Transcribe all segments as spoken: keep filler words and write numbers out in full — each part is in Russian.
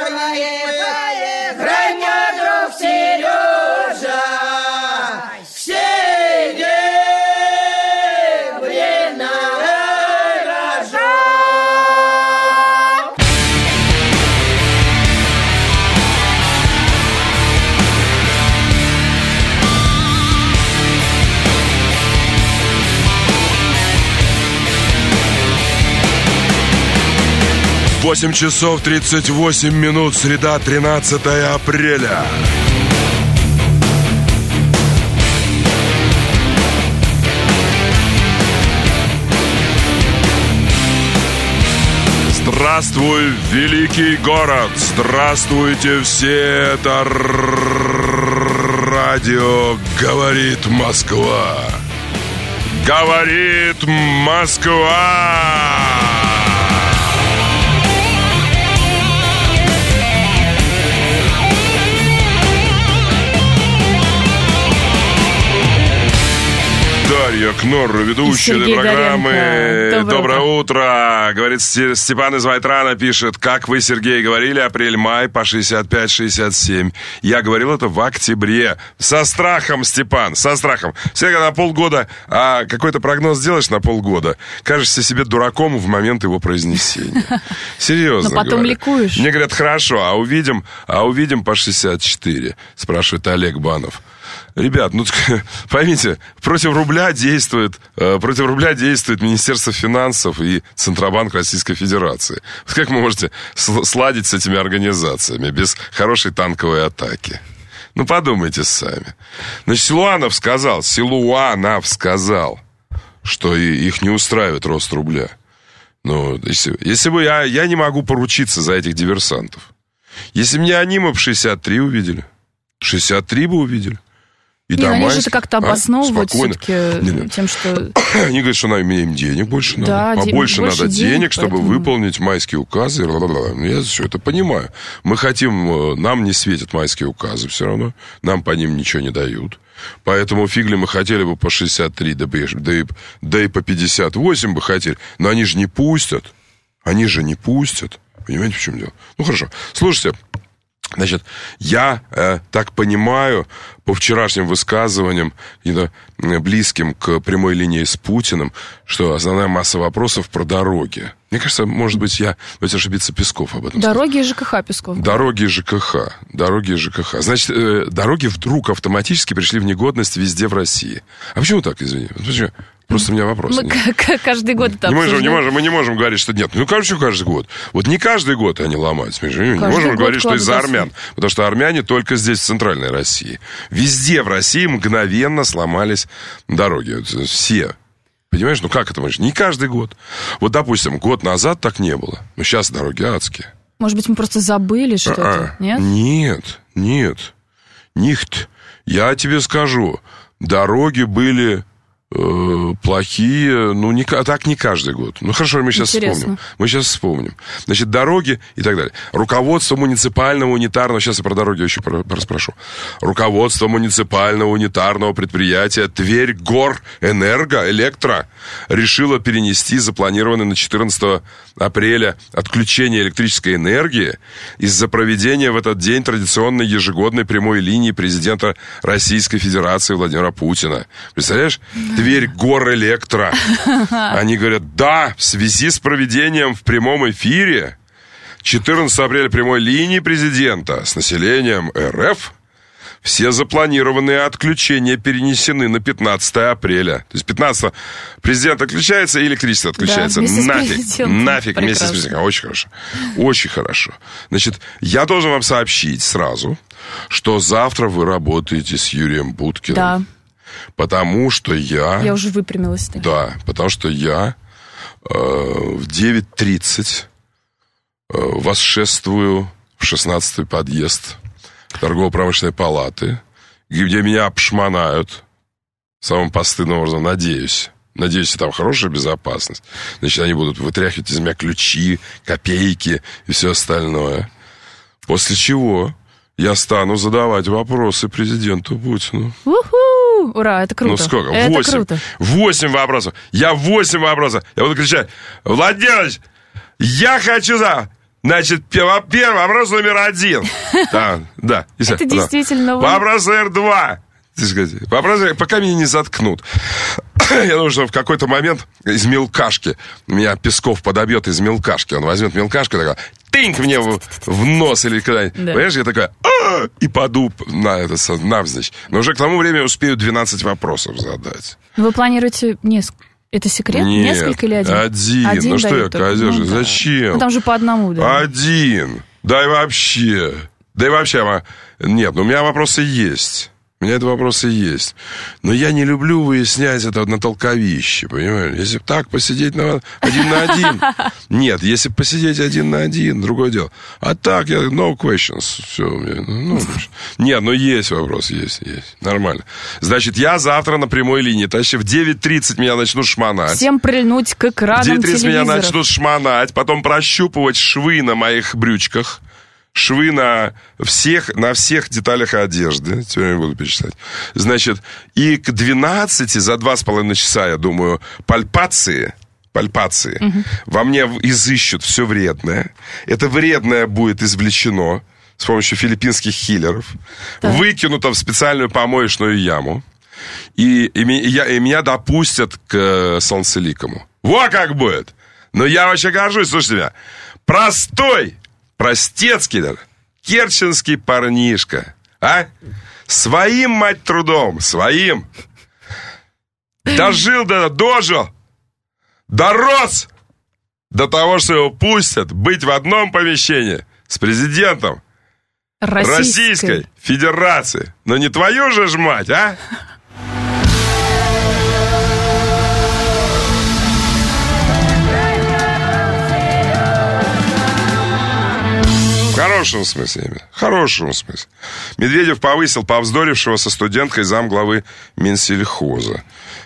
Играй, мой друг Сережа, серебряный рожок. восемь часов тридцать восемь минут, среда, тринадцатое апреля. Здравствуй, великий город! Здравствуйте все! Это радио «Говорит Москва». Говорит Москва! Дарья Кнорр, ведущая этой программы. Доброе, Доброе утро. утро. Говорит, Степан из Вайтрана пишет: как вы, Сергей, говорили, апрель-май по шестьдесят пять шестьдесят семь. Я говорил это в октябре. Со страхом, Степан, со страхом. Всегда на полгода, а какой-то прогноз делаешь на полгода, кажешься себе дураком в момент его произнесения. Серьезно. Но потом говоря. ликуешь. Мне говорят, хорошо, а увидим, а увидим по шестьдесят четыре, спрашивает Олег Банов. Ребят, ну поймите, против рубля действует, э, против рубля действует Министерство финансов и Центробанк Российской Федерации. Как вы можете сладить с этими организациями без хорошей танковой атаки? Ну, подумайте сами. Значит, Силуанов сказал, Силуанов сказал, что и, их не устраивает рост рубля. Ну, если, если бы я, я не могу поручиться за этих диверсантов. Если бы мне они мы в шестьдесят три увидели, шестьдесят три бы увидели. И не, они же это как-то обосновывают а, все-таки не, тем, что... Они говорят, что нам им денег больше да, надо. Побольше больше надо денег, денег поэтому... чтобы выполнить майские указы. Я все это понимаю. Мы хотим... Нам не светят майские указы все равно. Нам по ним ничего не дают. Поэтому фигли мы хотели бы по шестьдесят три, да, да, и, да и по пятьдесят восемь бы хотели. Но они же не пустят. Они же не пустят. Понимаете, в чем дело? Ну, хорошо. Слушайте... Значит, я э, так понимаю, по вчерашним высказываниям, близким к прямой линии с Путиным, что основная масса вопросов про дороги. Мне кажется, может быть, я боюсь ошибиться, Песков об этом Дороги сказал. и ЖКХ, Песков. Дороги и ЖКХ. Дороги и ЖКХ. Значит, э, дороги вдруг автоматически пришли в негодность везде в России. А почему так, извини? Почему? Просто у меня вопрос. Мы каждый год это не можем, не можем, Мы не можем говорить, что нет. Ну, конечно, каждый год. Вот не каждый год они ломаются. Мы не можем говорить, что из-за армян. Потому что армяне только здесь, в центральной России. Везде в России мгновенно сломались дороги. Все. Понимаешь, ну как это? Не каждый год. Вот, допустим, год назад так не было. Но сейчас дороги адские. Может быть, мы просто забыли что-то? А-а. Нет? Нет, нет. Нихт. Я тебе скажу. Дороги были... плохие, ну, не, так не каждый год. Ну, хорошо, мы сейчас Интересно. вспомним. Мы сейчас вспомним. Значит, дороги и так далее. Руководство муниципального унитарного, сейчас я про дороги еще расспрошу. Руководство муниципального унитарного предприятия Тверь Гор Энерго, Электро, решило перенести запланированное на четырнадцатое апреля отключение электрической энергии из-за проведения в этот день традиционной ежегодной прямой линии президента Российской Федерации Владимира Путина. Представляешь? Тверь Гор Электро. Они говорят, да, в связи с проведением в прямом эфире четырнадцатого апреля прямой линии президента с населением РФ все запланированные отключения перенесены на пятнадцатое апреля. То есть пятнадцатого президент отключается, и электричество отключается. Да, нафиг, нафиг вместе с президентом. Очень хорошо. Очень хорошо. Значит, я должен вам сообщить сразу, что завтра вы работаете с Юрием Буткиным. Да. Потому что я... Я уже выпрямилась. -то. Да, потому что я э, в девять тридцать э, восшествую в шестнадцатый подъезд торгово-промышленной палаты, где меня обшмонают самым постыдным образом, надеюсь. Надеюсь, там хорошая безопасность. Значит, они будут вытряхивать из меня ключи, копейки и все остальное. После чего я стану задавать вопросы президенту Путину. У-ху! Ура, это круто. Ну сколько? Это Восемь. круто. Восемь вопросов. Я восемь вопросов. Я буду кричать: Владимир Владимирович, я хочу за... Значит, первый вопрос номер один. Да, да. Это действительно... Вопрос номер два. Вопрос, пока меня не заткнут. Я думаю, что в какой-то момент из мелкашки меня Песков подобьет из мелкашки. Он возьмет мелкашку и такой, тынь мне в, в нос или куда-нибудь. Да. Понимаешь, я такой, а и паду на это, навзничь. Но уже к тому времени успею двенадцать вопросов задать. Вы планируете несколько? Это секрет? Нет, несколько или один? Один. один ну что я, козёж, ну, зачем? Ну там же по одному, да. Один. Да и вообще. Да и вообще. Нет, ну у меня вопросы есть. У меня это вопросы есть. Но я не люблю выяснять это на толковище, понимаешь? Если так посидеть на, один на один... Нет, если посидеть один на один, другое дело. А так, я no questions. Все. Ну, нет, ну есть вопрос, есть, есть. Нормально. Значит, я завтра на прямой линии. Тащи в девять тридцать меня начнут шмонать. Всем прильнуть к экранам телевизоров. В девять тридцать меня начнут шмонать, потом прощупывать швы на моих брючках. Швы на всех, на всех деталях одежды. Теперь я буду перечислять. Значит, и к двенадцати, за два с половиной часа, я думаю, пальпации, пальпации угу. во мне изыщут все вредное. Это вредное будет извлечено с помощью филиппинских хиллеров, да. выкинуто в специальную помоечную яму, и, и, и, я, и меня допустят к солнцеликому. Во как будет! Но я вообще горжусь, слушайте меня. Простой! Простецкий, да, керченский парнишка, а? Своим, мать, трудом, своим. Дожил, да, дожил, дорос до того, что его пустят быть в одном помещении с президентом Российской, Российской Федерации. Но не твою же ж мать, а? В хорошем смысле, в хорошем смысле. Медведев повысил повздорившего со студенткой замглавы Минсельхоза.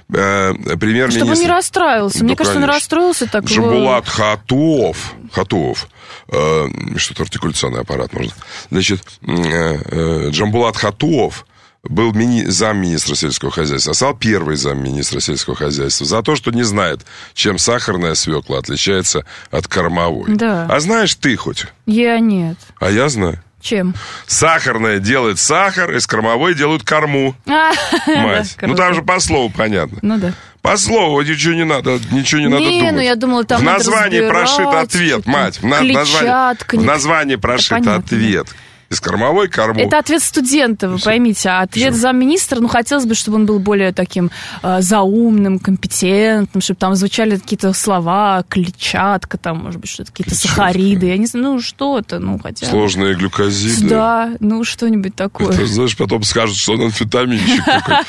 Э, премьер-министр... Чтобы он не расстраивался. Да, Мне кажется, конечно. Он расстроился так. Джамбулат Хатуов. Хатуов. Э, что-то артикуляционный аппарат можно. Значит, э, э, Джамбулат Хатуов был мини- замминистра сельского хозяйства, а стал первый замминистра сельского хозяйства за то, что не знает, чем сахарная свекла отличается от кормовой. Да. А знаешь ты хоть? Я нет. А я знаю. Чем? Сахарная делает сахар, из кормовой делают корму. Мать. Ну там же по слову понятно. Ну да. По слову, ничего не надо, ничего не надо не, думать. Ну, я думала, там в названии прошит ответ, мать. В, на- названии, в названии прошит ответ. Из кормовой корму. Это ответ студента, вы поймите. А ответ замминистра, ну, хотелось бы, чтобы он был более таким э, заумным, компетентным, чтобы там звучали какие-то слова, клетчатка, там, может быть, что-то, какие-то клетчатка. Сахариды. Я не знаю, ну, что-то, ну, хотя бы. Сложные глюкозиды. Да, ну, что-нибудь такое. Это, знаешь, потом скажут, что он амфетаминчик,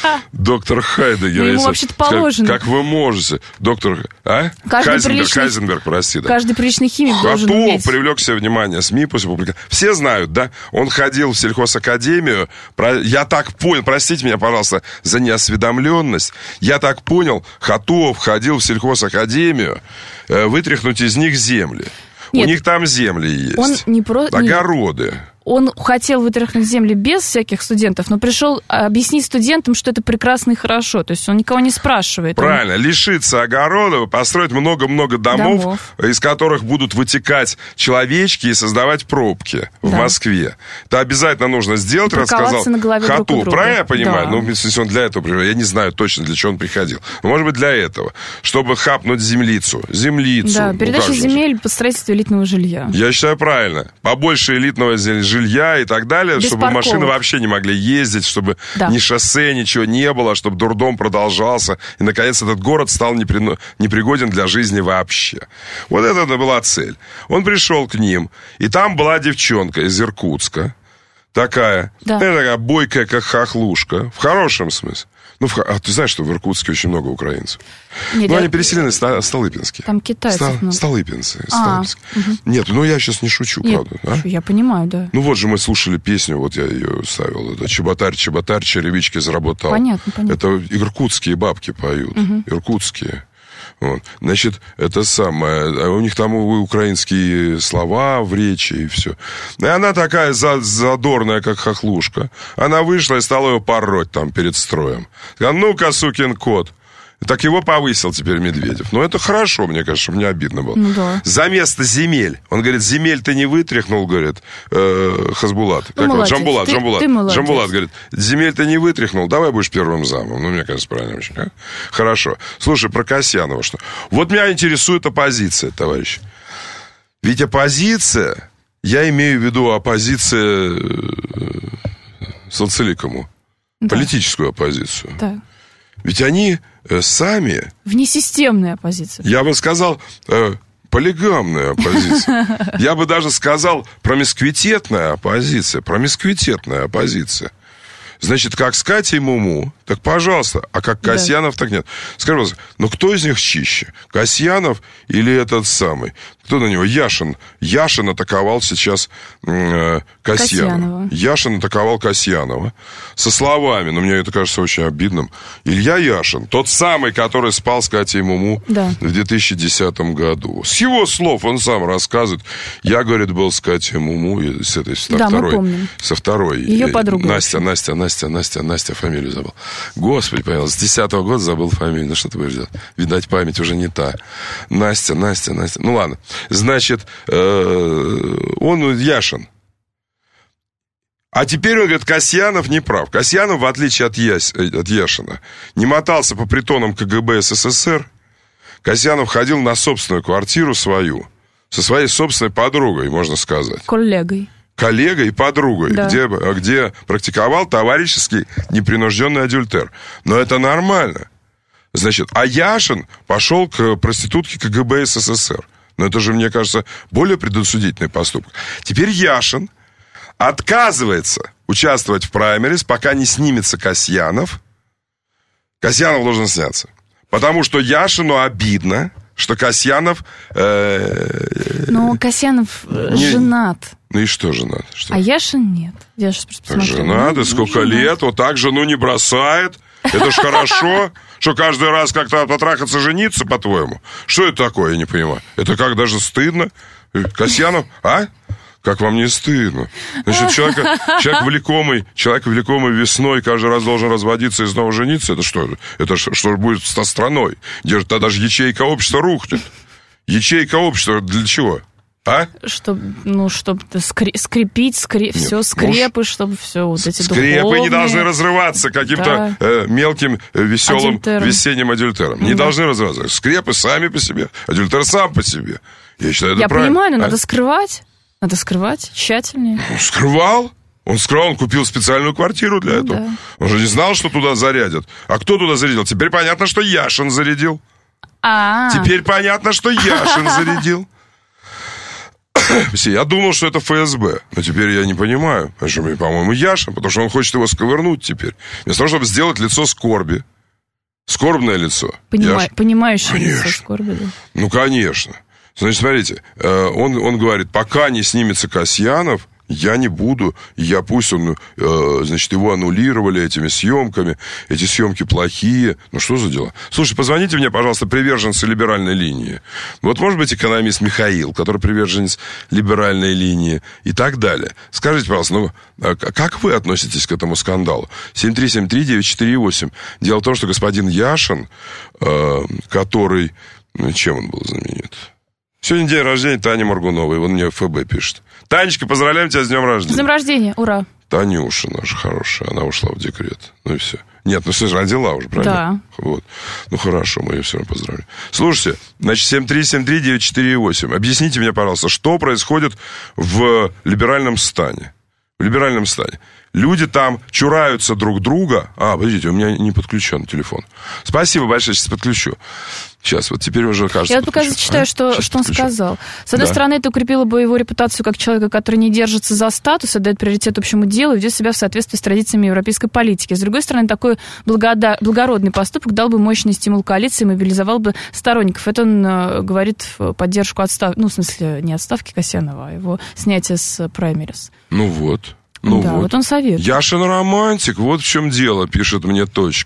доктор Хайдегер. Ему вообще-то положено. Как вы можете? Доктор... А? Хайзенберг, Хайзенберг, прости. Каждый приличный химик должен уметь. Хатуов привлек к себе внимание СМИ после публикации. Все знают, да? Он ходил в сельхозакадемию. Я так понял, простите меня, пожалуйста, за неосведомленность. Я так понял, Хатуов ходил в сельхозакадемию вытряхнуть из них земли. Нет, у них там земли есть. Он не про... Огороды. Он хотел вытряхнуть земли без всяких студентов, но пришел объяснить студентам, что это прекрасно и хорошо. То есть он никого не спрашивает. Правильно. Он... Лишиться огородов, построить много-много домов, домов, из которых будут вытекать человечки и создавать пробки да. в Москве. Это обязательно нужно сделать, рассказал Хатуов. Правильно я понимаю? Да. Ну, если он для этого приходил. Я не знаю точно, для чего он приходил. Но, может быть, для этого. Чтобы хапнуть землицу. Землицу. Да, передача ну, земель под строительство элитного жилья. Я считаю, правильно. Побольше элитного жилья. жилья и так далее, без чтобы парковок. Машины вообще не могли ездить, чтобы да. ни шоссе, ничего не было, чтобы дурдом продолжался. И, наконец, этот город стал непри... непригоден для жизни вообще. Вот это была цель. Он пришел к ним, и там была девчонка из Иркутска. Такая, да. такая бойкая, как хохлушка. В хорошем смысле. Ну, в... а ты знаешь, что в Иркутске очень много украинцев? Нет, ну, я... они переселены в Столыпинске. Там китайцев Ста... много. Столыпинцы. А, угу. Нет, ну я сейчас не шучу, Нет, правда. А? Я понимаю, да. Ну вот же мы слушали песню, вот я ее ставил. Это «Чеботарь, чеботарь, черевички заработал». Понятно, понятно. Это иркутские бабки поют. Угу. Иркутские. Вот. Значит, это самое... У них там украинские слова в речи и все. И она такая задорная, как хохлушка. Она вышла и стала ее пороть там перед строем. А ну-ка, сукин кот. Так его повысил теперь Медведев. Ну, это хорошо, мне кажется, чтобы не обидно было. Ну, да. За место земель. Он говорит, земель ты не вытряхнул, говорит, э, Хасбулат. Ну, как молодец. Вот, Джамбулат, ты, Джамбулат. Ты молодец. Джамбулат говорит, земель ты не вытряхнул, давай будешь первым замом. Ну, мне кажется, правильно очень. А? Хорошо. Слушай, про Касьянова что? Вот меня интересует оппозиция, товарищи. Ведь оппозиция, я имею в виду оппозиция Социликому. Да. Политическую оппозицию. Да. Ведь они э, сами... Внесистемная оппозиция. Я бы сказал, э, полигамная оппозиция. Я бы даже сказал, промисквитетная оппозиция. Промисквитетная оппозиция. Значит, как с Катей Муму, так пожалуйста. А как Касьянов, да. так нет. Скажи, пожалуйста, ну кто из них чище? Касьянов или этот самый? Кто на него? Яшин. Яшин атаковал сейчас э, Касьянова. Касьянова. Яшин атаковал Касьянова. Со словами, но мне это кажется очень обидным. Илья Яшин, тот самый, который спал с Катей Муму да. в две тысячи десятом году. С его слов он сам рассказывает. Я, говорит, был с Катей Муму и с этой, с да, второй. Мы помним. Со второй. Ее подруга. Настя, Настя, Настя, Настя, Настя, фамилию забыл. Господи, понял, с десятого года забыл фамилию. Ну, что ты будешь делать? Видать, память уже не та. Настя, Настя, Настя. Ну, ладно. Значит, он Яшин. А теперь он говорит, Касьянов не прав. Касьянов, в отличие от, Ясь, от Яшина, не мотался по притонам КГБ СССР. Касьянов ходил на собственную квартиру свою, со своей собственной подругой, можно сказать. Коллегой. Коллегой и подругой, да. где, где практиковал товарищеский непринужденный адюльтер. Но это нормально. Значит, а Яшин пошел к проститутке КГБ СССР. Но это же, мне кажется, более предосудительный поступок. Теперь Яшин отказывается участвовать в праймерис, пока не снимется Касьянов. Касьянов должен сняться. Потому что Яшину обидно, что Касьянов... Э, Но Касьянов не, женат. Ну и что женат? Что? А Яшин нет. Я сейчас просто посмотрю. Женат, и сколько ну, лет, вот так жену не бросает. Это ж хорошо. Что каждый раз как-то потрахаться, жениться, по-твоему? Что это такое, я не понимаю. Это как даже стыдно. Касьянов, а? Как вам не стыдно? Значит, человек, человек влекомый, человек влекомый весной каждый раз должен разводиться и снова жениться. Это что? Это что, что будет со страной? Где же тогда же ячейка общества рухнет? Ячейка общества для чего? А? Чтобы, ну, чтобы скри- скрепить, скре- все скрепы, ну, чтобы все вот эти скрепы духовные... не должны разрываться каким-то да. э, мелким, э, веселым адюльтером. Весенним адюльтером. Не да. должны разрываться. Скрепы сами по себе, адюльтер сам по себе. Я считаю, это Я правильно. понимаю, но а? надо скрывать. Надо скрывать тщательнее. Ну, скрывал. Он скрывал, он купил специальную квартиру для ну, этого. Да. Он же не знал, что туда зарядят. А кто туда зарядил? Теперь понятно, что Яшин зарядил. А-а-а. Теперь понятно, что Яшин зарядил. Я думал, что это эф эс бэ, но теперь я не понимаю. Потому, по-моему, Яшин, потому что он хочет его сковырнуть теперь. Вместо того, чтобы сделать лицо скорби. Скорбное лицо. Понима... Понимающее конечно. лицо скорби, да. Ну, конечно. Значит, смотрите, он, он говорит, пока не снимется Касьянов, я не буду, я пусть он, значит, его аннулировали этими съемками, эти съемки плохие. Ну, что за дела? Слушай, позвоните мне, пожалуйста, приверженцы либеральной линии. Вот, может быть, экономист Михаил, который приверженец либеральной линии и так далее. Скажите, пожалуйста, ну, как вы относитесь к этому скандалу? семь три семь три девять четыре восемь. Дело в том, что господин Яшин, который... Чем он был знаменит? Сегодня день рождения Тани Моргуновой. Он мне эф бэ пишет. Танечка, поздравляем тебя с днем рождения. С днем рождения, ура. Танюша наша хорошая, она ушла в декрет. Ну и все. Нет, ну что же, родила уже, правильно? Да. Вот. Ну хорошо, мы ее все равно поздравим. Слушайте, значит, семь три семь три девять четыре восемь. Объясните мне, пожалуйста, что происходит в либеральном стане? В либеральном стане. Люди там чураются друг друга. А, подождите, у меня не подключен телефон. Спасибо большое, сейчас подключу. Сейчас, вот теперь уже кажется... Я вот пока зачитаю, а? что, что он подключу. сказал. С одной да. стороны, это укрепило бы его репутацию как человека, который не держится за статус, отдает приоритет общему делу и ведет себя в соответствии с традициями европейской политики. С другой стороны, такой благода... благородный поступок дал бы мощный стимул коалиции и мобилизовал бы сторонников. Это он э, говорит в поддержку отставки, ну, в смысле, не отставки Касьянова, а его снятия с праймерис. Ну вот. Ну да, вот. вот он советует. Яшин романтик, вот в чем дело, пишет мне точка.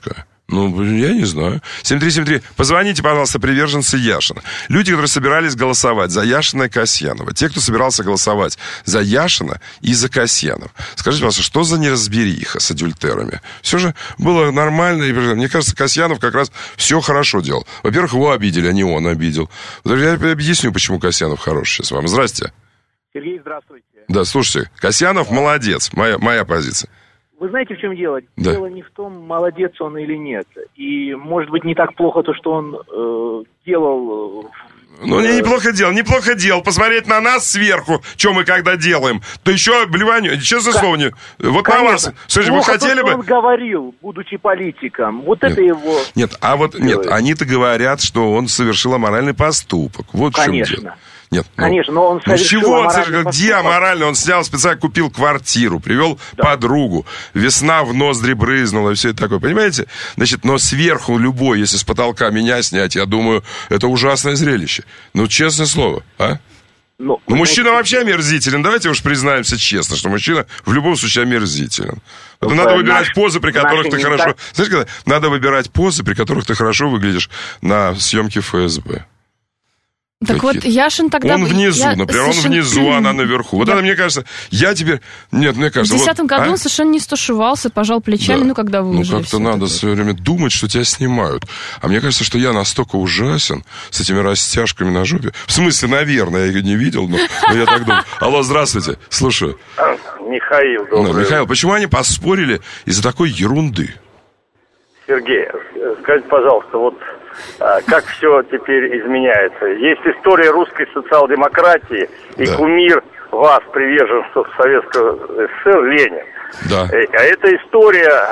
Ну, я не знаю. семь три семь три. Позвоните, пожалуйста, приверженцы Яшина. Люди, которые собирались голосовать за Яшина и Касьянова. Те, кто собирался голосовать за Яшина и за Касьянова. Скажите, пожалуйста, что за неразбериха с адюльтерами? Все же было нормально. И, мне кажется, Касьянов как раз все хорошо делал. Во-первых, его обидели, а не он обидел. Я объясню, почему Касьянов хороший сейчас вам. Здрасте. Сергей, здравствуйте. Да, слушайте, Касьянов молодец. Моя, моя позиция. Вы знаете, в чем дело? Да. Дело не в том, молодец он или нет. И, может быть, не так плохо то, что он э, делал... Э, ну, не, неплохо делал, неплохо делал. Посмотреть на нас сверху, что мы когда делаем, то еще блеваню, честное К... слово, не... вот Конечно. На вас. Слушайте, плохо вы хотели то, бы... он говорил, будучи политиком. Вот нет. это его... Нет, а вот, делает. Нет, они-то говорят, что он совершил аморальный поступок. Вот в чем Конечно. дело. Нет, Конечно, но он совершил ну, чего он аморальный совершил? Где аморально? Он снял специально, купил квартиру, привел да. подругу, весна в ноздри брызнула, и все это такое, понимаете? Значит, но сверху любой, если с потолка меня снять, я думаю, это ужасное зрелище. Ну, честное слово, а? Ну, ну мужчина вообще омерзителен. Давайте уж признаемся честно, что мужчина в любом случае омерзителен. Ну, надо наш, выбирать позы, при которых ты хорошо... Так... Знаешь, когда? Надо выбирать позы, при которых ты хорошо выглядишь на съемке эф эс бэ. Так вот, Яшин тогда... Он внизу, я например, совершенно... он внизу, а она наверху. Вот я... это, мне кажется, я теперь... Нет, мне кажется... В десятом вот... году а? он совершенно не стушевался, пожал плечами, да. ну, когда выложили. Ну, как-то надо все время думать, что тебя снимают. А мне кажется, что я настолько ужасен с этими растяжками на жопе. В смысле, наверное, я их не видел, но, но я так думаю. Алло, здравствуйте, слушаю. Михаил, добрый. Ну, Михаил, почему они поспорили из-за такой ерунды? Сергей, скажите, пожалуйста, вот... как все теперь изменяется. Есть история русской социал-демократии и да. кумир вас, приверженцев Советского СССР, Ленин. Да. А это история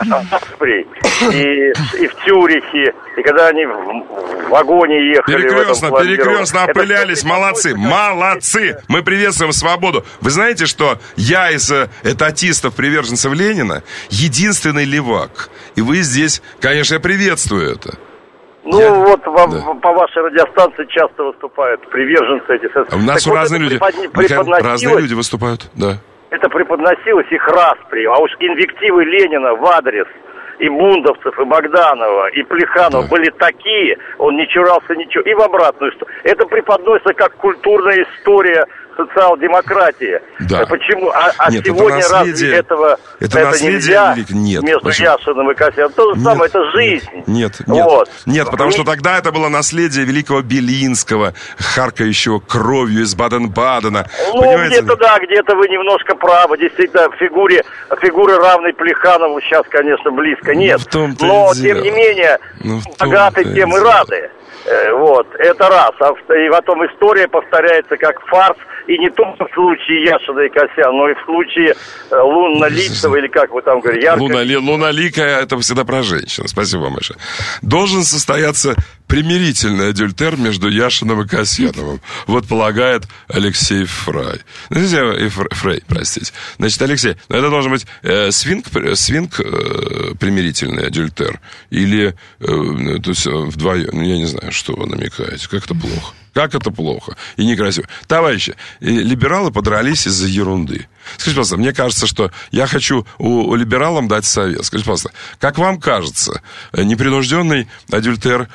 и, и в Цюрихе, и когда они в вагоне ехали. Перекрестно, в перекрестно опылялись. Это... Молодцы, молодцы. Мы приветствуем свободу. Вы знаете, что я из этатистов, приверженцев Ленина, единственный левак. И вы здесь, конечно, я приветствую это. Ну, я... вот вам, да. по вашей радиостанции часто выступают приверженцы этих... А у нас так разные вот люди. Преподносилось... Разные люди выступают, да. Это преподносилось их распри. А уж инвективы Ленина в адрес и бундовцев, и Богданова, и Плеханова да. были такие, он не чурался ничего. И в обратную сторону. Это преподносится как культурная история социал-демократии. Да. Почему? А, а Нет, сегодня это наследие, разве этого это это нельзя велик... Нет, между почему? Яшиным и Касьяновым? То же нет, самое, это жизнь. Нет, нет, вот. нет, потому что тогда это было наследие великого Белинского, харкающего кровью из Баден-Бадена. Ну, понимаете? где-то да, где-то вы немножко правы. Действительно, фигуре, фигуры равной Плеханову сейчас, конечно, близко нет. Ну, но, тем не менее, ну, богаты тем и рады. Вот, это раз. А и потом история повторяется как фарс. И не только в случае Яшина и Касьяна, но и в случае э, Луннолицего, или как вы там говорите, ярко... Лунали, Луналикая, это всегда про женщин. Спасибо вам большое. Должен состояться примирительный адюльтер между Яшиным и Касьяновым. Вот полагает Алексей Фрай. Знаете, Фрей, простите. Значит, Алексей, это должен быть э, свинг, свинг э, примирительный адюльтер? Или, э, то есть, вдвоем, ну, я не знаю, что вы намекаете. Как это плохо? Как это плохо и некрасиво. Товарищи, либералы подрались из-за ерунды. Скажите, пожалуйста, мне кажется, что я хочу у, у либералам дать совет. Скажите, пожалуйста, как вам кажется, непринужденный адюльтер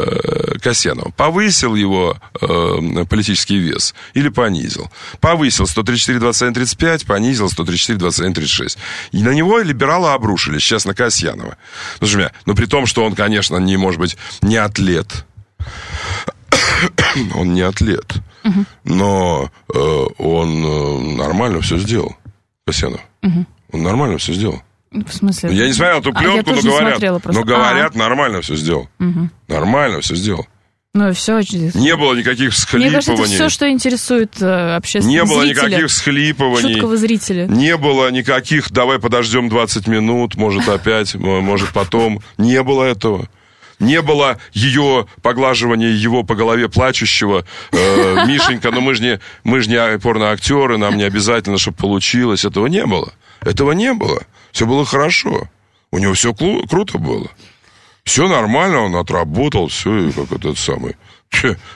э, Касьянова повысил его э, политический вес или понизил? Повысил сто тридцать четыре двадцать один тридцать пять, понизил сто тридцать четыре двадцать один тридцать шесть. И на него либералы обрушились, сейчас на Касьянова. Ну, но при том, что он, конечно, не, может быть, не атлет. Он не атлет, угу. но э, он э, нормально все сделал, Касьянов. Угу. Он нормально все сделал. В смысле? Я не смотрел эту пленку, а, но говорят, но говорят, а. нормально все сделал. Угу. Нормально все сделал. Ну и все. Не было никаких всхлипываний. Мне кажется, это все, что интересует э, общественных Не было зрителя, никаких всхлипываний. Чуткого зрителя. Не было никаких, давай подождем двадцать минут, может опять, может потом. Не было этого. Не было ее поглаживания его по голове плачущего. Э, Мишенька, ну мы же не, мы же не порноактеры, нам не обязательно, чтобы получилось. Этого не было. Этого не было. Все было хорошо. У него все клу- круто было. Все нормально, он отработал, все, как этот самый. Че,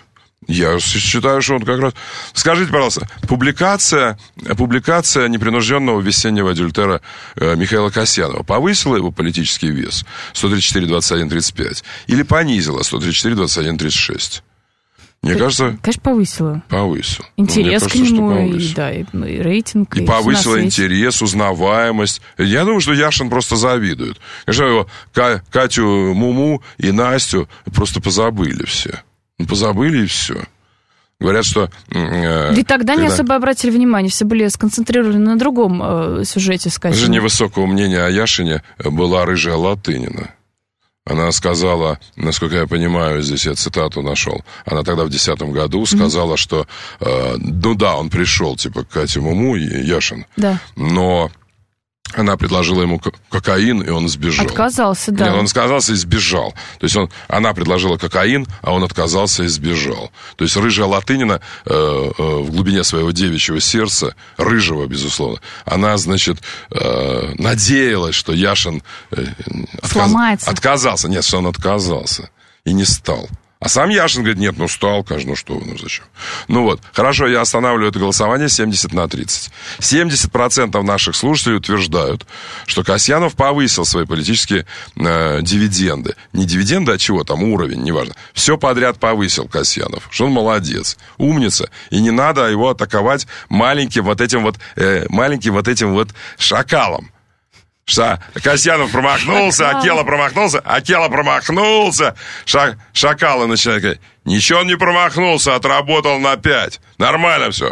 Я считаю, что он как раз... Скажите, пожалуйста, публикация, публикация непринужденного весеннего адюльтера э, Михаила Касьянова повысила его политический вес сто тридцать четыре двадцать один тридцать пять или понизила сто тридцать четыре двадцать один тридцать шесть? Мне К- кажется... Конечно, повысила. Повысил. Интерес ну, к кажется, нему, и, да, и, и рейтинг. И, и повысила интерес, узнаваемость. Я думаю, что Яшин просто завидует. Конечно, его Ка- Катю Муму и Настю просто позабыли все. Ну, позабыли и все. Говорят, что... Э, да и тогда когда... не особо обратили внимание, все были сконцентрированы на другом э, сюжете, скажем. Же невысокого мнения о Яшине была рыжая Латынина. Она сказала, насколько я понимаю, здесь я цитату нашел, она тогда в десятом году сказала, mm-hmm. что, э, ну да, он пришел, типа, к Кате Муму и Яшин, да. но она предложила ему кокаин, и он сбежал. Отказался, да. Нет, он отказался и сбежал. То есть он, она предложила кокаин, а он отказался и сбежал. То есть рыжая Латынина э, э, в глубине своего девичьего сердца, рыжего, безусловно, она, значит, э, надеялась, что Яшин э, отказ... сломается. Отказался. Нет, что он отказался и не стал. А сам Яшин говорит, нет, ну стал, конечно, ну что вы, ну зачем? Ну вот, хорошо, я останавливаю это голосование семьдесят на тридцать. семьдесят процентов наших слушателей утверждают, что Касьянов повысил свои политические э, дивиденды. Не дивиденды, а чего там, уровень, неважно. Все подряд повысил Касьянов, что он молодец, умница. И не надо его атаковать маленьким вот этим вот, э, маленьким вот этим вот шакалом. Что Касьянов промахнулся, Акела промахнулся, Акела промахнулся. Ша, шакалы начинают говорить, ничего он не промахнулся, отработал на пять. Нормально все.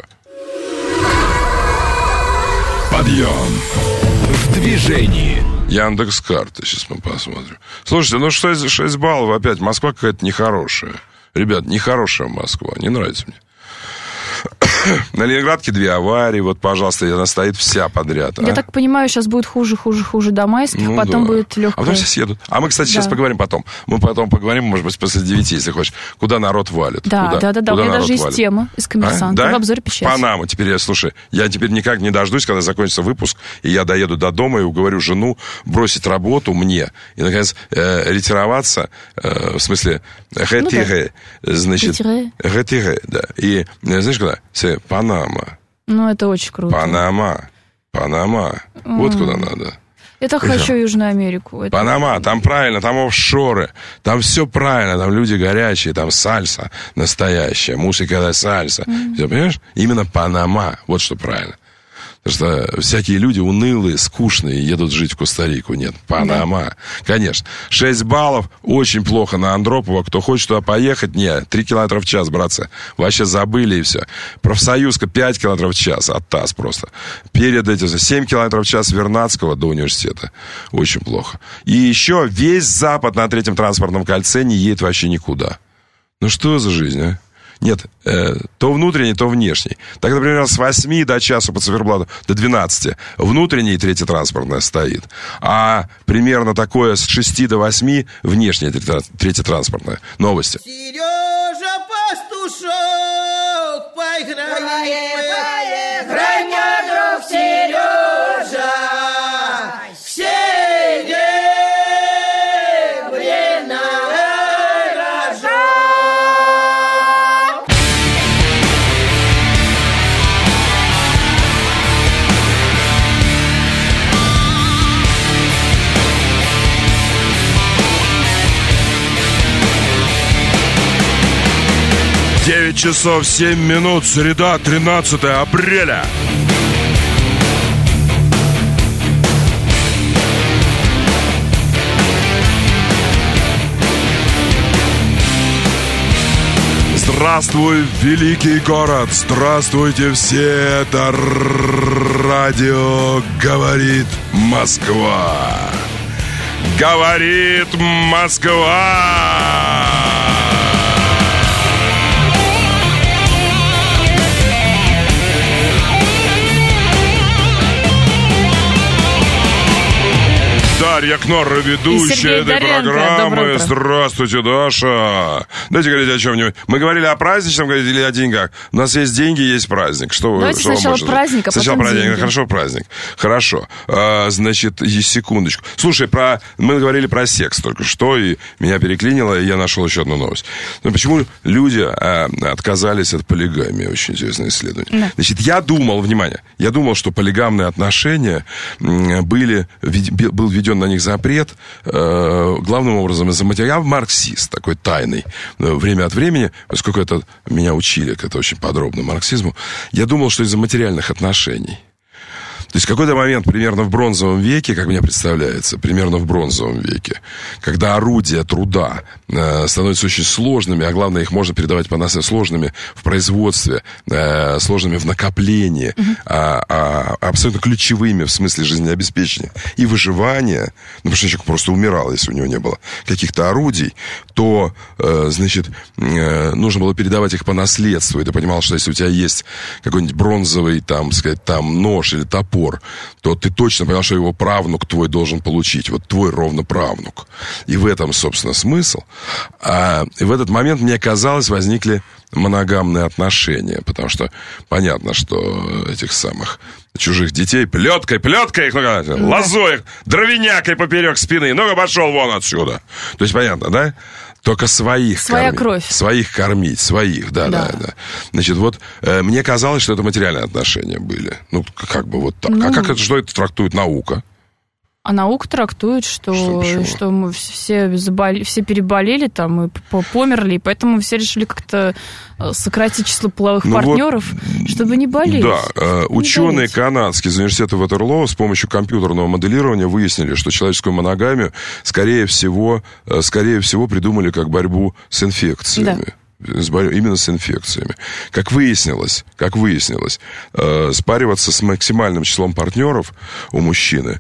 Подъем в движении. Яндекс.Карты, сейчас мы посмотрим. Слушайте, ну шесть, шесть баллов опять. Москва какая-то нехорошая. Ребят, нехорошая Москва, не нравится мне. На Ленинградке две аварии, вот, пожалуйста, она стоит вся подряд. Я а? так понимаю, сейчас будет хуже, хуже, хуже до майских, Ну, потом да. будет легкая. А потом все съедут. А мы, кстати, сейчас Да. поговорим потом. Мы потом поговорим, может быть, после девяти, если хочешь. Куда народ валит. Да, Куда, да, да, да. куда У меня народ даже есть валит. тема из «Коммерсанта» А? Да? в обзоре печати. Панаму. Теперь я, слушай, я теперь никак не дождусь, когда закончится выпуск, и я доеду до дома и уговорю жену бросить работу мне и, наконец, э, ретироваться, э, в смысле, ретире, Ну, да. значит, Ретире. ретире, да. И, э, знаешь, куда? Все, Панама. Ну, это очень круто. Панама. Панама. Mm. Вот куда надо. Я так хочу Южную Америку. Это... Панама, там правильно, там офшоры, там все правильно, там люди горячие, там сальса настоящая, музыка да сальса. Mm. Все, понимаешь? Именно Панама, вот что правильно. Потому что всякие люди унылые, скучные, едут жить в Коста-Рику. Нет, Панама. Да. Конечно. шесть баллов, очень плохо на Андропова. Кто хочет туда поехать, нет, три километра в час, братцы. Вообще забыли и все. Профсоюзка пять километров в час, от ТАСС просто. Перед этим семь километров в час Вернадского до университета. Очень плохо. И еще весь Запад на третьем транспортном кольце не едет вообще никуда. Ну что за жизнь, а? Нет, э, то внутренний, то внешний. Так, например, с восьми до часу по циферблату до двенадцати внутренний третье транспортное стоит. А примерно такое с шести до восьми внешнее третье транспортное. Новости. Сережа Пастушок, поиграй, поиграй, мой друг Сережа, все девять часов семь минут, среда, тринадцатое апреля. Здравствуй, великий город! Здравствуйте все! Это радио «Говорит Москва». Говорит Москва! Дарья Кнорра, ведущая этой программы. Здравствуйте, Даша. Давайте говорить о чем-нибудь. Мы говорили о праздничном, говорили, или о деньгах. У нас есть деньги, есть праздник. Что вы, Давайте что сначала вы праздник, а Сначала потом праздник. деньги. Хорошо, праздник. Хорошо. А, значит, секундочку. Слушай, про... мы говорили про секс только что, и меня переклинило, и я нашел еще одну новость. Но почему люди а, отказались от полигамии? Очень интересное исследование. Да. Значит, я думал, внимание, я думал, что полигамные отношения были, был введен на них запрет, э, главным образом из-за материала. Я марксист такой тайный. Время от времени, поскольку это меня учили, это очень подробно марксизму, я думал, что из-за материальных отношений. То есть в какой-то момент, примерно в бронзовом веке, как мне представляется, примерно в бронзовом веке, когда орудия труда э, становятся очень сложными, а главное, их можно передавать по наследству сложными в производстве, э, сложными в накоплении, mm-hmm. а, а, абсолютно ключевыми в смысле жизнеобеспечения и выживания, ну, потому что человек просто умирал, если у него не было каких-то орудий, то, э, значит, э, нужно было передавать их по наследству. И ты понимал, что если у тебя есть какой-нибудь бронзовый, там, сказать, там, нож или топор, то ты точно понял, что его правнук твой должен получить. Вот твой ровно правнук. И в этом, собственно, смысл. А, и в этот момент, мне казалось, возникли моногамные отношения. Потому что понятно, что этих самых чужих детей плеткой, плеткой их, ну, лозой их, дровянякой поперек спины. Ну-ка, пошел вон отсюда. То есть, понятно, да? Только своих Своя кормить. кровь. Своих кормить, своих, да, да, да. да. Значит, вот э, мне казалось, что это материальные отношения были. Ну, как бы вот так. Ну, а как это, что это трактует наука? А наука трактует, что, что, что мы все, заболели, все переболели там и померли, и поэтому все решили как-то сократить число половых ну партнеров, вот, чтобы не болеть. Да, э, ученые канадские из университета Ватерлоо с помощью компьютерного моделирования выяснили, что человеческую моногамию, скорее всего, скорее всего придумали как борьбу с инфекциями. Да. Именно с инфекциями. Как выяснилось, как выяснилось, э, спариваться с максимальным числом партнеров у мужчины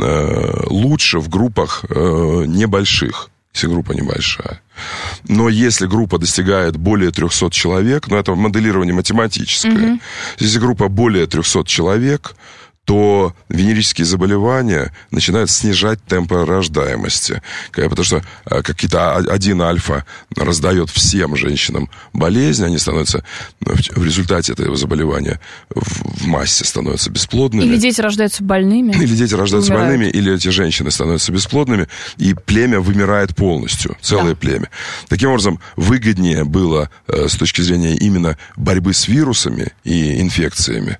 э, лучше в группах э, небольших, если группа небольшая. Но если группа достигает более трехсот человек, ну это моделирование математическое, mm-hmm. если группа более трехсот человек, то венерические заболевания начинают снижать темпы рождаемости. Потому что какие-то один альфа раздает всем женщинам болезнь, они становятся в результате этого заболевания в массе становятся бесплодными. Или дети рождаются больными. Или дети рождаются умирают. больными, или эти женщины становятся бесплодными, и племя вымирает полностью, целое да. племя. Таким образом, выгоднее было с точки зрения именно борьбы с вирусами и инфекциями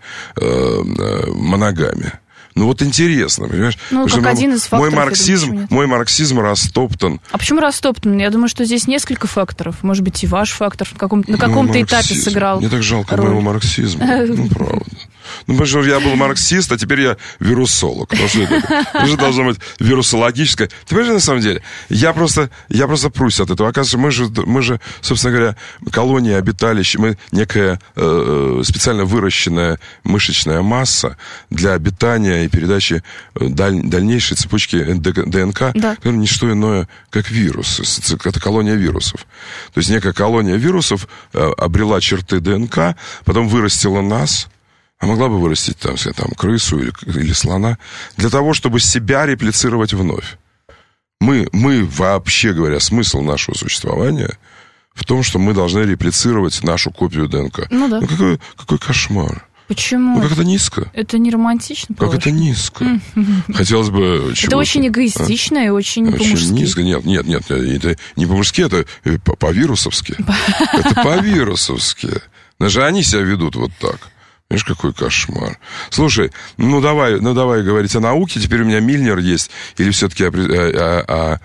моногамия. Ну вот интересно, понимаешь? Ну, как один из факторов. Мой марксизм, мой марксизм растоптан. А почему растоптан? Я думаю, что здесь несколько факторов. Может быть, и ваш фактор в каком, на каком-то этапе сыграл. Мне так жалко роль. моего марксизма. Ну, правда. Ну, потому что я был марксист, а теперь я вирусолог. Потому что это, это же должно быть вирусологическое. Ты понимаешь, на самом деле, я просто, я просто прусь от этого. Оказывается, мы же, мы же, собственно говоря, колония обиталищ, мы некая э, специально выращенная мышечная масса для обитания и передачи даль, дальнейшей цепочки ДНК, да. которая не что иное, как вирус. Это колония вирусов. То есть некая колония вирусов э, обрела черты ДНК, потом вырастила нас, а могла бы вырастить там, там крысу или, или слона, для того, чтобы себя реплицировать вновь. Мы, мы, вообще говоря, смысл нашего существования в том, что мы должны реплицировать нашу копию ДНК. Ну да. Ну какой, какой кошмар. Почему? Ну как это низко. Это не романтично, Как это низко. Хотелось бы чего-то. Это очень эгоистично а? и очень, очень по-мужски. низко. Нет, нет, нет, это не по-мужски, это по-вирусовски. Это по-вирусовски. Даже они себя ведут вот так. Видишь, какой кошмар. Слушай, ну давай, ну давай говорить о науке. Теперь у меня Мильнер есть. Или все-таки о, о,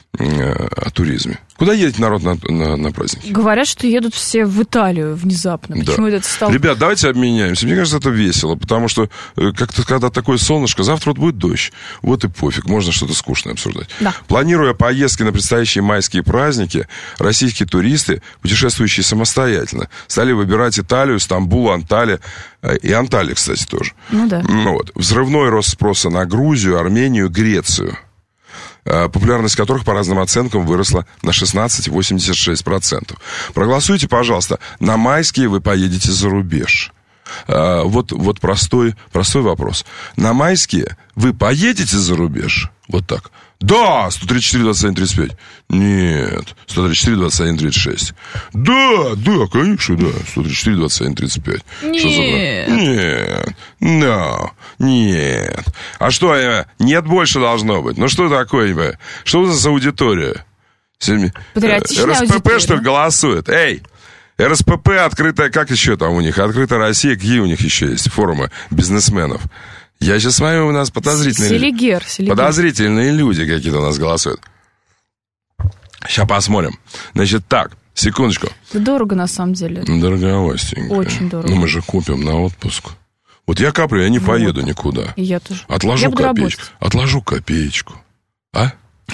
о, о туризме. Куда едет народ на, на, на праздники? Говорят, что едут все в Италию внезапно. Почему да. это стало? Ребят, давайте обменяемся. Мне кажется, это весело, потому что как-то, когда такое солнышко, завтра вот будет дождь. Вот и пофиг, можно что-то скучное обсуждать. Да. Планируя поездки на предстоящие майские праздники, российские туристы, путешествующие самостоятельно, стали выбирать Италию, Стамбул, Анталия. И Анталия, кстати, тоже. Ну да. Ну, вот. Взрывной рост спроса на Грузию, Армению, Грецию, популярность которых, по разным оценкам, выросла на шестнадцать целых восемьдесят шесть сотых процента. Проголосуйте, пожалуйста. На майские вы поедете за рубеж. Вот, вот простой, простой вопрос. На майские вы поедете за рубеж? Вот так. Да, сто тридцать четыре, двадцать один, тридцать пять. Нет, сто тридцать четыре, двадцать один, тридцать шесть. Да, да, конечно, да, сто тридцать четыре, двадцать один, тридцать пять. Нет. Нет, no, нет. А что, э, нет больше должно быть? Ну что такое, э, что у нас за аудитория? Патриотичная РСПП, аудитория. что ли, голосует? Эй, РСПП, открытая, как еще там у них? Открытая Россия, какие у них еще есть форумы бизнесменов? Я сейчас смотрю, у нас подозрительные люди. Селигер, Селигер. Подозрительные люди какие-то у нас голосуют. Сейчас посмотрим. Значит, так, секундочку. Это дорого, на самом деле. Дороговастенько. Очень дорого. Ну, мы же купим на отпуск. Вот я каплю, я не Вот. поеду никуда. И я тоже. Отложу Я буду копеечку. работать. Отложу копеечку. А?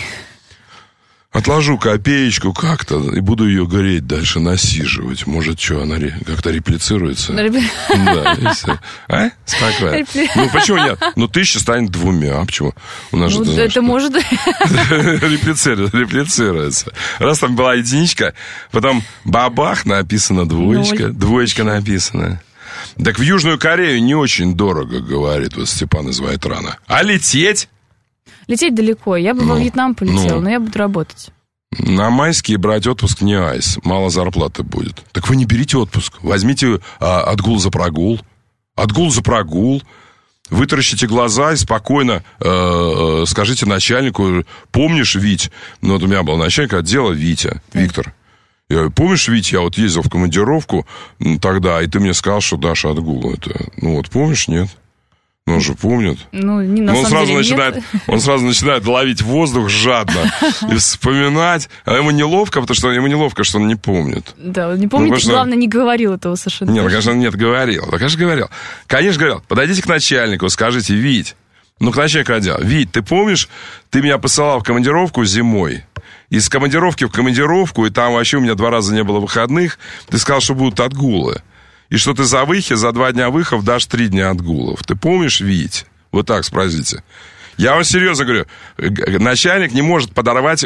Отложу копеечку как-то и буду ее гореть дальше, насиживать. Может, что, она ре- как-то реплицируется? Да, и все. А? Спокойно. Репли- Ну, почему нет? Ну, тысяча станет двумя. А почему? У нас Ну, же, ты это знаешь, может... реплицируется, реплицируется. Раз там была единичка, потом бабах, написано двоечка, Ноль. двоечка написано. Так в Южную Корею не очень дорого, говорит вот Степан из Вайтрана. А лететь? Лететь далеко. Я бы Ну, во Вьетнам полетела, ну. но я буду работать. На майские брать отпуск не айс. Мало зарплаты будет. Так вы не берите отпуск. Возьмите а, отгул за прогул. Отгул за прогул. Вытаращите глаза и спокойно э, э, скажите начальнику: помнишь, Вить? Ну, вот у меня был начальник отдела Витя, Виктор. Я говорю: помнишь, Вить, я вот ездил в командировку м, тогда, и ты мне сказал, что дашь отгул. Это, ну вот помнишь, нет? Ну, он же помнит. Ну, не на Но он самом сразу, деле начинает, нет. он сразу начинает ловить воздух жадно и вспоминать. А ему неловко, потому что ему неловко, что он не помнит. Да, он не помнит, потому что- главное, не говорил этого совершенно. Нет, ну, точно. конечно, он нет, говорил. Да, конечно, говорил. Конечно, говорил. Подойдите к начальнику, скажите: Вить, ну, к начальнику отдела: Вить, ты помнишь, ты меня посылал в командировку зимой? Из командировки в командировку, и там вообще у меня два раза не было выходных, ты сказал, что будут отгулы. И что ты за выхи, за два дня выхов дашь три дня отгулов. Ты помнишь, Вить? Вот так спросите. Я вам серьезно говорю, г- начальник не может подорвать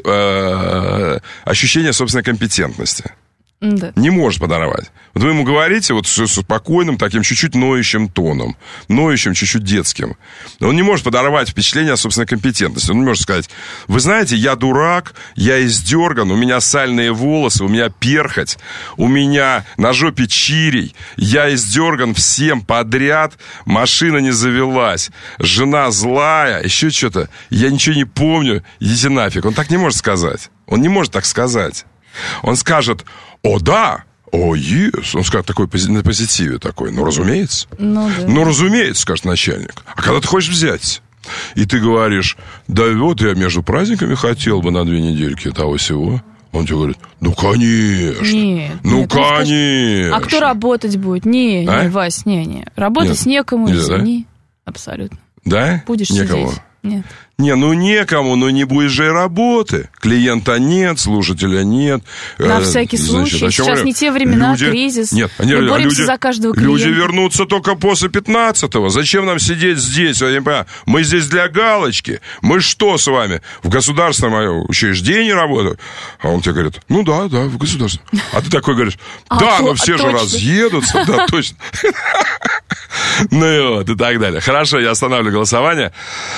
э, ощущение собственной компетентности. Да. Не может подорвать. Вот вы ему говорите вот с, с спокойным, таким чуть-чуть ноющим тоном, ноющим, чуть-чуть детским. Он не может подорвать впечатление о собственной компетентности. Он не может сказать: вы знаете, я дурак, я издерган, у меня сальные волосы, у меня перхоть, у меня на жопе чирий, я издерган всем подряд, машина не завелась, жена злая, еще что-то, я ничего не помню, идите нафиг. Он так не может сказать. Он не может так сказать. Он скажет: о, да, о, yes. Он скажет такой пози- на позитиве такой. Ну, разумеется. Ну, да. Ну, разумеется, скажет начальник. А когда ты хочешь взять? И ты говоришь: да вот я между праздниками хотел бы на две недельки того-сего. Он тебе говорит: ну, конечно. Нет, ну, нет, он скажет: конечно. а кто работать будет? Не, А? не, Вась, не, не. Работать Нет. некому, Нельзя, да? извини. Абсолютно. Да? Будешь Некому. сидеть. Нет. Не, ну некому, ну не будет же и работы. Клиента нет, слушателя нет. На Э, всякий значит, случай. о чем Сейчас говорю? не те времена, Люди- кризис. Нет, они, Мы а боремся люди, за каждого клиента. люди вернутся только после пятнадцатого. Зачем нам сидеть здесь? Я не понимаю. Мы здесь для галочки. Мы что с вами? В государственном учреждении работаем? А он тебе говорит: ну да, да, в государственном. А ты такой говоришь: А, да, то- но все же точно. разъедутся. Да, точно. Ну и вот, и так далее. Хорошо, я останавливаю голосование.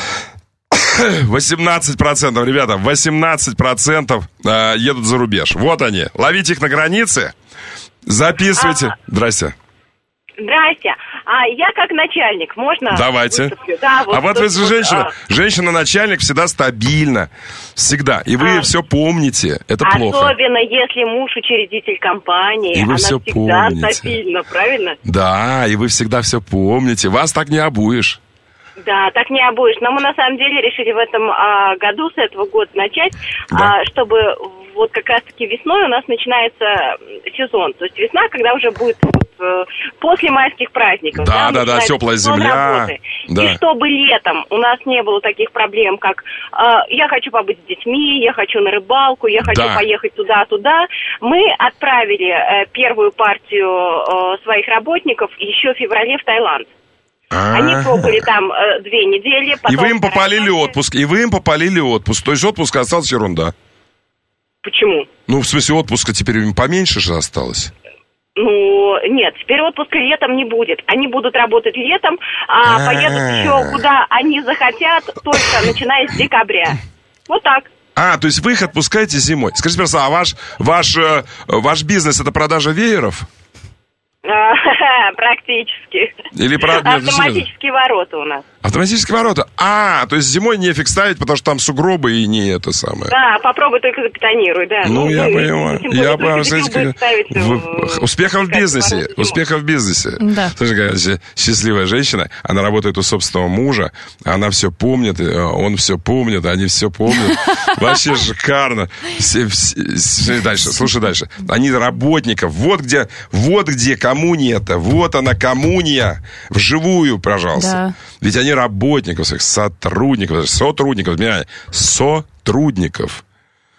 восемнадцать процентов, ребята, восемнадцать процентов э, едут за рубеж. Вот они. Ловите их на границе. Записывайте. Здрасте. Здрасте. А я как начальник, можно? Давайте. выступлю? Да, А вот вы тут же вот, женщина. а, Женщина-начальник всегда стабильна. Всегда. И вы А. все помните. Это плохо. Особенно если муж учредитель компании, И вы она всё всегда помните. стабильна, правильно? Да, и вы всегда все помните. Вас так не обуешь. Да, так не обуешь. Но мы на самом деле решили в этом а, году, с этого года начать, Да. а, чтобы вот как раз-таки весной у нас начинается сезон. То есть весна, когда уже будет вот, э, после майских праздников. Да, да, да, начинается теплая сезон земля. работы. Да. И чтобы летом у нас не было таких проблем, как э, я хочу побыть с детьми, я хочу на рыбалку, я хочу Да. поехать туда-туда, мы отправили э, первую партию э, своих работников еще в феврале в Таиланд. Они А. пробыли там э, две недели. И потом вы им вторая попалили партия. отпуск. И вы им попалили отпуск. То есть отпуск остался ерунда. Почему? Ну, в смысле, отпуска теперь им поменьше же осталось. Ну, нет, теперь отпуска летом не будет. Они будут работать летом, а А. поедут еще куда они захотят, только начиная с декабря. Вот так. А, то есть вы их отпускаете зимой. Скажите, пожалуйста, а ваш, ваш, э, ваш бизнес — это продажа вееров? Практически. Или про... Автоматические ворота у нас. Автоматические ворота. А, то есть зимой нефиг ставить, потому что там сугробы и не это самое. Да, попробуй только запетонируй, да. Ну, ну я ну, понимаю. Я понимаю, смотрите, в... успехов в бизнесе. Успехов в бизнесе. Да. Слушай, какая счастливая женщина. Она работает у собственного мужа. Она все помнит, он все помнит, они все помнят. Вообще шикарно. Дальше, слушай дальше. Они работников. Вот где, вот где коммуния-то. Вот она, коммуния. Вживую, пожалуйста. Да. Ведь они работников, своих сотрудников, сотрудников, сотрудников.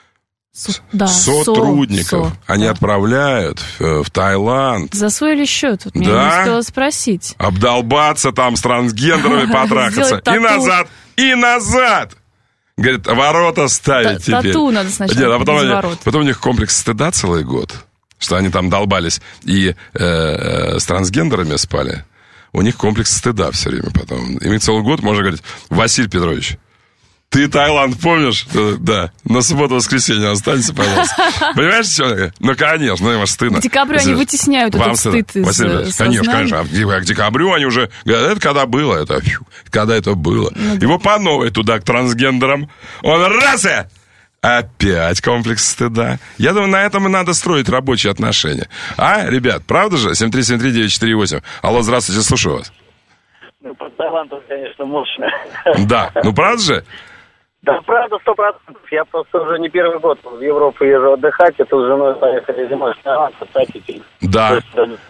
С- да, сотрудников. со, со, они да. отправляют в, в Таиланд. За свой или счет? Вот Да? меня не успела спросить. Обдолбаться там с трансгендерами, потрахаться. Сделать тату. И назад, и назад. Говорит, ворота ставить Та- теперь. тату надо сначала, Нет, а потом, без они- ворот. потом у них комплекс стыда целый год. Что они там долбались и э, э, с трансгендерами спали. У них комплекс стыда все время потом. И мы целый год можно говорить: Василий Петрович, ты Таиланд помнишь? Да. На субботу-воскресенье останься, пожалуйста. Понимаешь, что? Ну, конечно, ну, ему стыдно. К декабрю они вытесняют Вам этот стыд из Василий Петрович, конечно, сознания. конечно. А к декабрю они уже говорят, это когда было, это фью, когда это было. Ну, Его по новой туда, к трансгендерам. Он раз и... Опять комплекс стыда. Я думаю, на этом и надо строить рабочие отношения. А, ребят, правда же? семь три семь три девять четыре восемь. Алло, здравствуйте, слушаю вас. Ну, по таланту, конечно, мощно. Да, ну правда же? Да, правда, сто процентов. Я просто уже не первый год в Европу езжу отдыхать, и тут с женой поехали зимой в Таиланд, кстати. Да.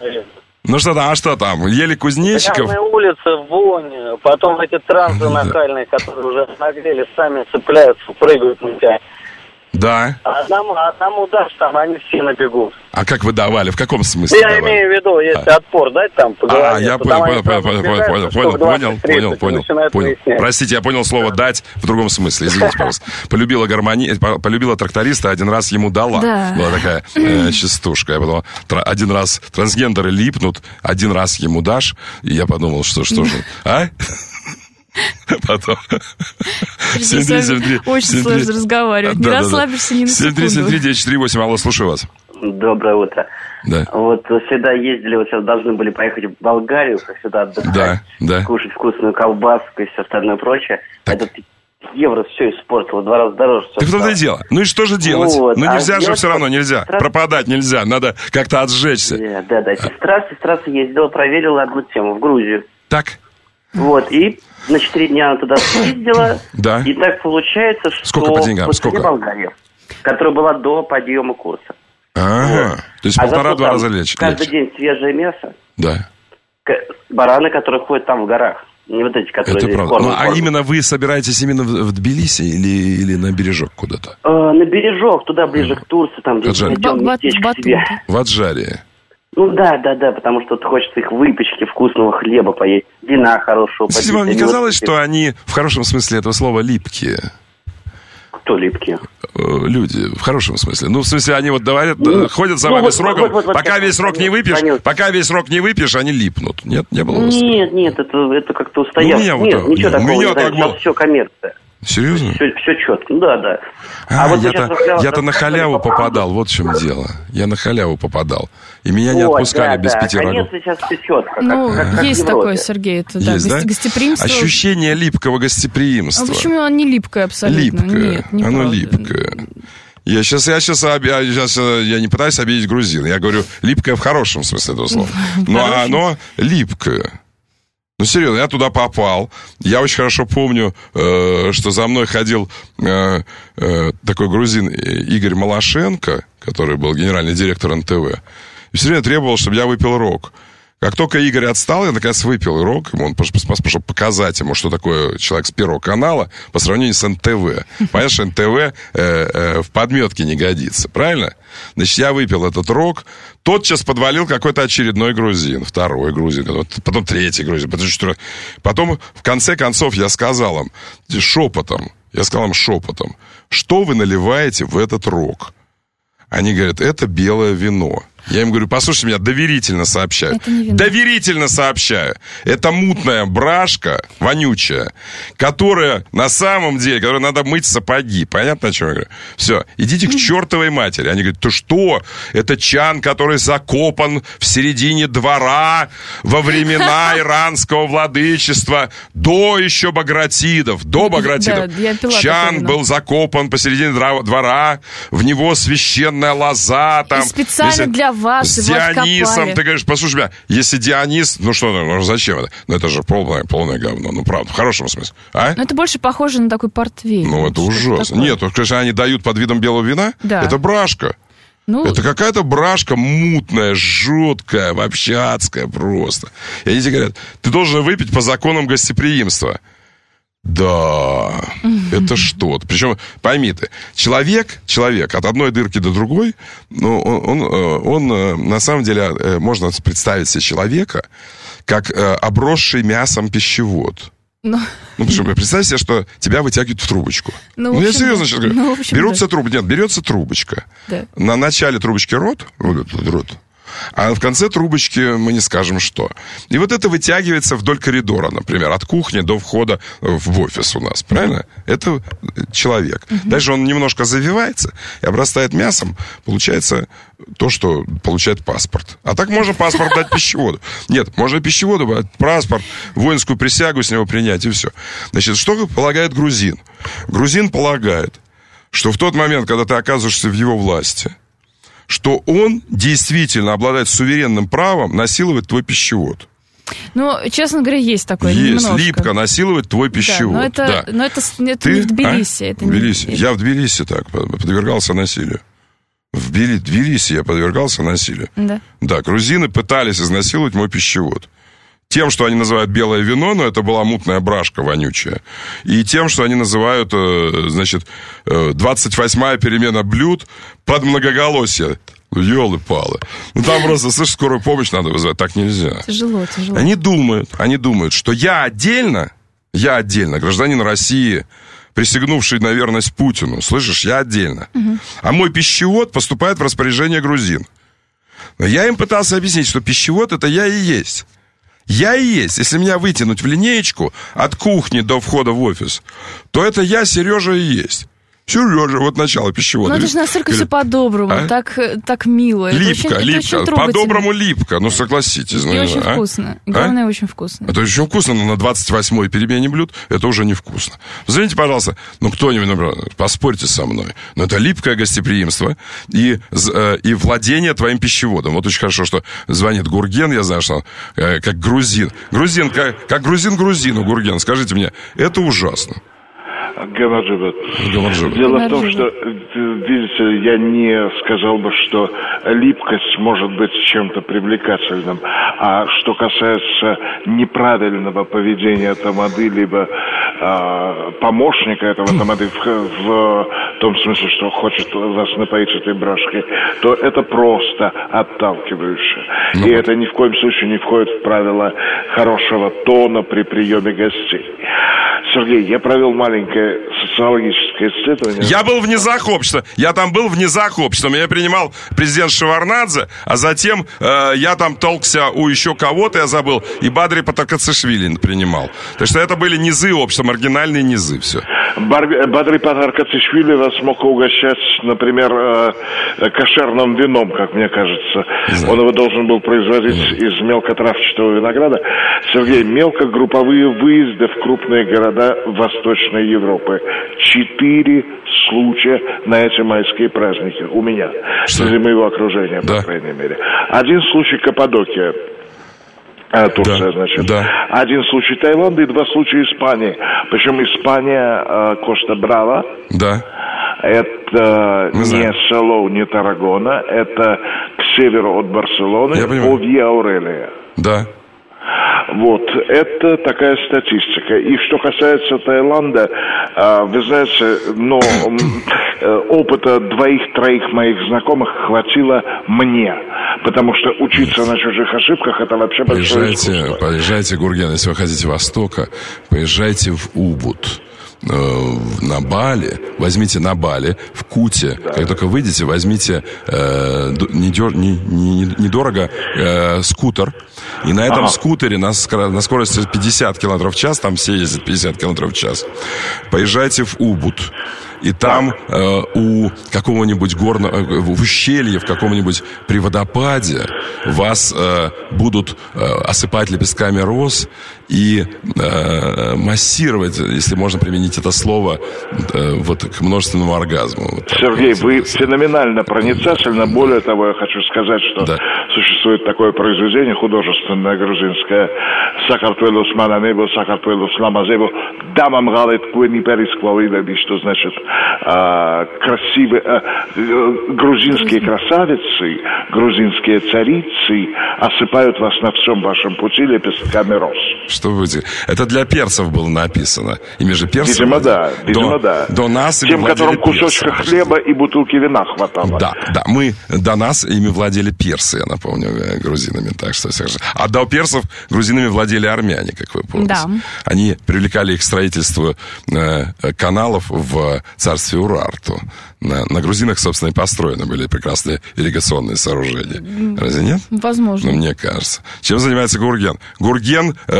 Ну что там, а что там? Ели кузнечиков? Грязная улица, вонь, потом эти трансы нахальные, которые уже нагрели, сами цепляются, прыгают на тебя. Да. А одному, одному дашь, там они все набегут. А как вы давали? В каком смысле Я давали? имею в виду, если А. отпор дать там по голове, А, я то понял, там понял, они понял, сразу понял, понял, сбегаются, понял, штук понял, двадцать тридцать, понял, и понял, начинают понял. выяснять. Простите, я понял слово «дать» в другом смысле. Извините, пожалуйста. Полюбила гармони... по- полюбила тракториста, один раз ему дала. Да. Была такая э, частушка. Я подумал, тра- один раз трансгендеры липнут, один раз ему дашь. И я подумал, что, что же... А? Потом... С вами очень сложно разговаривать. Не расслабишься ни на семь три семь три секунду. девять четыре восемь. Алло, слушаю вас. Доброе утро. Да. Вот сюда ездили, вот сейчас должны были поехать в Болгарию, как сюда отдыхать, Да, да. кушать вкусную колбаску и все остальное прочее. Так. Этот евро все испортил, в два раза дороже все Так в том-то и дело. Ну и что же делать? Вот, Ну а нельзя же делать все равно, вот нельзя. сразу- Пропадать нельзя, надо как-то отжечься. Да, да, да. Сестра, сестра съездила, проверила одну тему в Грузию. Так? Вот, и на четыре дня она туда съездила. Да. И так получается, что... Сколько по деньгам? после Сколько? Болгарии, которая была до подъема курса. Ага. То есть А зато полтора-два там раза лечь. каждый лечь. день свежее мясо. Да. К- Бараны, которые ходят там в горах. Не вот эти, которые Это здесь правда. Ну, кормят, а кормят. именно вы собираетесь именно в, в Тбилиси или, или на бережок куда-то? Э, на бережок, туда ближе к Турции, там где Хаджар. найдем Ба- ба- местечко Батум, себе. да. В Аджарии. Ну да, да, да, потому что вот хочется их выпечки, вкусного хлеба поесть, вина хорошего попить. Кстати, вам не Они казалось, вот что они в хорошем смысле этого слова липкие? Кто липкие? Э, Люди, в хорошем смысле. Ну, в смысле, они вот говорят, Ну, э, ходят за ну, вами вот, сроком, вот, вот, вот пока я весь срок не звонил, выпьешь, звонил. пока весь срок не выпьешь, они липнут. Нет, не было у вас? Нет, нет, это, это как-то устоялось. Ну, у меня вот нет, так- ничего у такого меня не так было. все коммерция. Серьезно? Все, все четко, ну да, да. А, вот вы я-то, сейчас рассказали- я-то на халяву рассказали по поводу- попадал, вот в чем дело. Я на халяву попадал. И меня не Вот, отпускали да, без да. пяти рогов. Конечно, сейчас все четко. Ну, как, как, как есть в Европе. такое, Сергей, это да, Есть, да? гости- гостеприимство. Ощущение липкого А гостеприимства. почему оно не липкое абсолютно? Липкое. Нет, не Оно правда. липкое. Я сейчас, я сейчас, я, сейчас, я не пытаюсь обидеть грузин. Я говорю, липкое в хорошем смысле этого слова. Но оно липкое. Ну, серьезно, я туда попал. Я очень хорошо помню, э, что за мной ходил э, э, такой грузин Игорь Малашенко, который был генеральный директор эн тэ вэ. И все время требовал, чтобы я выпил рок. Как только Игорь отстал, я, наконец, выпил рок. Ему он пошел показать ему, что такое человек с Первого канала по сравнению с эн тэ вэ. Понимаешь, эн тэ вэ э, э, в подметке не годится, правильно? Значит, я выпил этот рок. Тотчас подвалил какой-то очередной грузин. Второй грузин, потом третий грузин. Потом, четвертый. Потом, в конце концов, я сказал им шепотом, я сказал им шепотом, что вы наливаете в этот рок? Они говорят, это белое вино. Я им говорю, послушайте меня, доверительно сообщаю. Это не вино. Доверительно сообщаю. Это мутная брашка, вонючая, которая на самом деле, которой надо мыть сапоги. Понятно, о чем я говорю? Все, идите к чертовой матери. Они говорят, ты что? Это чан, который закопан в середине двора во времена иранского владычества, до еще багратидов, до багратидов. Да, я пила чан такое вино. был закопан посередине двора, в него священная лоза. Там, И специально если для вас с его Дионисом, откопали. ты говоришь, послушай меня, если Дионис, ну что, ну зачем это? Ну это же полное, полное говно, ну правда, в хорошем смысле. А? Но это больше похоже на такой портвейн. Ну это Что-то ужасно. такое. Нет, конечно, они дают под видом белого вина, Да. это брашка. Ну, Это какая-то брашка мутная, жуткая, вообще адская просто. И они тебе говорят, ты должен выпить по законам гостеприимства. Да, это что-то. Причем, пойми ты, человек, человек от одной дырки до другой, ну, он, он, он на самом деле, можно представить себе человека, как обросший мясом пищевод. ну, Ну, почему? Представь себе, что тебя вытягивают в трубочку. Ну, в Ну, я общем, серьезно да. сейчас говорю. Ну, в общем, берутся да. трубочка. Нет, берется трубочка. Да. На начале трубочки рот, вот этот рот, а в конце трубочки мы не скажем что. И вот это вытягивается вдоль коридора, например, от кухни до входа в офис у нас, правильно? Это человек. Дальше он немножко завивается и обрастает мясом. Получается то, что получает паспорт. А так можно паспорт дать пищеводу. Нет, можно пищеводу дать паспорт, воинскую присягу с него принять, и все. Значит, что полагает грузин? Грузин полагает, что в тот момент, когда ты оказываешься в его власти, что он действительно обладает суверенным правом насиловать твой пищевод. ну, честно говоря, есть такое Есть, немножко. липко насиловать твой пищевод. Да, но это, Да. но это, с- это Ты, не в Тбилиси. а? Это в не- Тбилиси. Я в Тбилиси так подвергался насилию. В Били- Тбилиси я подвергался насилию. Да. Да, грузины пытались изнасиловать мой пищевод. Тем, что они называют белое вино, но это была мутная брашка вонючая. И тем, что они называют, э, значит, э, двадцать восьмая перемена блюд под многоголосие. Ну, елы-палы. Ну, там просто, слышь, скорую помощь надо вызывать. Так нельзя. Тяжело, тяжело. Они думают, они думают, что я отдельно, я отдельно, гражданин России, присягнувший на верность Путину, слышишь, я отдельно. Угу. А мой пищевод поступает в распоряжение грузин. Но я им пытался объяснить, что пищевод это я и есть. Я и есть. Если меня вытянуть в линеечку от кухни до входа в офис, то это я, Сережа, и есть. Сережа, вот начало пищевода. Ну, это же настолько все по-доброму, А? так, так мило. Это Липко, очень, это липко. очень трогательно. По-доброму липко. Ну, согласитесь. И ну, очень а? вкусно. И А? главное, очень вкусно. Это очень вкусно, но на двадцать восьмой перемене блюд это уже невкусно. Извините, пожалуйста, ну кто-нибудь, например, поспорьте со мной, но это липкое гостеприимство и, э, и владение твоим пищеводом. Вот очень хорошо, что звонит Гурген, я знаю, что он э, как грузин. Грузин, как, как грузин грузину, Гурген, скажите мне, это ужасно. Гамаджиба. Гамаджиба. Дело в том, что, видите, я не сказал бы, что липкость может быть чем-то привлекательным. А что касается неправильного поведения тамады, либо э, помощника этого тамады в, в том смысле, что хочет вас напоить этой брашкой, то это просто отталкивающе. Ну, И вот. это ни в коем случае не входит в правила хорошего тона при приеме гостей. Сергей, я провел маленькое социологическое исследование. Я был в низах общества. Я там был в низах общества. Меня принимал президент Шеварднадзе, а затем э, я там толкся у еще кого-то, я забыл, и Бадри Патаркацишвили принимал. Так что это были низы общества, маргинальные низы, все. Бар- Бадри Патаркацишвили вас мог угощать, например, э, кошерным вином, как мне кажется. Да. Он его должен был производить да. из мелкотравчатого винограда. Сергей, мелкогрупповые выезды в крупные города Восточной Европы. Четыре случая на эти майские праздники. У меня. Что? Среди моего окружения, да. по крайней мере. Один случай Каппадокия. А, Турция, да, значит. Да. Один случай Таиланда и два случая Испании. Причем Испания, э, Коста-Брава. Да. Это Мы не знаем. Салоу, не Таррагона. Это к северу от Барселоны. По Виа-Аурелия. Да. Вот, это такая статистика. И что касается Таиланда, вы знаете, но опыта двоих-троих моих знакомых хватило мне. Потому что учиться на чужих ошибках — это вообще большое искусство. Поезжайте, Гурген, если вы хотите Востока, поезжайте в Убуд. э, на Бали, возьмите на Бали, в Куте, да. Как только выйдете, возьмите э, недор, не, не, недорого э, скутер, и на этом ага. скутере на, на скорости пятьдесят километров в час, там все ездят пятьдесят километров в час, поезжайте в Убуд. И там э, у какого-нибудь горного, э, в ущелье, в каком-нибудь при водопаде вас э, будут э, осыпать лепестками роз и э, массировать, если можно применить это слово, э, вот к множественному оргазму. Вот Сергей, вот, вы феноменально проницательны. Более того, я хочу сказать, что да. существует такое произведение художественное грузинское «Сакартвелус мананебо, Сакартвелус ламазебо, дамам галет куэни перисквавидаби», что значит а, красивые а, грузинские красавицы, грузинские царицы осыпают вас на всем вашем пути лепестками роз. Что вы... Это для персов было написано. Ими же персы... Видимо, да. Видимо, до, да. До нас тем, которым кусочка персы. Хлеба и бутылки вина хватало. Да, да. Мы, до нас ими владели персы, я напомню, грузинами. Так что... А до персов грузинами владели армяне, как вы помните. Да. Они привлекали их к строительству э, каналов в царстве Урарту. На, на грузинах, собственно, и построены были прекрасные ирригационные сооружения. Разве нет? Возможно. Ну, мне кажется. Чем занимается Гурген? Гурген э,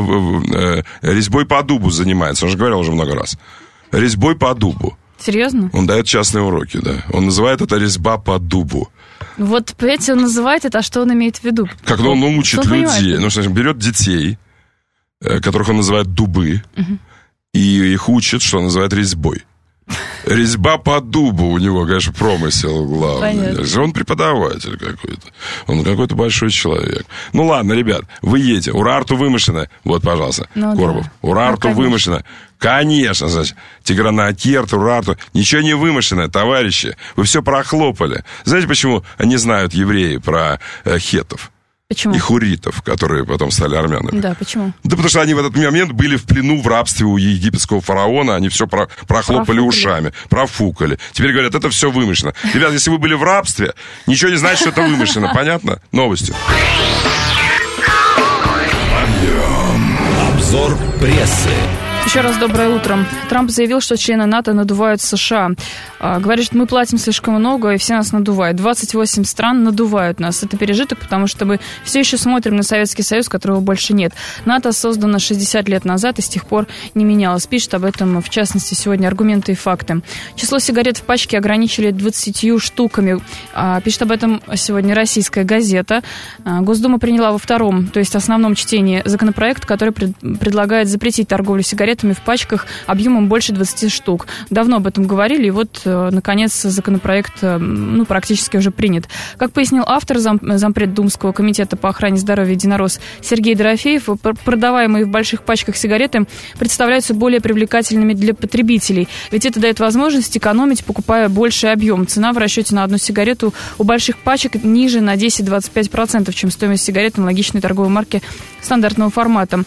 э, резьбой по дубу занимается. Он же говорил уже много раз. Резьбой по дубу. Серьезно? Он дает частные уроки, да. Он называет это резьба по дубу. Вот, понимаете, он называет это, а что он имеет в виду? Как он учит что людей. Ну, что, берет детей, которых он называет дубы, угу. и их учит, что он называет резьбой. Резьба по дубу у него, конечно, промысел главный. Понятно. Он преподаватель какой-то. Он какой-то большой человек. Ну ладно, ребят, вы едете. Урарту вымышленное. Вот, пожалуйста, ну, Коробов. Да. Урарту ну, вымышленное. Конечно, значит, Тигран-Акерт, Урарту. Ничего не вымышленное, товарищи. Вы все прохлопали. Знаете, почему они знают, евреи, про э, хеттов? Почему? И хуритов, которые потом стали армянами. Да, почему? Да потому что они в этот момент были в плену, в рабстве у египетского фараона, они все про, прохлопали профукали. ушами, профукали. Теперь говорят, это все вымышленно. Ребята, если вы были в рабстве, ничего не значит, что это вымышленно. Понятно? Новости. Подъем. Обзор прессы. Еще раз доброе утро. Трамп заявил, что члены НАТО надувают США. Говорит, что мы платим слишком много, и все нас надувают. двадцать восемь стран надувают нас. Это пережиток, потому что мы все еще смотрим на Советский Союз, которого больше нет. НАТО создано шестьдесят лет назад и с тех пор не менялось. Пишет об этом, в частности, сегодня «Аргументы и факты». Число сигарет в пачке ограничили двадцатью штуками. Пишет об этом сегодня «Российская газета». Госдума приняла во втором, то есть основном чтении, законопроект, который пред, предлагает запретить торговлю сигаретами в пачках объемом больше двадцати штук. Давно об этом говорили, и вот, наконец, законопроект ну, практически уже принят. Как пояснил автор, зам, зампред Думского комитета по охране здоровья «Единорос» Сергей Дорофеев, продаваемые в больших пачках сигареты представляются более привлекательными для потребителей. Ведь это дает возможность экономить, покупая больший объем. Цена в расчете на одну сигарету у больших пачек ниже на десять-двадцать пять процентов, чем стоимость сигарет аналогичной торговой марки стандартного формата.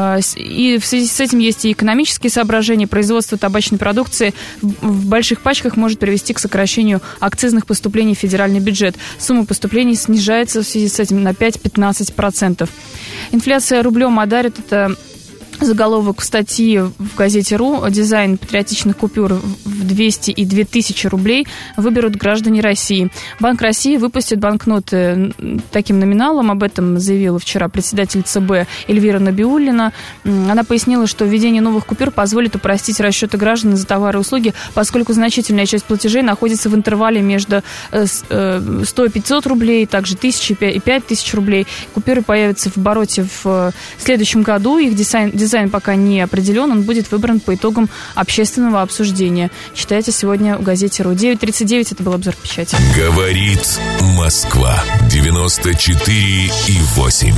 И в связи с этим есть и экономические соображения. Производство табачной продукции в больших пачках может привести к сокращению акцизных поступлений в федеральный бюджет. Сумма поступлений снижается в связи с этим на пять-пятнадцать процентов. Инфляция рублем одарит это... Заголовок статьи в газете «Ру». Дизайн патриотичных купюр в двести и две тысячи рублей выберут граждане России. Банк России выпустит банкноты таким номиналом. Об этом заявила вчера председатель ЦБ Эльвира Набиуллина. Она пояснила, что введение новых купюр позволит упростить расчеты граждан за товары и услуги, поскольку значительная часть платежей находится в интервале между сто-пятьсот рублей, также тысяча и пять тысяч рублей. Купюры появятся в обороте в следующем году. Их дизайн Дизайн пока не определен, он будет выбран по итогам общественного обсуждения. Читайте сегодня в газете «Ру». девять тридцать девять, это был обзор печати. Говорит Москва. девяносто четыре и восемь.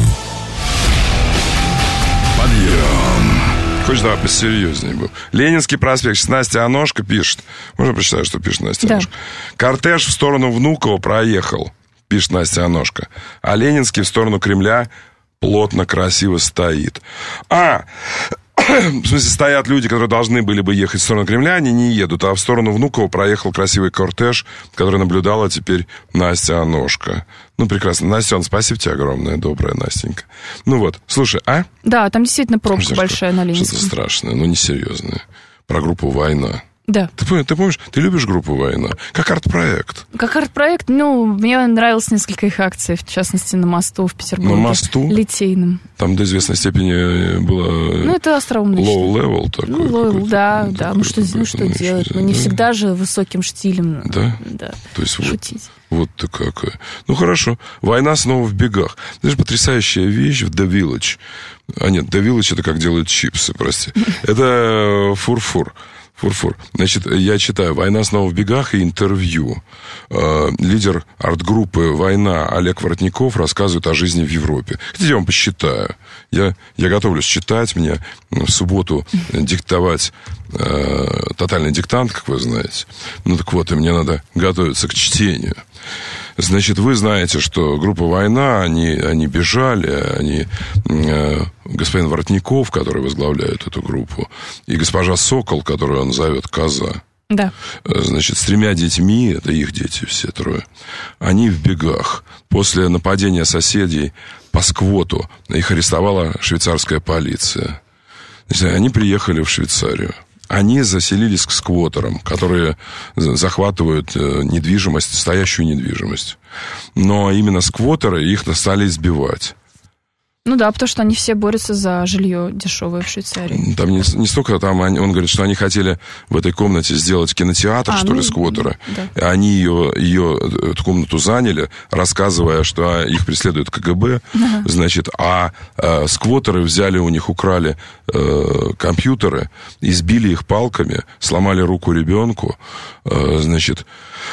Подъем. Хочешь, давай посерьезнее был. Ленинский проспект. Сейчас Настя Аношка пишет. Можно прочитать, что пишет Настя да. Аношка? Кортеж в сторону Внуково проехал, пишет Настя Аношка. А Ленинский в сторону Кремля плотно, красиво стоит. А, в смысле, стоят люди, которые должны были бы ехать в сторону Кремля, они не едут, а в сторону Внуково проехал красивый кортеж, который наблюдала теперь Настя Аношка. Ну, прекрасно. Настен, спасибо тебе огромное, добрая Настенька. Ну вот, слушай, а? Да, там действительно пробка Что, большая на Ленинском. Что-то страшное, но несерьезное. про группу «Война». Да. Ты, ты помнишь, ты любишь группу «Война»? Как арт-проект. Как арт-проект, ну, мне нравилось несколько их акций, в частности, на мосту в Петербурге. На мосту? Литейном. Там до известной степени было... Ну, это остроумно. Low-level такой. Ну, low, да, да. Ну, что, ну, что делать? Ну, не да. всегда же высоким штилем. Да? Да. То есть шутить. Вот, вот ты какая. Ну, хорошо. «Война» снова в бегах. Знаешь, потрясающая вещь в The Village. А нет, The Village — это как делают чипсы, прости. Это фур-фур. Фур-фур. Значит, я читаю «Война снова в бегах» и интервью. Э, лидер арт-группы «Война» Олег Воротников рассказывает о жизни в Европе. Хотите, я вам посчитаю? Я, я готовлюсь читать, мне в субботу диктовать э, тотальный диктант, как вы знаете. Ну так вот, и мне надо готовиться к чтению. Значит, вы знаете, что группа «Война», они, они бежали, они, э, господин Воротников, который возглавляет эту группу, и госпожа Сокол, которую он зовет «Коза». Да. Значит, с тремя детьми, это их дети все трое, они в бегах. После нападения соседей по сквоту их арестовала швейцарская полиция. Значит, они приехали в Швейцарию. Они заселились к сквотерам, которые захватывают недвижимость, стоящую недвижимость. Но именно сквотеры их стали избивать. Ну да, потому что они все борются за жилье дешевое в Швейцарии. Там не, не столько там, они, он говорит, что они хотели в этой комнате сделать кинотеатр, а, что ну, ли, сквотеры. Да. Они ее, ее, эту комнату заняли, рассказывая, что их преследует КГБ. Ага. Значит, а э, сквотеры взяли у них, украли э, компьютеры, избили их палками, сломали руку ребенку, э, значит...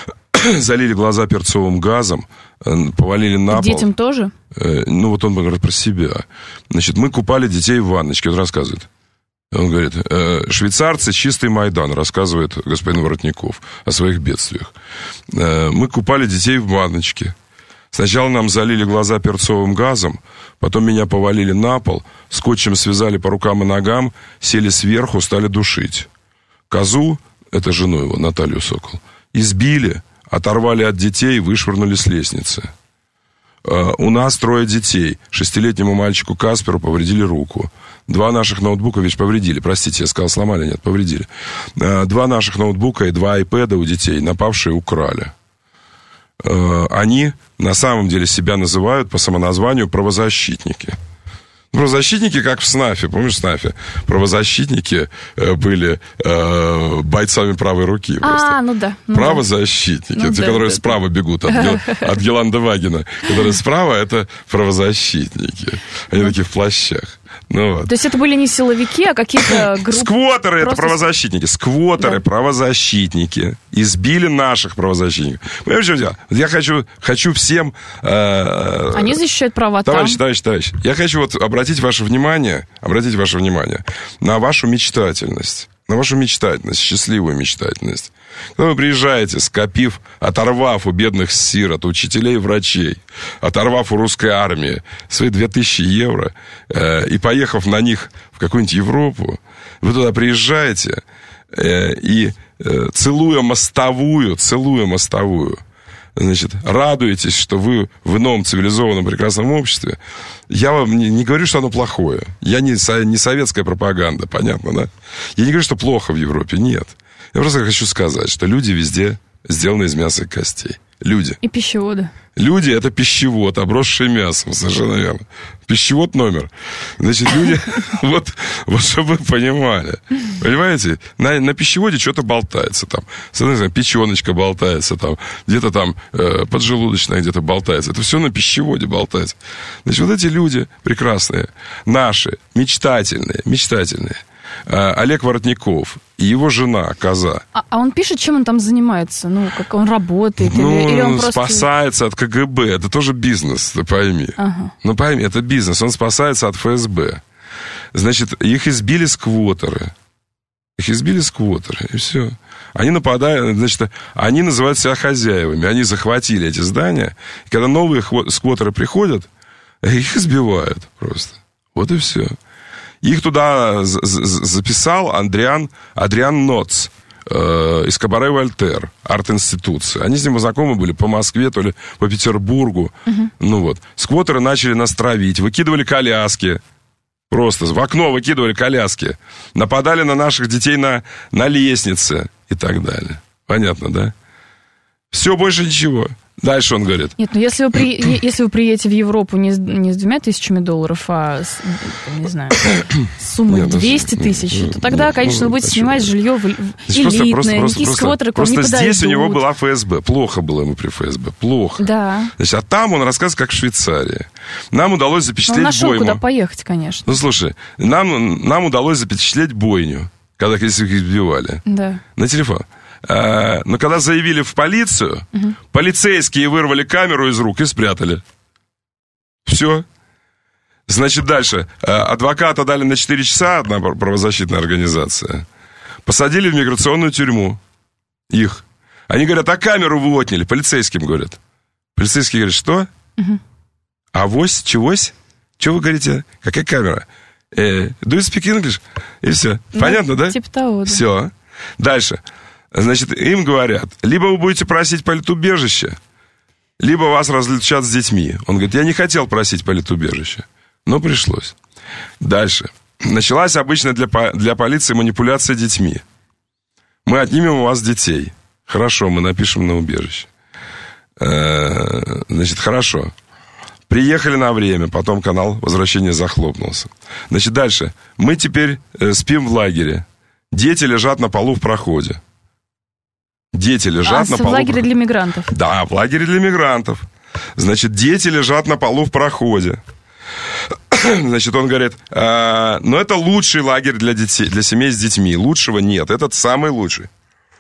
залили глаза перцовым газом, повалили на пол. Детям тоже? Ну, вот он говорит про себя. Значит, мы купали детей в ванночке, он рассказывает. Он говорит, швейцарцы чистый Майдан, рассказывает господин Воротников о своих бедствиях. Мы купали детей в ванночке. Сначала нам залили глаза перцовым газом, потом меня повалили на пол, скотчем связали по рукам и ногам, сели сверху, стали душить. Козу, это жену его, Наталью Сокол, избили, оторвали от детей и вышвырнули с лестницы. Uh, у нас трое детей. Шестилетнему мальчику Касперу повредили руку. Два наших ноутбука, видишь, повредили. Простите, я сказал, сломали, нет, повредили. Uh, два наших ноутбука и два айпэда у детей напавшие украли. Uh, они на самом деле себя называют по самоназванию правозащитники. Правозащитники, как в СНАФе, помнишь, в СНАФе? Правозащитники э, были э, бойцами правой руки. А, ну да. Ну правозащитники, ну, те, да, которые да, справа да. бегут от, Гел, от Геланда Вагина. Которые справа, это правозащитники. Они такие в плащах. Ну, вот. То есть это были не силовики, а какие-то группы? Сквотеры, Просто... это правозащитники. Сквотеры, да. правозащитники. Избили наших правозащитников. Понимаешь, в чем дело? Я хочу, хочу всем... Э, Они защищают права товарищ, там. Товарищ, товарищ, я хочу вот обратить ваше внимание, обратить ваше внимание на вашу мечтательность. На вашу мечтательность, счастливую мечтательность. Когда вы приезжаете, скопив, оторвав у бедных сирот, учителей и врачей, оторвав у русской армии свои две тысячи евро, э, и поехав на них в какую-нибудь Европу, вы туда приезжаете э, и, э, целуя мостовую, целуя мостовую, значит, радуетесь, что вы в ином цивилизованном прекрасном обществе. Я вам не, не говорю, что оно плохое. Я не, не советская пропаганда, понятно, да? Я не говорю, что плохо в Европе, нет. Я просто хочу сказать, что люди везде сделаны из мяса и костей. Люди. И пищеводы. Люди — это пищевод, обросший мясом, совершенно верно. Пищевод номер. Значит, люди, вот, вот чтобы вы понимали, понимаете, на, на пищеводе что-то болтается там. С одной стороны, печеночка болтается там, где-то там э, поджелудочная где-то болтается. Это все на пищеводе болтается. Значит, вот эти люди прекрасные, наши, мечтательные, мечтательные, Олег Воротников и его жена, Коза. А, а он пишет, чем он там занимается? Ну, как он работает? Ну, или, или он просто... спасается от КГБ. Это тоже бизнес, ты пойми. Ага. Ну, пойми, это бизнес. Он спасается от ФСБ. Значит, их избили сквотеры. Их избили сквотеры, и все. Они нападают, значит, они называют себя хозяевами. Они захватили эти здания. И когда новые сквотеры приходят, их избивают просто. Вот и все. Их туда записал Адриан, Адриан Ноц э, из Кабаре Вольтер, арт-институции. Они с ним знакомы были по Москве, то ли по Петербургу. Uh-huh. Ну вот. Сквотеры начали нас травить, выкидывали коляски. Просто в окно выкидывали коляски. Нападали на наших детей на, на лестнице и так далее. Понятно, да? Все, больше ничего. Дальше он говорит. Нет, ну если вы, при, если вы приедете в Европу не с, не с двумя тысячами долларов, а с, не знаю, с суммой Нет, двести тысяч, ну, то тогда, ну, конечно, ну, вы будете снимать жилье в, элитное, просто, никакие просто, сквотеры к вам просто не подойдут. Здесь у него была эф эс бэ. Плохо было ему при эф эс бэ. Плохо. Да. Значит, а там он рассказывает, как в Швейцарии. Нам удалось запечатлеть он нашел, бойню. куда поехать, конечно. Ну, слушай, нам, нам удалось запечатлеть бойню, когда их избивали. Да. На телефон. А, но когда заявили в полицию, угу. полицейские вырвали камеру из рук и спрятали. Все. Значит, дальше. Адвоката дали на четыре часа, одна правозащитная организация. Посадили в миграционную тюрьму. Их. Они говорят, а камеру вы отняли? Полицейским говорят. Полицейские говорят, что? Угу. Авось? Чегось? Чего вы говорите? Какая камера? Э, do you speak English? И все. Ну, понятно, да? Типа того, да. Все. Дальше. Значит, им говорят, либо вы будете просить политубежище, либо вас разлучат с детьми. Он говорит, я не хотел просить политубежище, но пришлось. Дальше. Началась обычно для, для полиции манипуляция детьми. Мы отнимем у вас детей. Хорошо, мы напишем на убежище. Значит, хорошо. Приехали на время, потом канал возвращения захлопнулся. Значит, дальше. Мы теперь спим в лагере. Дети лежат на полу в проходе. Дети лежат а, на полу. в лагере для мигрантов? Да, в лагере для мигрантов. Значит, дети лежат на полу в проходе. Значит, он говорит, а, но это лучший лагерь для детей, для семей с детьми. Лучшего нет, этот самый лучший.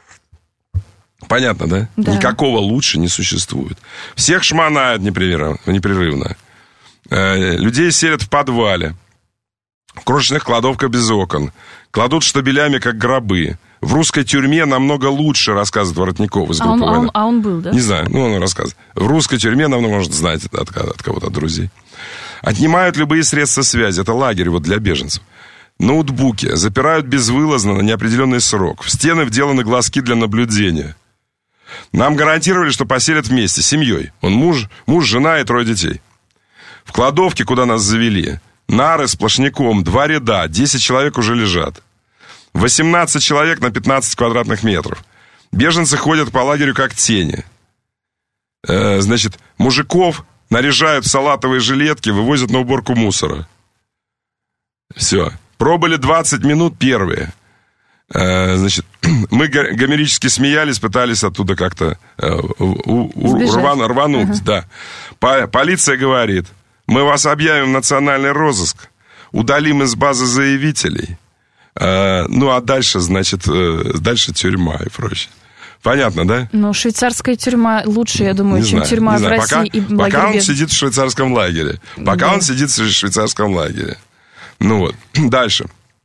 Понятно, да? Да. Никакого лучше не существует. Всех шмонают непрерывно. непрерывно. Э, людей селят в подвале. В крошечных кладовках без окон. Кладут штабелями, как гробы. В русской тюрьме намного лучше, рассказывает Воротников из группы а он, «Война». А он, а он был, да? Не знаю, ну он рассказывает. В русской тюрьме намного, может, знаете от, от кого-то, от друзей. Отнимают любые средства связи. Это лагерь вот для беженцев. Ноутбуки запирают безвылазно на неопределенный срок. В стены вделаны глазки для наблюдения. Нам гарантировали, что поселят вместе, с семьей. Он муж, муж, жена и трое детей. В кладовке, куда нас завели, нары сплошняком, два ряда, десять человек уже лежат. восемнадцать человек на пятнадцать квадратных метров. Беженцы ходят по лагерю как тени. Э, значит, мужиков наряжают в салатовые жилетки, вывозят на уборку мусора. Все. Пробыли двадцать минут первые. Э, значит, мы гомерически смеялись, пытались оттуда как-то э, у, у, рван, рвануть. Ага. Да. По, полиция говорит, мы вас объявим в национальный розыск, удалим из базы заявителей. Э, ну, а дальше, значит, э, дальше тюрьма и прочее. Понятно, да? Ну, швейцарская тюрьма лучше, я думаю, не чем знаю, тюрьма в знаю. России пока, и лагерь. Пока он без... сидит в швейцарском лагере. Пока да. он сидит в швейцарском лагере. Ну вот, дальше.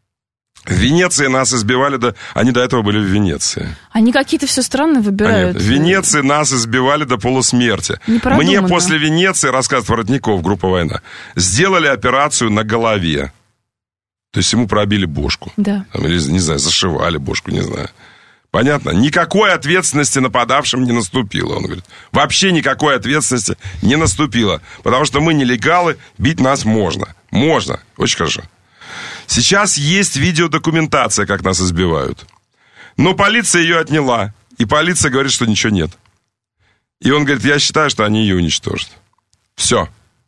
В Венеции нас избивали, до... они до этого были в Венеции. Они какие-то все страны выбирают. Они... В Венеции нас избивали до полусмерти. Мне после Венеции, рассказывает Воротников, группа «Война», сделали операцию на голове. То есть ему пробили бошку. Да. Там, или, не знаю, зашивали бошку, не знаю. Понятно? Никакой ответственности нападавшим не наступило, он говорит. Вообще никакой ответственности не наступило. Потому что мы нелегалы, бить нас можно. Можно. Очень хорошо. Сейчас есть видеодокументация, как нас избивают. Но полиция ее отняла. И полиция говорит, что ничего нет. И он говорит, я считаю, что они ее уничтожат. Все.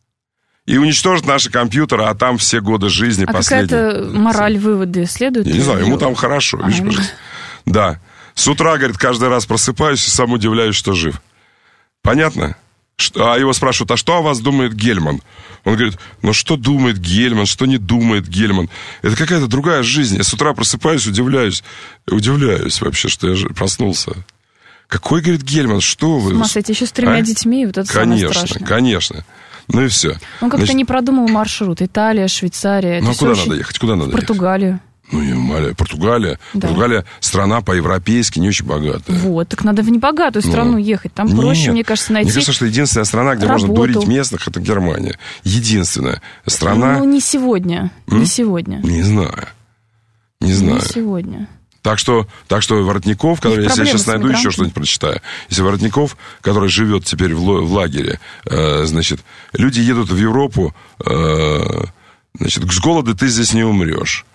И уничтожат наши компьютеры, а там все годы жизни а последние. А какая-то мораль, выводы следует? Я не знаю, ему там хорошо. А, видишь, пожалуйста. Да. С утра, говорит, каждый раз просыпаюсь и сам удивляюсь, что жив. Понятно? Что, а его спрашивают, а что о вас думает Гельман? Он говорит, ну что думает Гельман, что не думает Гельман? Это какая-то другая жизнь. Я с утра просыпаюсь, удивляюсь. Удивляюсь вообще, что я проснулся. Какой, говорит, Гельман, что вы? Маша, еще с тремя а? детьми, вот это конечно, самое страшное. Конечно, конечно. Ну и все. Он как-то Значит... не продумал маршрут. Италия, Швейцария. Ну а куда очень... надо ехать? Куда надо В Португалию. Ехать? Ну, я умоляю, Португалия. Да. Португалия страна по-европейски не очень богатая. Вот, так надо в небогатую страну ну, ехать. Там нет, проще, мне кажется, найти Мне кажется, что единственная страна, где работу. можно дурить местных, это Германия. Единственная страна... Ну, не сегодня. М? Не сегодня. Не знаю. Не знаю. Не сегодня. Так что, так что Воротников, который, если я сейчас найду еще что-нибудь прочитаю, если Воротников, который живет теперь в, в лагере, э, значит, люди едут в Европу... Э, Значит, с голода ты здесь не умрешь.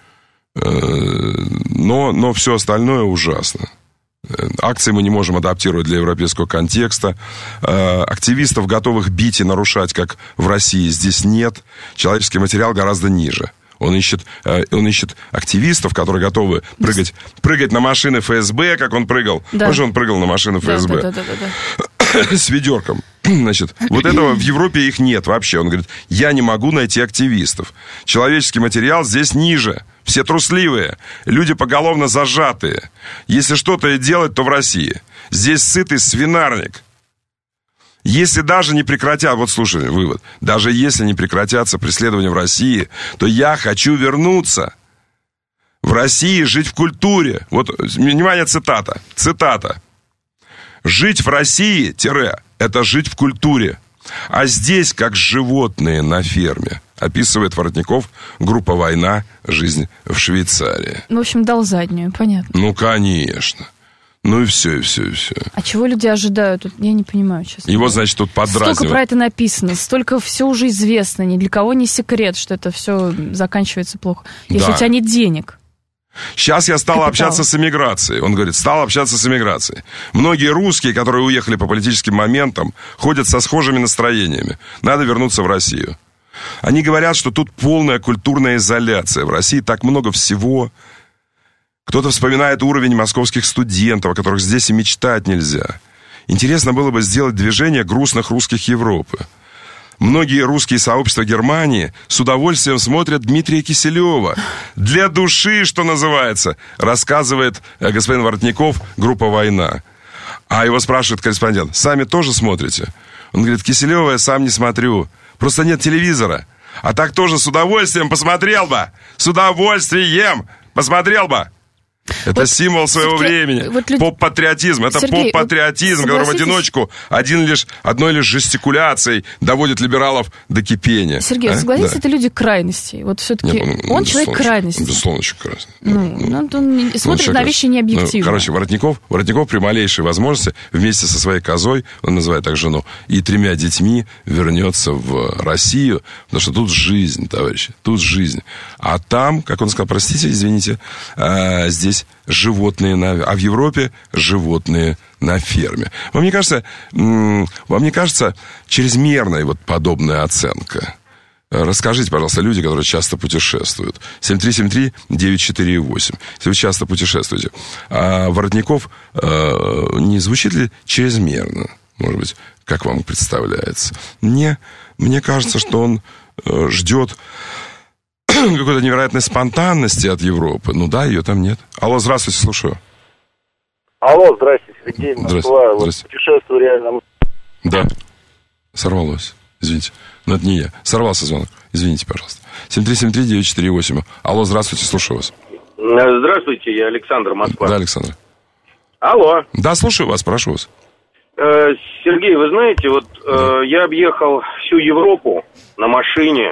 Но, но все остальное ужасно. Акции мы не можем адаптировать для европейского контекста. Активистов, готовых бить и нарушать, как в России, здесь нет. Человеческий материал гораздо ниже. Он ищет, он ищет активистов, которые готовы прыгать, прыгать на машины эф эс бэ, как он прыгал. Да. Может, он прыгал на машины эф эс бэ. Да, да, да, да, да. С ведерком. Значит, вот этого в Европе их нет вообще. Он говорит, я не могу найти активистов. Человеческий материал здесь ниже. Все трусливые. Люди поголовно зажатые. Если что-то и делать, то в России. Здесь сытый свинарник. Если даже не прекратят, вот слушай, вывод, даже если не прекратятся преследования в России, то я хочу вернуться в России, жить в культуре. Вот, внимание, цитата, цитата. Жить в России, тире, это жить в культуре. А здесь, как животные на ферме, описывает Воротников, группа «Война. Жизнь в Швейцарии». Ну, в общем, дал заднюю, понятно. Ну, конечно. Ну и все, и все, и все. А чего люди ожидают? Я не понимаю, честно. Его, значит, тут подразнивают. Столько про это написано, столько все уже известно. Ни для кого не секрет, что это все заканчивается плохо. Если да. у тебя нет денег. Сейчас я стал Капитал. общаться с эмиграцией. Он говорит, стал общаться с эмиграцией. Многие русские, которые уехали по политическим моментам, ходят со схожими настроениями. Надо вернуться в Россию. Они говорят, что тут полная культурная изоляция. В России так много всего. Кто-то вспоминает уровень московских студентов, о которых здесь и мечтать нельзя. Интересно было бы сделать движение грустных русских Европы. Многие русские сообщества Германии с удовольствием смотрят Дмитрия Киселева. Для души, что называется, рассказывает господин Воротников, группа «Война». А его спрашивает корреспондент, сами тоже смотрите? Он говорит, Киселева я сам не смотрю, просто нет телевизора. А так тоже с удовольствием посмотрел бы, с удовольствием посмотрел бы. Это вот символ своего Сергей, времени. Вот люди... Поп-патриотизм. Это Сергей, поп-патриотизм, вот который в одиночку один лишь, одной лишь жестикуляцией доводит либералов до кипения. Сергей, а? согласитесь, да. это люди крайностей. Вот все-таки Нет, он, он человек крайностей. Безусловно, человек крайностей. Ну, ну, он смотрит на вещи необъективно. Ну, короче, Воротников, Воротников при малейшей возможности вместе со своей козой, он называет так жену, и тремя детьми вернется в Россию, потому что тут жизнь, товарищи, тут жизнь. А там, как он сказал, простите, извините, а, здесь животные, на, а в Европе животные на ферме. Вам не кажется, вам не кажется чрезмерной вот подобная оценка? Расскажите, пожалуйста, люди, которые часто путешествуют. семь три семь три девять четыре восемь. Если вы часто путешествуете. А Воротников э, не звучит ли чрезмерно? Может быть, как вам представляется? Мне, мне кажется, что он э, ждет какой-то невероятной спонтанности от Европы. Ну да, ее там нет. Алло, здравствуйте, слушаю. Алло, здрасте, Сергей, Москва. Здрасте. Вот Здрасте. Путешествую реально. Да. Сорвалось. Извините. Но это не я. Сорвался звонок. Извините, пожалуйста. семь три семь три девять четыре восемь. Алло, здравствуйте, слушаю вас. Здравствуйте, я Александр, Москва. Да, Александр. Алло. Да, слушаю вас, прошу вас. Э, Сергей, вы знаете, вот э, я объехал всю Европу на машине.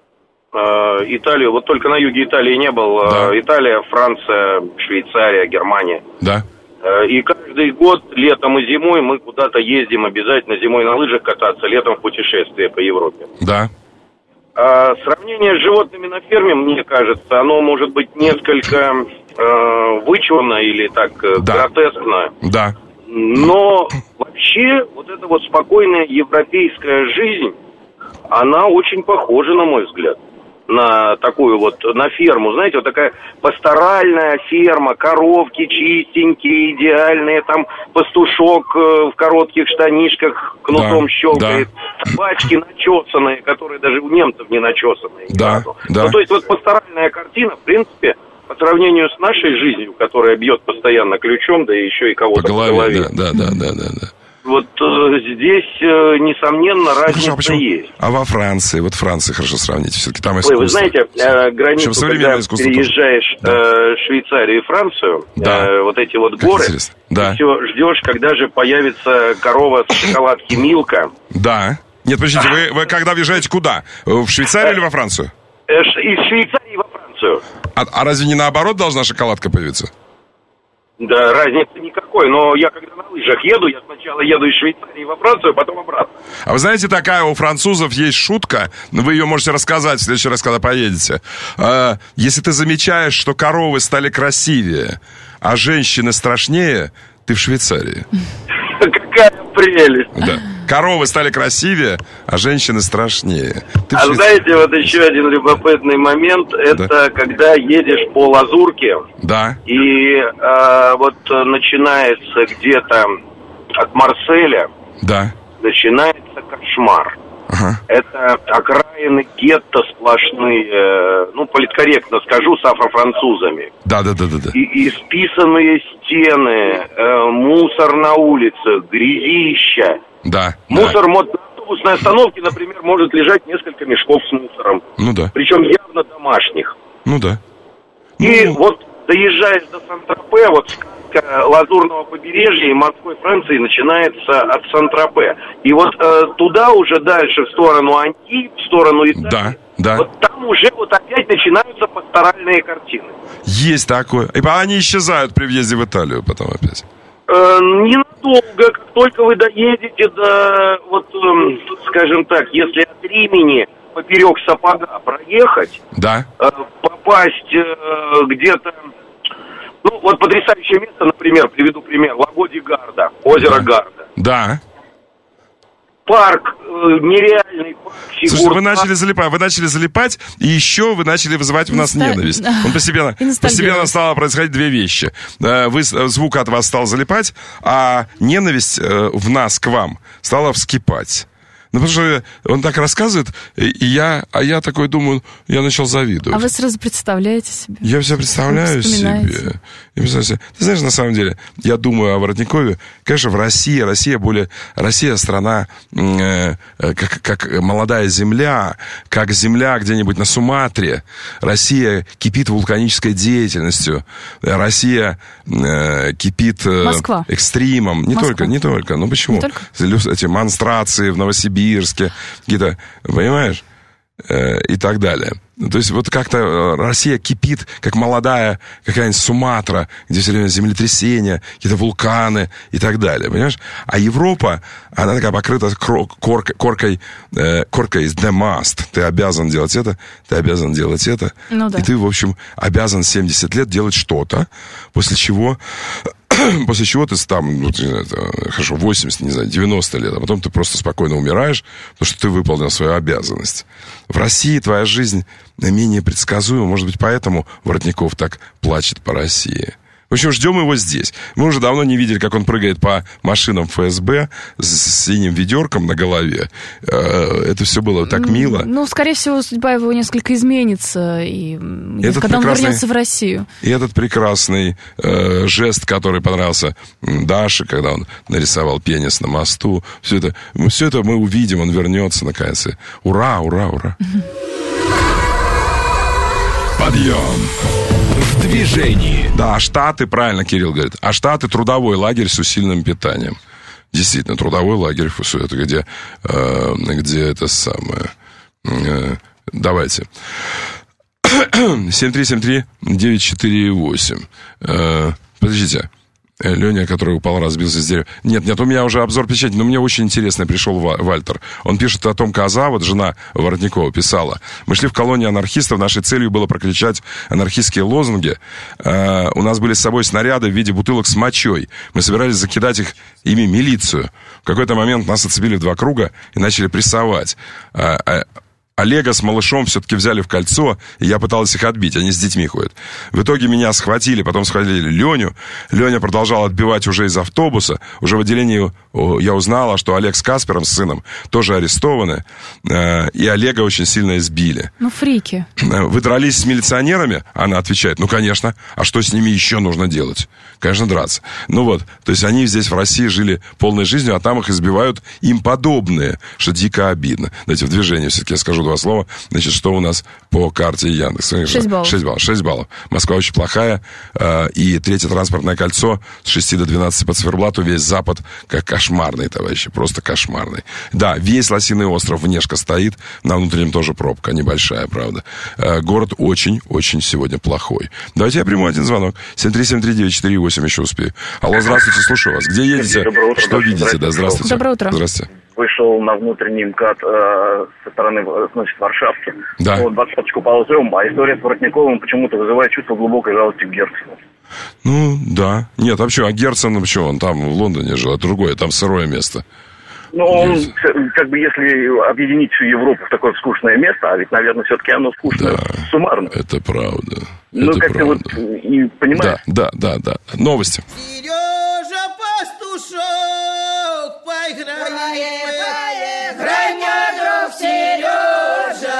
Италию, вот только на юге Италии не был. Да. Италия, Франция, Швейцария, Германия. Да. И каждый год, летом и зимой, мы куда-то ездим обязательно, зимой на лыжах кататься, летом в путешествие по Европе. Да. А сравнение с животными на ферме, мне кажется, оно может быть несколько э, вычурно или так да. гротескно. Да. Но вообще вот эта вот спокойная европейская жизнь, она очень похожа, на мой взгляд, на такую вот, на ферму, знаете, вот такая пасторальная ферма, коровки чистенькие, идеальные, там пастушок в коротких штанишках кнутом да, щелкает, да. собачки начесанные, которые даже у немцев не начесанные. Да, да. Ну, то есть вот пасторальная картина, в принципе, по сравнению с нашей жизнью, которая бьет постоянно ключом, да и еще и кого-то по голове. По голове. Да, да, да, да, да. Вот э, здесь, э, несомненно, разница Хорошо, а есть. А во Франции? Вот Франции хорошо сравнить. Все-таки там искусство. Ой, вы знаете, э, границу, когда переезжаешь в да. э, Швейцарию и Францию, да. э, вот эти вот горы, да. ты все ждешь, когда же появится корова с шоколадки Милка. Да. Нет, подождите, вы, вы когда въезжаете куда? В Швейцарию или во Францию? Из Швейцарии во Францию. А, а разве не наоборот должна шоколадка появиться? Да, разницы никакой, но я когда на лыжах еду, я сначала еду из Швейцарии во Францию, а потом обратно. А вы знаете, такая у французов есть шутка, вы ее можете рассказать в следующий раз, когда поедете. А, если ты замечаешь, что коровы стали красивее, а женщины страшнее, ты в Швейцарии. Какая прелесть. Да. Коровы стали красивее, а женщины страшнее. Ты а знаете, вот еще один любопытный момент, это да. когда едешь по Лазурке, да. и э, вот начинается где-то от Марселя, да. начинается кошмар. Ага. Это окраины гетто сплошные, э, ну, политкорректно скажу, с афрофранцузами. Да, да, да, да, да. И исписанные стены, э, мусор на улице, грязища. Да. Мусор да. вот на автобусной остановке, например, может лежать несколько мешков с мусором. Ну да. Причем явно домашних. Ну да. И ну... вот доезжаешь до Сан-Тропе, вот сказка Лазурного побережья и морской Франции начинается от Сан-Тропе. И вот э, туда уже дальше, в сторону Анти, в сторону Италии. Да, да. Вот там уже вот опять начинаются пасторальные картины. Есть такое. И они исчезают при въезде в Италию потом опять. Э, ненадолго, как только вы доедете до, вот, э, скажем так, если от Римени поперек сапога проехать, да. э, попасть э, где-то, ну, вот потрясающее место, например, приведу пример, Лаго-ди-Гарда, озеро да. Гарда. Да. Парк, э, нереальный парк. Слушайте, вы начали залипать, вы начали залипать, и еще вы начали вызывать в нас Инста... ненависть. Он постепенно, постепенно стало происходить две вещи. Вы, звук от вас стал залипать, а ненависть в нас к вам стала вскипать. Ну, потому что он так рассказывает, и я, а я такой думаю, я начал завидовать. А вы сразу представляете себе? Я все представляю себе. Я представляю себе. Ты знаешь, на самом деле, я думаю о Воротникове. Конечно, в России, Россия более... Россия страна, э, как, как молодая земля, как земля где-нибудь на Суматре. Россия кипит вулканической деятельностью. Россия э, кипит э, экстримом. Не Москва. только, не только. Ну, почему? Не только? Эти монстрации в Новосибирске. Бирске, какие-то, понимаешь, э, и так далее. То есть вот как-то Россия кипит, как молодая какая-нибудь Суматра, где все время землетрясения, какие-то вулканы и так далее, понимаешь? А Европа, она такая покрыта коркой, коркой, э, коркой из the must. Ты обязан делать это, ты обязан делать это. Ну, да. И ты, в общем, обязан семьдесят лет делать что-то, после чего... После чего ты там, ну, хорошо, восемьдесят, не знаю, девяносто лет, а потом ты просто спокойно умираешь, потому что ты выполнил свою обязанность. В России твоя жизнь менее предсказуема, может быть, поэтому Воротников так плачет по России. В общем, ждем его здесь. Мы уже давно не видели, как он прыгает по машинам эф эс бэ с синим ведерком на голове. Это все было так мило. Ну, скорее всего, судьба его несколько изменится, и этот когда он вернется в Россию. И этот прекрасный э, жест, который понравился Даше, когда он нарисовал пенис на мосту. Все это, все это мы увидим, он вернется наконец. Ура, ура, ура. Подъем. В движении. Да, а Штаты, правильно Кирилл говорит, а Штаты трудовой лагерь с усиленным питанием. Действительно, трудовой лагерь, это где, э, где это самое... Э, давайте. семь три семь три девять четыре восемь. Э, подождите. Леня, который упал, разбился с дерева. Нет, нет, у меня уже обзор печати, но мне очень интересно пришел Вальтер. Он пишет о том, Коза, вот жена Воротникова писала. Мы шли в колонию анархистов, нашей целью было прокричать анархистские лозунги. Uh, у нас были с собой снаряды в виде бутылок с мочой. Мы собирались закидать их ими милицию. В какой-то момент нас оцепили в два круга и начали прессовать. Uh, uh, Олега с малышом все-таки взяли в кольцо, и я пыталась их отбить, они с детьми ходят. В итоге меня схватили, потом схватили Леню. Леня продолжал отбивать уже из автобуса. Уже в отделении я узнала, что Олег с Каспером, с сыном, тоже арестованы. И Олега очень сильно избили. Ну, фрики. Вы дрались с милиционерами? Она отвечает, ну, конечно. А что с ними еще нужно делать? Конечно, драться. Ну вот, то есть они здесь в России жили полной жизнью, а там их избивают им подобные, что дико обидно. Давайте в движении все-таки я скажу два слова. Значит, что у нас по карте Яндекс? шесть баллов. шесть баллов. шесть баллов. Москва очень плохая. И третье транспортное кольцо с шести до двенадцати по циферблату. Весь Запад как кошмарный, товарищи. Просто кошмарный. Да, весь Лосиный остров внешка стоит. На внутреннем тоже пробка. Небольшая, правда. Город очень-очень сегодня плохой. Давайте я приму один звонок. семь три семь три девять четыре восемь, еще успею. Алло, здравствуйте, слушаю вас. Где едете? Доброе утро. Что видите? Да, здравствуйте. Доброе утро. Здравствуйте. Вышел на внутренний МКАД э, со стороны, значит, Варшавки. Да. Вот двадцаточку упал взрывом, а история с Воротниковым почему-то вызывает чувство глубокой жалости к Герцену. Ну, да. Нет, а почему? А Герцен, ну почему? Он там в Лондоне жил, это другое, там сырое место. Ну, он, как бы, если объединить всю Европу в такое скучное место, а ведь, наверное, все-таки оно скучное, да, суммарно. Это правда. Ну, это как-то правда. вот, и понимаешь? Да, да, да, да. Новости. Сережа Пастушок, поиграем, играй, мой друг Сережа,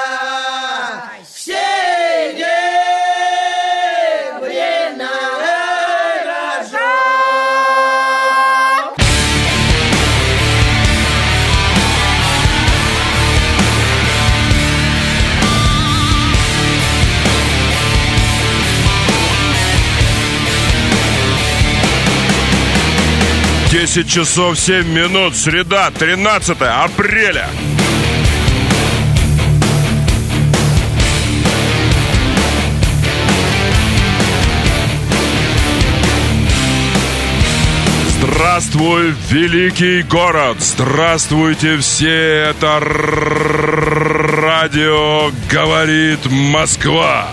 серебряная рожок. десять часов семь минут, среда, тринадцатое апреля. Здравствуй, великий город! Здравствуйте все! Это радио «Говорит Москва».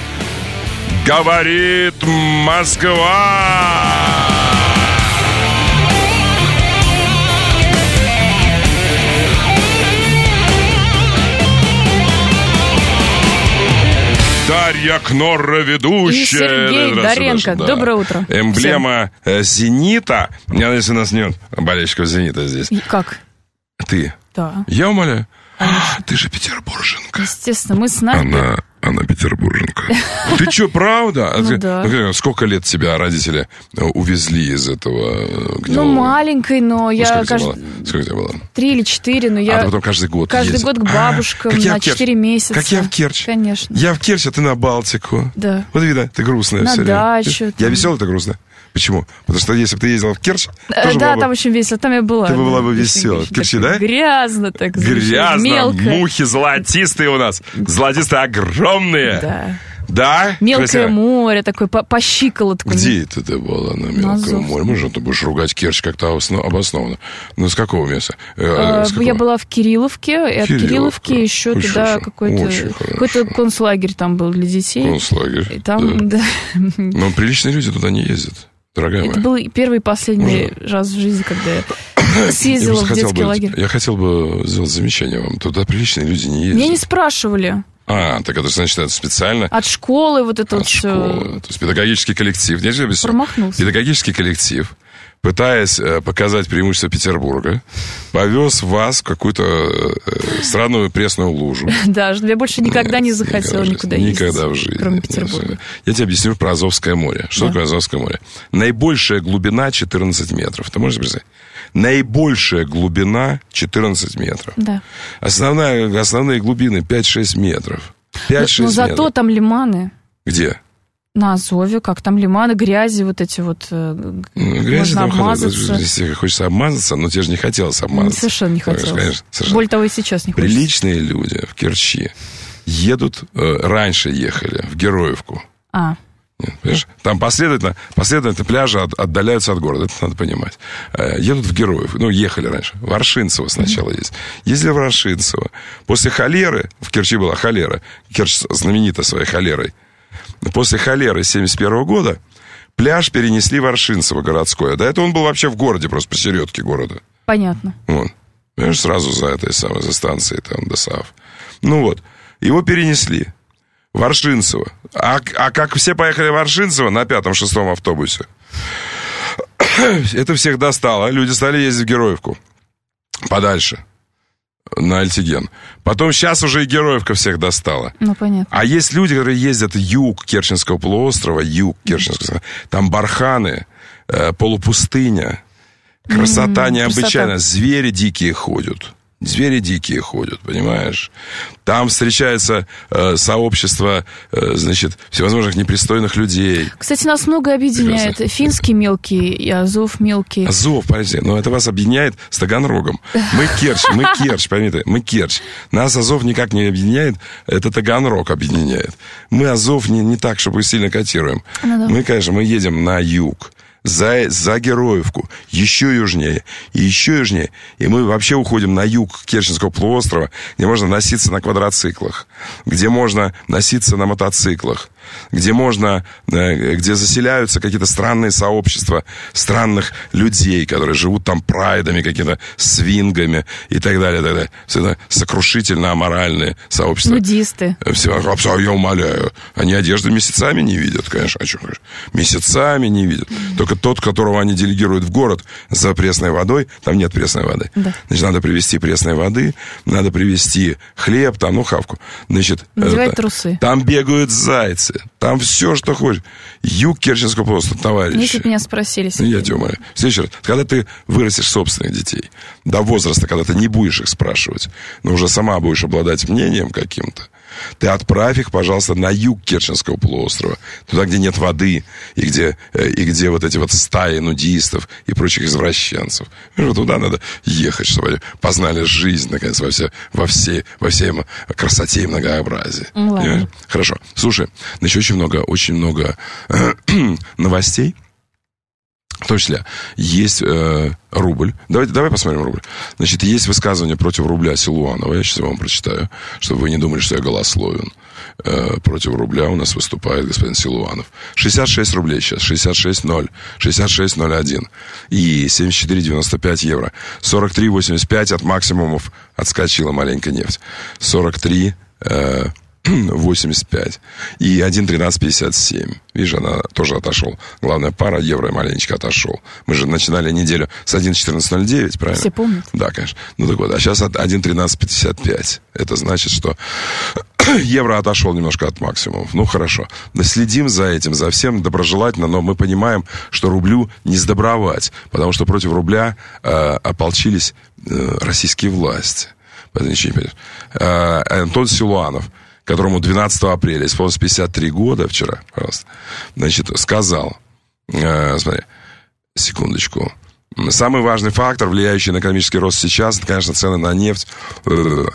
Говорит Москва! Дарья Кнорра, ведущая. И Сергей Доренко. Да. Доброе утро. Эмблема всем. «Зенита». Я надеюсь, у нас нет болельщиков «Зенита» здесь. И как? Ты? Да. Я умоляю? А, ты же петербурженка. Естественно, мы с нами. Она, она петербурженка. Ты что, правда? Ну да. Сколько лет тебя родители увезли из этого гнилого? Ну, маленькой, но я... Сколько тебе было? Три или четыре, но я... А ты потом каждый год Каждый год к бабушкам на четыре месяца. Как я в Керчь. Конечно. Я в Керчь, а ты на Балтику. Да. Вот видно, ты грустная все время. На дачу. Я веселая, ты грустная? Почему? Потому что если бы ты ездила в Керчь... Да, там бы... очень весело, там я была. Ты бы была бы веселая. В Керчи, да? Грязно так. Грязно, мелко. Мухи золотистые у нас. Золотистые, огромные. Да. Да? Мелкое Красиво. Море, такое по, по щиколотку. Где это ты была на мелком море? Может, ты будешь ругать Керчь как-то обоснованно. Ну, с какого места? А, с какого? Я была в Кирилловке, и от Кирилловка. Кирилловки еще Очень туда хорошо. какой-то, какой-то концлагерь там был для детей. Концлагерь, и там, да. да. Но приличные люди туда не ездят, дорогая моя. Это был первый и последний Может. раз в жизни, когда я съездила я в детский бы, лагерь. Я хотел бы сделать замечание вам. Туда приличные люди не ездят. Меня не спрашивали. А, так это значит, это специально... От школы вот это От вот школы. все... То есть педагогический коллектив. Я же объясню. Промахнулся. Педагогический коллектив, пытаясь э, показать преимущество Петербурга, повез вас в какую-то э, странную пресную лужу. Да, я больше никогда не захотела никуда ездить. Никогда в жизни. Кроме Петербурга. Я тебе объясню про Азовское море. Что такое Азовское море? Наибольшая глубина четырнадцать метров. Ты можешь представить? Наибольшая глубина четырнадцать метров. Да. Основная, основные глубины пять-шесть метров. пять-шесть но, но зато метров. там лиманы. Где? На Азове, как там лиманы, грязи вот эти вот. Ну, грязи можно там обмазаться. Если хочется обмазаться, но тебе же не хотелось обмазаться. Совершенно не хотелось. Конечно, совершенно. Более того, и сейчас не хочется. Приличные люди в Керчи едут, э, раньше ехали в Героевку. А. Понимаешь? Там последовательно, последовательно пляжи от, отдаляются от города, это надо понимать. Э, едут в Героев, ну, ехали раньше. В Аршинцево сначала mm-hmm. есть. Ездили в Аршинцево. После холеры, в Керчи была холера, Керчь знаменита своей холерой. После холеры семьдесят первого года пляж перенесли в Аршинцево городское. До этого он был вообще в городе, просто посередке города. Понятно. Вот. Понимаешь, сразу за этой самой, за станцией там, ДОСААФ. Ну вот, его перенесли в Аршинцево. А, а как все поехали в Аршинцево на пятом-шестом автобусе, это всех достало. Люди стали ездить в Героевку. Подальше. На Альтиген. Потом сейчас уже и Героевка всех достала. Ну, понятно. А есть люди, которые ездят юг Керченского полуострова, юг Керченского, там барханы, э, полупустыня, красота mm, необычайная, красота. Звери дикие ходят. звери дикие ходят, понимаешь? Там встречается э, сообщество, э, значит, всевозможных непристойных людей. Кстати, нас много объединяет. Прекрасно. Финский мелкий и Азов мелкий. Азов, подожди, но это вас объединяет с Таганрогом. Мы Керчь, мы Керчь, поймите, мы Керчь. Нас Азов никак не объединяет, это Таганрог объединяет. Мы Азов не, не так, чтобы сильно котируем. Ну, да. Мы, конечно, мы едем на юг. За, за Героевку, еще южнее, и еще южнее. И мы вообще уходим на юг Керченского полуострова, где можно носиться на квадроциклах, где можно носиться на мотоциклах, где можно, где заселяются какие-то странные сообщества странных людей, которые живут там прайдами, какими-то свингами и так далее, и так далее. Все это сокрушительно аморальные сообщества. Нудисты. Все, я умоляю. Они одежды месяцами не видят, конечно. А что, месяцами не видят. Только тот, которого они делегируют в город за пресной водой, там нет пресной воды. Да. Значит, надо привезти пресной воды, надо привезти хлеб, там, ну, хавку. Значит, надевать это, трусы. Там бегают зайцы. Там все, что хочешь. Юг Керченского полуострова, товарищи. Если бы меня спросили. Ну, я тебя умоляю. В следующий раз, когда ты вырастешь собственных детей, до возраста, когда ты не будешь их спрашивать, но уже сама будешь обладать мнением каким-то, ты отправь их, пожалуйста, на юг Керченского полуострова, туда, где нет воды, и где, и где вот эти вот стаи нудистов и прочих извращенцев. Вот туда надо ехать, чтобы они познали жизнь, наконец, во, все, во, всей, во всей красоте и многообразии. Ладно. Хорошо. Слушай, значит, очень много, очень много новостей. В том числе есть э, рубль. Давайте, давай посмотрим рубль. Значит, есть высказывание против рубля Силуанова. Я сейчас вам прочитаю, чтобы вы не думали, что я голословен. Э, против рубля у нас выступает господин Силуанов. шестьдесят шесть рублей сейчас. шестьдесят шесть ноль. шестьдесят шесть ноль один. И семьдесят четыре девяносто пять евро. сорок три восемьдесят пять от максимумов отскочила маленько нефть. сорок три... Э, восемьдесят пять. И один тринадцать пятьдесят семь. Видишь, она тоже отошел. Главная пара, евро маленечко отошел. Мы же начинали неделю с один четырнадцать ноль девять, правильно? Все помнят. Да, конечно. Ну так вот, а сейчас один тринадцать пятьдесят пять. Это значит, что евро отошел немножко от максимумов. Ну, хорошо. Следим за этим, за всем доброжелательно, но мы понимаем, что рублю не сдобровать, потому что против рубля э, ополчились э, российские власти. Поэтому ничего не понимаешь. Э, Антон Силуанов, которому двенадцатого апреля исполнилось пятьдесят три года вчера, пожалуйста, значит, сказал, э, смотри, секундочку, самый важный фактор, влияющий на экономический рост сейчас, это, конечно, цены на нефть, но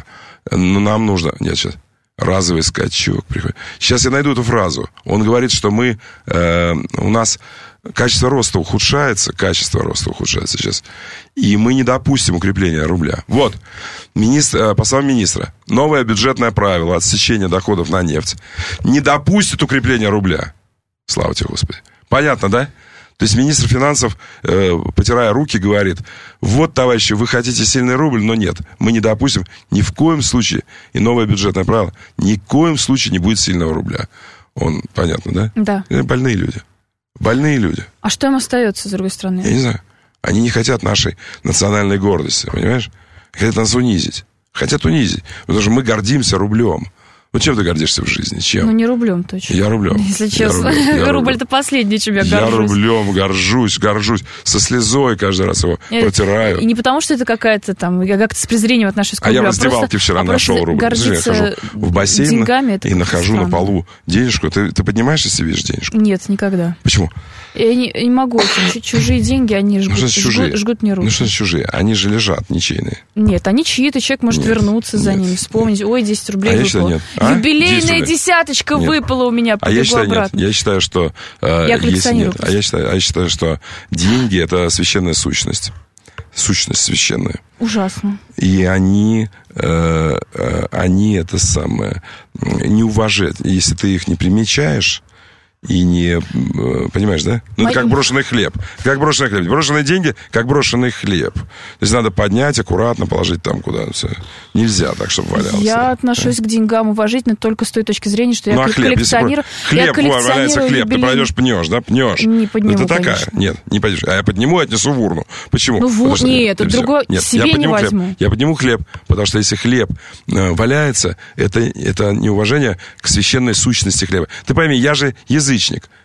нам нужно, нет, сейчас, разовый скачок приходит. Сейчас я найду эту фразу. Он говорит, что мы, э, у нас качество роста ухудшается, качество роста ухудшается сейчас, и мы не допустим укрепления рубля. Вот, министр, по словам министра, новое бюджетное правило отсечения доходов на нефть не допустит укрепления рубля. Слава тебе, Господи. Понятно, да? То есть министр финансов, э, потирая руки, говорит, вот, товарищи, вы хотите сильный рубль, но нет, мы не допустим ни в коем случае, и новое бюджетное правило, ни в коем случае не будет сильного рубля. Он, понятно, да? Да. Это больные люди. Больные люди. А что им остается, с другой стороны? Я не знаю. Они не хотят нашей национальной гордости, понимаешь? Хотят нас унизить. Хотят унизить. Потому что мы гордимся рублем. Ну, чем ты гордишься в жизни? Чем? Ну, не рублем точно. Я рублем. Если честно. Рубль это последнее, чем я горжусь. Я рублем горжусь, горжусь. Со слезой каждый раз его Нет, протираю. И не потому, что это какая-то там, я как-то с презрением отношусь к рублю. А я в раздевалке а вчера а нашел рубль. Я хожу в бассейн и нахожу странно. На полу денежку. Ты, ты поднимаешь, если видишь денежку? Нет, никогда. Почему? Я не, я не могу. Чужие деньги, они жгут, ну, жгут, жгут мне руки. Ну, что это чужие? Они же лежат, ничейные. Нет, они чьи-то. Человек может нет, вернуться за нет. ними, вспомнить. Ой, десять рублей а выпало. Я считаю, нет. А? Юбилейная десяточка нет. выпала у меня, а я считаю, обратно. Нет. Я считаю, что... Э, я коллекционирую. Нет. А я считаю, а я считаю, что деньги — это священная сущность. Сущность священная. Ужасно. И они, э, э, они это самое, не уважают. Если ты их не примечаешь и не... Понимаешь, да? Ну, Мои... это как брошенный хлеб. Как брошенный хлеб. Брошенные деньги, как брошенный хлеб. То есть надо поднять, аккуратно положить там куда-то. Нельзя так, чтобы валялся. Я отношусь да. к деньгам уважительно только с той точки зрения, что ну, я а хлеб, коллекционирую... Хлеб, я коллекционирую валяется хлеб, юбилей... ты пойдешь пнешь, да? Пнешь. Не подниму, это такая. конечно. Нет, не пойдешь. А я подниму и отнесу в урну. Почему? Ну, в урну. Нет, это другое. Нет, себе не возьму. Хлеб. Я подниму хлеб, потому что если хлеб э, валяется, это, это неуважение к священной сущности хлеба. Ты пойми, я же язычник.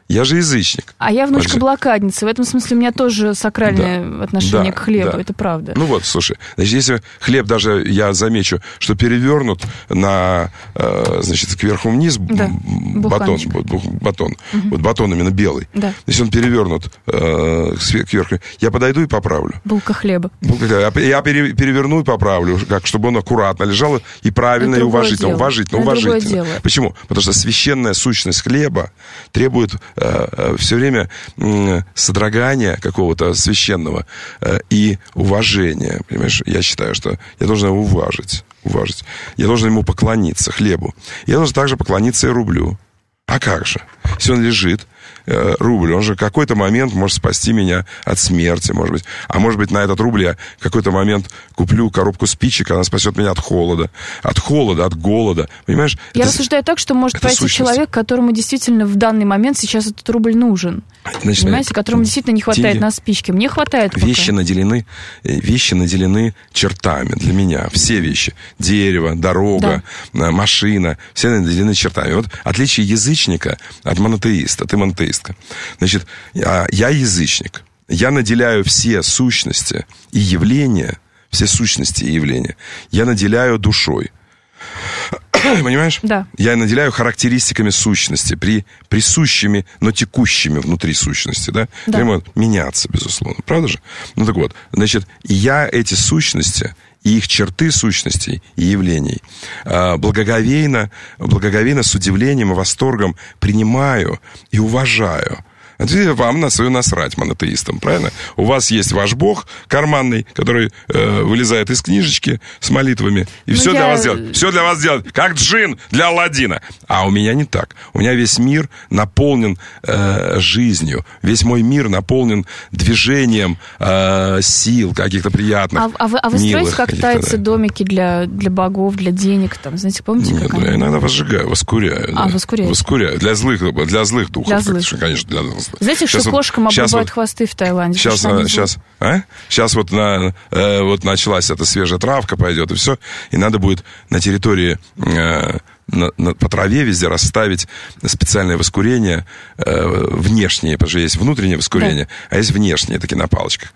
Я же язычник. А я внучка Понимаешь? блокадницы. В этом смысле у меня тоже сакральное Да. отношение Да, к хлебу. да. Это правда. Ну вот, слушай, значит, если хлеб даже, я замечу, что перевернут на, э, значит, кверху вниз Да, батон, буханчик. вот, бух- батон, Мгм. вот батон именно белый. Да. Если он перевернут э, све- кверху, я подойду и поправлю. Булка хлеба. Я я пере- переверну и поправлю, как, чтобы он аккуратно лежал и правильно, Это и другое уважительно. дело. Уважительно, Это другое уважительно. дело. Почему? Потому что священная сущность хлеба требует э, э, все время э, содрогания какого-то священного э, и уважения. Понимаешь? Я считаю, что я должен его уважить. уважить. Я должен ему поклониться, хлебу. Я должен также поклониться и рублю. А как же? Если он лежит, э, рубль, он же в какой-то момент может спасти меня от смерти, может быть. А может быть, на этот рубль я в какой-то момент куплю коробку спичек, она спасет меня от холода. От холода, от голода. Понимаешь? Я Это- рассуждаю так, что может это пойти сущность. человек, которому действительно в данный момент сейчас этот рубль нужен. Значит, Понимаете, которому действительно не хватает деньги- на спички. Мне хватает пока. Вещи наделены, э, вещи наделены чертами для меня. Все вещи. Дерево, дорога, э, машина. Все наделены чертами. Вот отличие язычника от монотеиста. Ты монотеистка. Значит, я, я язычник. Я наделяю все сущности и явления, все сущности и явления, я наделяю душой. Понимаешь? Да. Я наделяю характеристиками сущности, при, присущими, но текущими внутри сущности, да? Да. Они могут меняться, безусловно. Правда же? Ну так вот, значит, я эти сущности и их черты сущностей и явлений э, благоговейно, благоговейно с удивлением и восторгом принимаю и уважаю. Это вам на свою насрать, монотеистам, правильно? У вас есть ваш бог карманный, который э, вылезает из книжечки с молитвами и Ну, все я- для вас делает. Все для вас делает, как джин для Аладдина. А у меня не так. У меня весь мир наполнен э, жизнью. Весь мой мир наполнен движением э, сил каких-то приятных, А, а вы, а вы милых строите как каких-то, тайцы да. домики для, для богов, для денег? Там, знаете, помните, Нет, как ну, я они? иногда возжигаю, воскуряю. А, да. воскуряете. Воскуряю. Для злых, для злых духов. Для злых. Конечно, конечно, для злых. Знаете, Сейчас что вот- кошкам сейчас обрубают вот- хвосты в Таиланде? Сейчас, потому что они сейчас, а? Сейчас вот, на, э, вот началась эта свежая травка, пойдет, и все. И надо будет на территории, э, на, на- по траве везде расставить специальное воскурение, э, внешнее, потому что есть внутреннее воскурение, а есть внешнее, такие на палочках.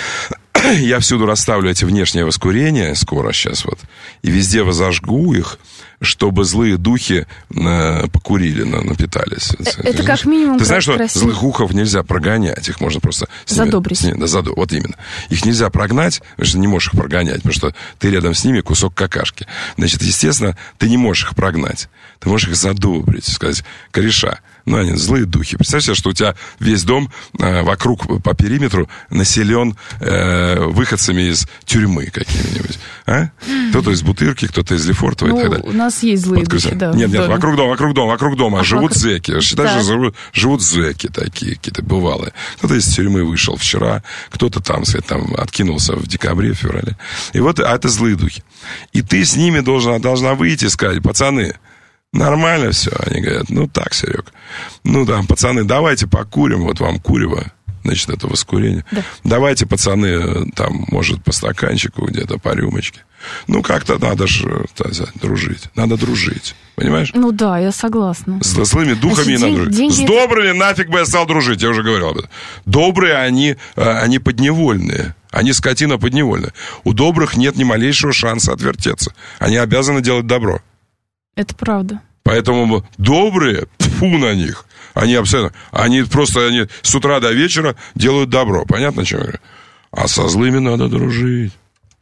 Я всюду расставлю эти внешние воскурения, скоро сейчас вот, и везде возожгу их, чтобы злые духи э, покурили, на, напитались. Это как минимум Ты знаешь, что красиво. злых ухов нельзя прогонять, их можно просто... с ними- Задобрить. с ними- да, задо- вот именно. Их нельзя прогнать, потому что ты не можешь их прогонять, потому что ты рядом с ними кусок какашки. Значит, естественно, ты не можешь их прогнать. Ты можешь их задобрить, сказать, кореша. Ну, они злые духи. Представь себе, что у тебя весь дом э, вокруг по периметру населен э, выходцами из тюрьмы какими-нибудь. А? Кто-то из Бутырки, кто-то из Лефортово и Ну, так далее. у нас есть злые Вот, духи, Кристина, да. Нет, в нет, доме. вокруг дома, вокруг дома, вокруг дома А живут вокруг- зэки. Считай, Так. что живут, живут зэки такие, какие-то бывалые. Кто-то из тюрьмы вышел вчера, кто-то там, сказать, там откинулся в декабре, феврале. И вот, а это злые духи. И ты с ними должна, должна выйти и сказать, пацаны, нормально все. Они говорят, ну так, Серег. Ну там, пацаны, давайте покурим, вот вам курево. Значит, это воскурение. Да. Давайте, пацаны, там, может, по стаканчику где-то, по рюмочке. Ну, как-то надо же так сказать, дружить. Надо дружить. Понимаешь? Ну да, я согласна. С злыми духами не Значит, надо день- дружить. деньги С это- добрыми нафиг бы я стал дружить, я уже говорил об этом. Добрые, они, э, они подневольные. Они скотина подневольная. У добрых нет ни малейшего шанса отвертеться. Они обязаны делать добро. Это правда. Поэтому добрые, тьфу на них. Они абсолютно... Они просто они с утра до вечера делают добро. Понятно, о чем я говорю? А со злыми надо дружить.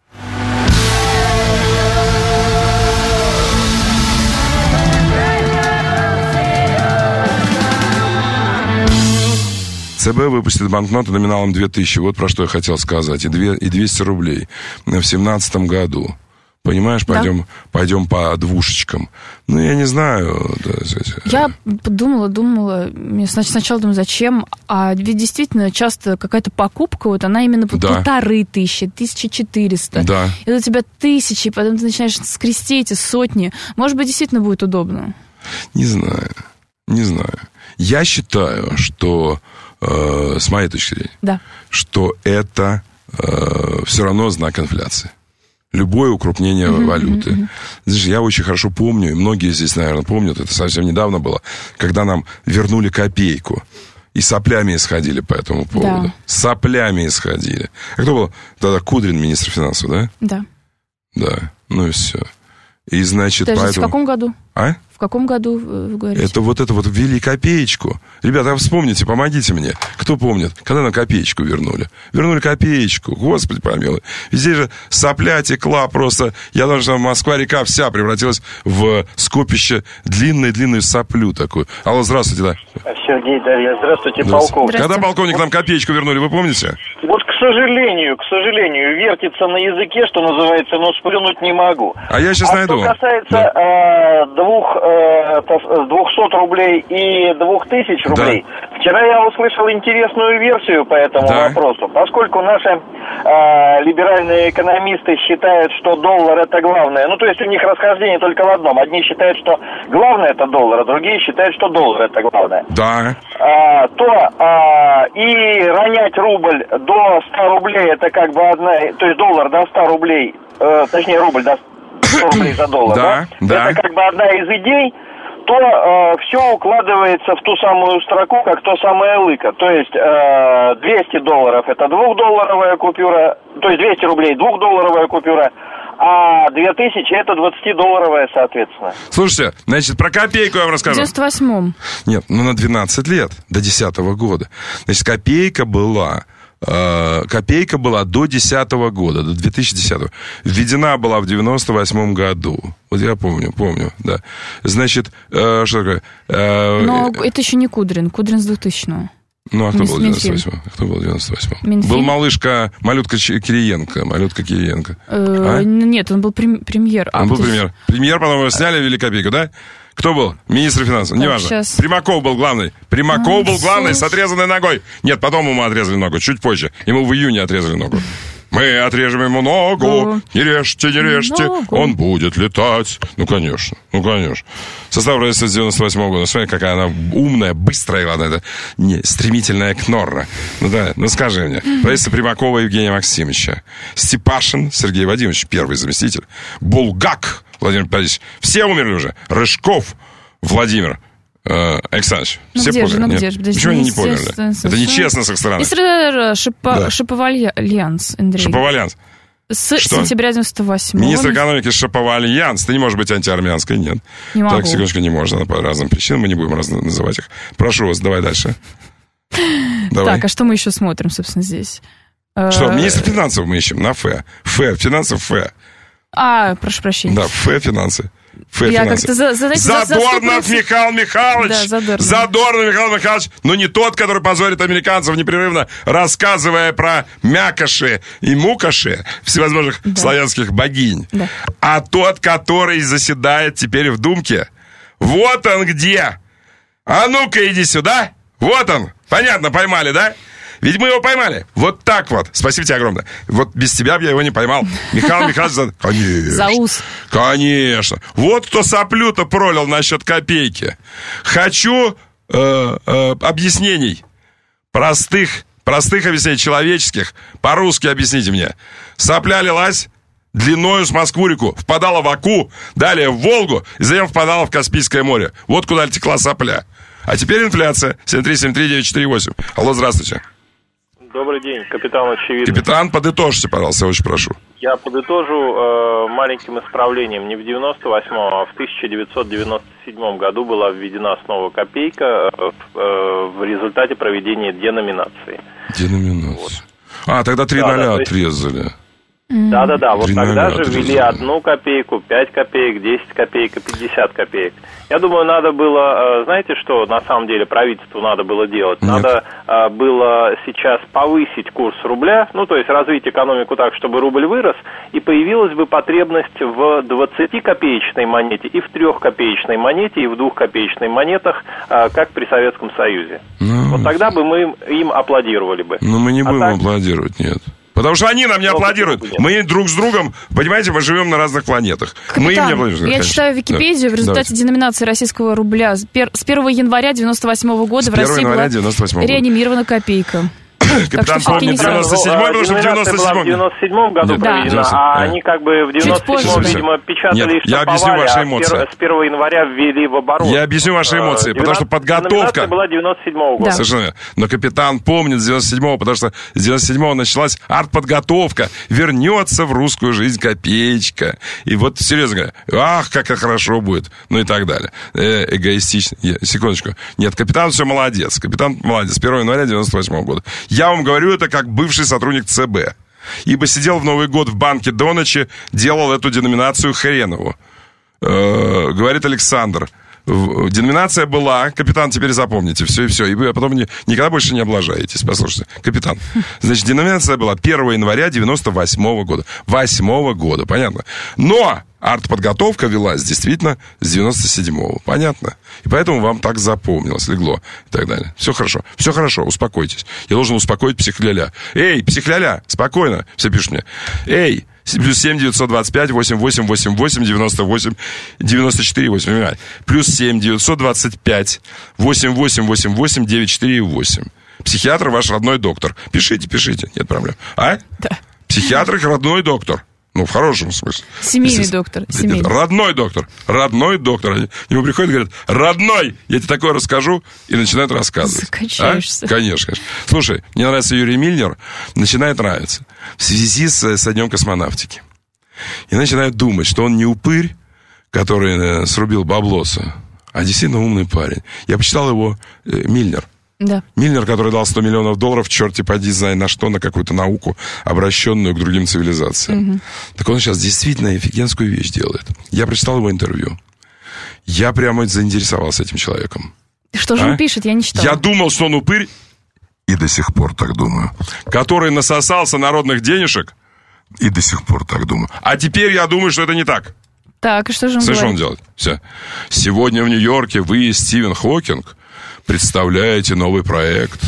ЦБ выпустит банкноты номиналом две тысячи. Вот про что я хотел сказать. И, две, и двести рублей в семнадцатом году. Понимаешь, Да. пойдем, пойдем по двушечкам. Ну, я не знаю. да, Я подумала, думала, мне снач- сначала думаю, зачем, а ведь действительно часто какая-то покупка, вот она именно вот Да. полторы тысячи, тысяча четыреста. Да. И у тебя тысячи, потом ты начинаешь скрести эти сотни. Может быть, действительно будет удобно. Не знаю. Не знаю. Я считаю, что, э, с моей точки зрения, Да. что это э, все равно знак инфляции. Любое укрупнение Mm-hmm. валюты. Mm-hmm. Знаешь, я очень хорошо помню, и многие здесь, наверное, помнят, это совсем недавно было, когда нам вернули копейку. И соплями исходили по этому поводу. Да. Соплями исходили. А кто был тогда? Кудрин, министр финансов, да? Да. Да, ну и все. И, значит, Подождите, поэтому... в каком году? А? В каком году вы говорите? Это вот это вот ввели копеечку. Ребята, вспомните, помогите мне. Кто помнит, когда на копеечку вернули? Вернули копеечку, господи помилуй. Везде же сопля текла просто. Я думаю, что Москва-река вся превратилась в скопище длинной-длинную соплю такую. Алло, здравствуйте, да. Сергей, Дарья, здравствуйте, полковник. Когда полковник нам копеечку вернули, вы помните? Вот, к сожалению, к сожалению, вертится на языке, что называется, но сплюнуть не могу. А я сейчас а найду. Что касается да. э, двух, э, двухсот рублей и двух тысяч рублей, да. Вчера я услышал интересную версию по этому да. вопросу. Поскольку наши э, либеральные экономисты считают, что доллар это главное, ну то есть у них расхождение только в одном. Одни считают, что главное это доллар, а другие считают, что доллар это главное. Да. А, то а, и ронять рубль до ста рублей, это как бы одна, то есть доллар до ста рублей, э, точнее рубль до ста рублей за доллар, да, да? Да. Это как бы одна из идей, то э, все укладывается в ту самую строку, как то самое лыко. То есть э, двести долларов это двухдолларовая купюра, то есть двести рублей двухдолларовая купюра, а две тысячи это двадцатидолларовая, соответственно. Слушайте, значит, про копейку я вам расскажу. В девяносто восьмом. Нет, ну на двенадцать лет, до десятого года. Значит, копейка была... Копейка была до десятого года, до две тысячи десятого. Введена была в девяносто восьмом году. Вот я помню, помню, да. Значит, э, что такое? Э, Но это еще не Кудрин. Кудрин с двухтысячного. Ну, а кто Мин, был в девяносто восьмом? Кто был в девяносто восьмом? Минфин? Был малышка, малютка Кириенко. Малютка Кириенко. Э, а? Нет, он был прем, премьер. Он а, был есть... премьер. Премьер, потом его сняли, ввели копейку, да? Кто был? Министр финансов, так, неважно. Сейчас. Примаков был главный. Примаков а, был главный слушай. с отрезанной ногой. Нет, потом ему отрезали ногу, чуть позже. Ему в июне отрезали ногу. Мы отрежем ему ногу, не режьте, не режьте, ногу. Он будет летать. Ну, конечно, ну, конечно. Состав правительства с девяносто восьмого года. Смотри, какая она умная, быстрая, ладно, это не, стремительная Кнорра. Ну, да, ну, скажи мне. Правительство Примакова Евгения Максимовича. Степашин Сергей Вадимович, первый заместитель. Булгак Владимир Борисович. Все умерли уже. Рыжков Владимир э, Александрович. Ну, все где померли? же, ну, Нет? где же? Подожди, Почему они не померли? Это нечестно с их стороны. Министр Шипа... Да. Шиповальянс, Андрей. Шиповальянс. С Что? сентября девяносто восьмого. Министр экономики Шиповальянс. Ты не можешь быть антиармянской, нет. Не могу. Так, секундочку, не можно по разным причинам. Мы не будем раз называть их. Прошу вас, давай дальше. Давай. Так, а что мы еще смотрим, собственно, здесь? Что, министр финансов мы ищем на Ф. Ф, финансов Ф. А, прошу прощения. Да, Ф, финансы. Ф, Я финансы. как-то за, за, за, Задорнов за Михаил Михайлович. Да, Задорнов. Задорнов Михаил Михайлович. Но не тот, который позорит американцев непрерывно, рассказывая про мякоши и мукоши всевозможных да. славянских богинь. Да. А тот, который заседает теперь в Думке. Вот он где. А ну-ка иди сюда. Вот он. Понятно, поймали, да? Ведь мы его поймали. Вот так вот. Спасибо тебе огромное. Вот без тебя бы я его не поймал. Михаил Михайлович... Конечно. За ус. Конечно. Вот кто соплю-то пролил насчет копейки. Хочу э, э, объяснений. Простых, простых объяснений, человеческих. По-русски объясните мне. Сопля лилась длиною с Москву-реку, впадала в Аку, далее в Волгу, и затем впадала в Каспийское море. Вот куда текла сопля. А теперь инфляция. семь три семь три девять четыре восемь. Алло, здравствуйте. Добрый день, капитан Очевидный. Капитан, подытожьте, пожалуйста, я очень прошу. Я подытожу э, маленьким исправлением. Не в девяносто восьмом, а в тысяча девятьсот девяносто седьмом году была введена снова копейка э, э, в результате проведения деноминации. Деноминация. Вот. А, тогда три да, ноля да, отрезали. Да-да-да, вот тогда же отрезали. ввели одну копейку, пять копеек, десять копеек и пятьдесят копеек. Я думаю, надо было, знаете, что на самом деле правительству надо было делать? Нет. Надо было сейчас повысить курс рубля, ну, то есть развить экономику так, чтобы рубль вырос, и появилась бы потребность в двадцатикопеечной монете, и в трехкопеечной монете, и в двухкопеечной монетах, как при Советском Союзе. Ну, вот тогда бы мы им аплодировали бы. Но мы не будем а так... аплодировать, нет. Потому что они нам не аплодируют. Мы друг с другом, понимаете, мы живем на разных планетах. Капитан, мы им не аплодируем. Я конечно. читаю Википедию. Да. В результате Давайте. деноминации российского рубля с первого января девяносто восьмого года в России была девяносто восьмого реанимирована копейка. Капитан помнит девяносто седьмой, потому что в девяносто седьмом... в девяносто седьмом году да. проведена, да. а они как бы в девяносто седьмом, видимо, печатали и штамповали, а с первого января ввели в оборот. Я объясню ваши эмоции, потому что подготовка... была девяносто седьмого года. Да. Совершенно. Но капитан помнит с девяносто седьмого, потому что с девяносто седьмого началась артподготовка. Вернется в русскую жизнь копеечка. И вот, серьезно говоря, ах, как это хорошо будет. Ну и так далее. Э, эгоистично. Я, секундочку. Нет, капитан все молодец. Капитан молодец. с первого января девяносто восьмого года. Я вам говорю это как бывший сотрудник ЦБ. Ибо сидел в Новый год в банке до ночи, делал эту деноминацию хренову. Э, говорит Александр. Деноминация была, капитан, теперь запомните, все и все, и вы потом не, никогда больше не облажаетесь, послушайте, капитан. Значит, деноминация была первого января девяносто восьмого года, восьмого года, понятно? Но артподготовка велась действительно с девяносто седьмого, понятно? И поэтому вам так запомнилось, легло и так далее. Все хорошо, все хорошо, успокойтесь. Я должен успокоить психляля. Эй, психляля, спокойно, все пишут мне. Эй, плюс семь девятьсот двадцать пять восемь восемь восемь восемь девяносто восемь девяносто четыре восемь. Плюс семь девятьсот двадцать пять восемь восемь восемь восемь девять четыре восемь. Психиатр ваш родной доктор. Пишите, пишите, нет проблем. А? Да. Психиатр их родной доктор. Ну, в хорошем смысле. Семейный доктор. Семейный. Родной доктор. Родной доктор. Они к нему приходят и говорят: родной, я тебе такое расскажу, и начинают рассказывать. Закачаешься. А? Конечно, конечно. Слушай, мне нравится Юрий Мильнер, начинает нравиться в связи с, со Днем космонавтики. И начинает думать, что он не упырь, который срубил баблоса, а действительно умный парень. Я почитал его, э, Мильнер. Да. Мильнер, который дал сто миллионов долларов, черти поди, знай на что, на какую-то науку, обращенную к другим цивилизациям. Угу. Так он сейчас действительно офигенскую вещь делает. Я прочитал его интервью. Я прямо заинтересовался этим человеком. Что же а? он пишет? Я не читала. Я думал, что он упырь, и до сих пор так думаю, который насосался народных денежек, и до сих пор так думаю. А теперь я думаю, что это не так. Так, и что же он Слышь, говорит? Что он делает? Все. Сегодня в Нью-Йорке вы и Стивен Хокинг представляете новый проект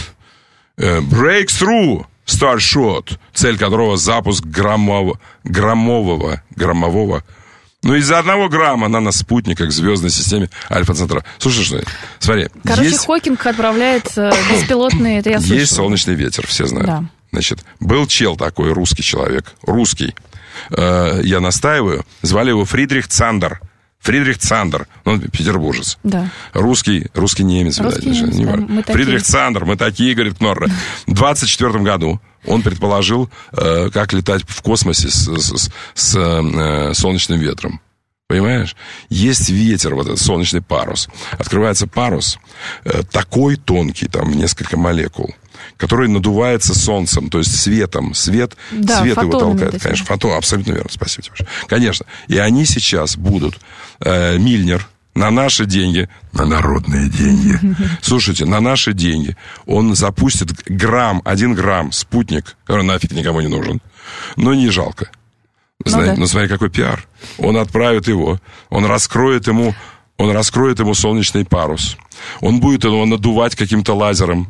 Breakthrough Starshot, цель которого запуск граммового, граммового, граммового, ну, из-за одного грамма наноспутника к звездной системе Альфа-Центра. Слушай, что смотри. Короче, есть... Хокинг отправляет э, беспилотные, это я слышала. Есть солнечный ветер, все знают. Да. Значит, был чел такой, русский человек, русский, э, я настаиваю, звали его Фридрих Цандер. Фридрих Цандер, он петербуржец. Да. Русский, русский немец, русский видать, немец, не да, важно. Фридрих Цандер, мы такие, говорит Кнорре. В двадцать четвёртом году он предположил, э, как летать в космосе с, с, с э, солнечным ветром. Понимаешь? Есть ветер, вот этот солнечный парус. Открывается парус э, такой тонкий, там несколько молекул, который надувается солнцем, то есть светом. Свет, да, свет его толкает. Эти. Конечно, фотон, абсолютно верно, спасибо тебе. Конечно. И они сейчас будут, э, Мильнер, на наши деньги, на народные деньги, слушайте, на наши деньги, он запустит грамм, один грамм спутник, который нафиг никому не нужен, но не жалко. Знаете, ну, да. ну смотри, какой пиар. Он отправит его, он раскроет ему, он раскроет ему солнечный парус. Он будет его надувать каким-то лазером.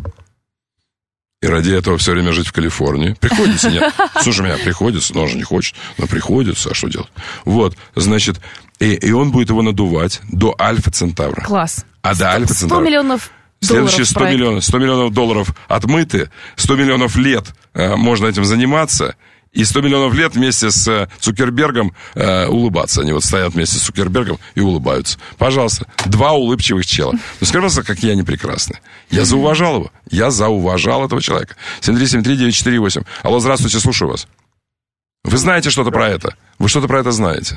И ради этого все время жить в Калифорнии. Приходится, нет. Слушай, меня приходится, но он же не хочет, но приходится, а что делать? Вот, значит, и, и он будет его надувать до Альфа-Центавра. Класс. А до Альфа-Центавра. сто миллионов Следующие сто миллионов, сто миллионов долларов отмыты, сто миллионов лет э, можно этим заниматься. И сто миллионов лет вместе с Цукербергом э, улыбаться. Они вот стоят вместе с Цукербергом и улыбаются. Пожалуйста, два улыбчивых чела. Ну, скажи, пожалуйста, какие они прекрасны. Я зауважал его. Я зауважал этого человека. семь три семь три девять четыре восемь. Алло, здравствуйте, слушаю вас. Вы знаете что-то про это? Вы что-то про это знаете?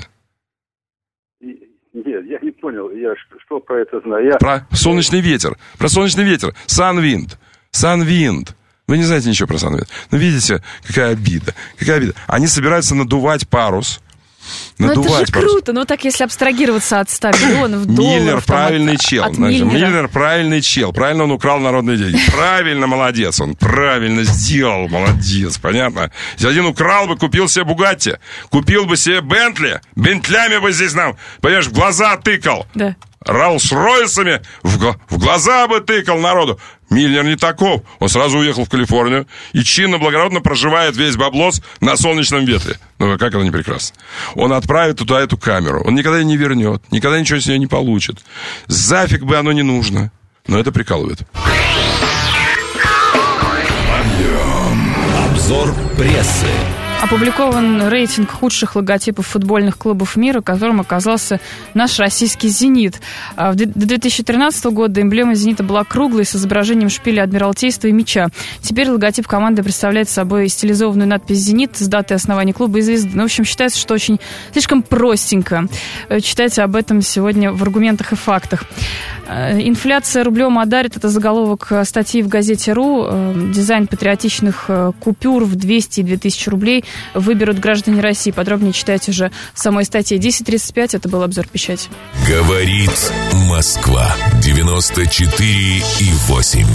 Нет, я не понял. Я что про это знаю? Я... Про солнечный ветер. Про солнечный ветер. Sunwind. Sunwind. Вы не знаете ничего про Sunwind. Но видите, какая обида. Какая обида. Они собираются надувать парус. Надувать ну это же парус. круто. Ну так если абстрагироваться от ста миллионов долларов. Миллер правильный от, чел. От Значит, Миллера. Миллер правильный чел. Правильно он украл народные деньги. Правильно, молодец. Он правильно сделал. Молодец. Понятно? Если один украл бы, купил себе Бугатти. Купил бы себе Бентли. Бентлями бы здесь нам, понимаешь, в глаза тыкал. Да. Роллс-Ройсами в, в глаза бы тыкал народу. Миллер не таков. Он сразу уехал в Калифорнию и чинно-благородно проживает весь баблос на солнечном ветре. Ну, как это не прекрасно. Он отправит туда эту камеру. Он никогда ее не вернет. Никогда ничего с нее не получит. Зафиг бы оно не нужно. Но это прикалывает. Подъем. Обзор прессы. Опубликован рейтинг худших логотипов футбольных клубов мира, которым оказался наш российский «Зенит». До две тысячи тринадцатого года эмблема «Зенита» была круглой, с изображением шпиля Адмиралтейства и мяча. Теперь логотип команды представляет собой стилизованную надпись «Зенит» с датой основания клуба и звезды. Ну, в общем, считается, что очень слишком простенько. Читайте об этом сегодня в «Аргументах и фактах». «Инфляция рублем одарит» — это заголовок статьи в газете «Ру». Дизайн патриотичных купюр в двести и две тысячи рублей выберут граждане России. Подробнее читайте уже в самой статье. десять тридцать пять. Это был обзор печати. Говорит Москва. девяносто четыре и восемь.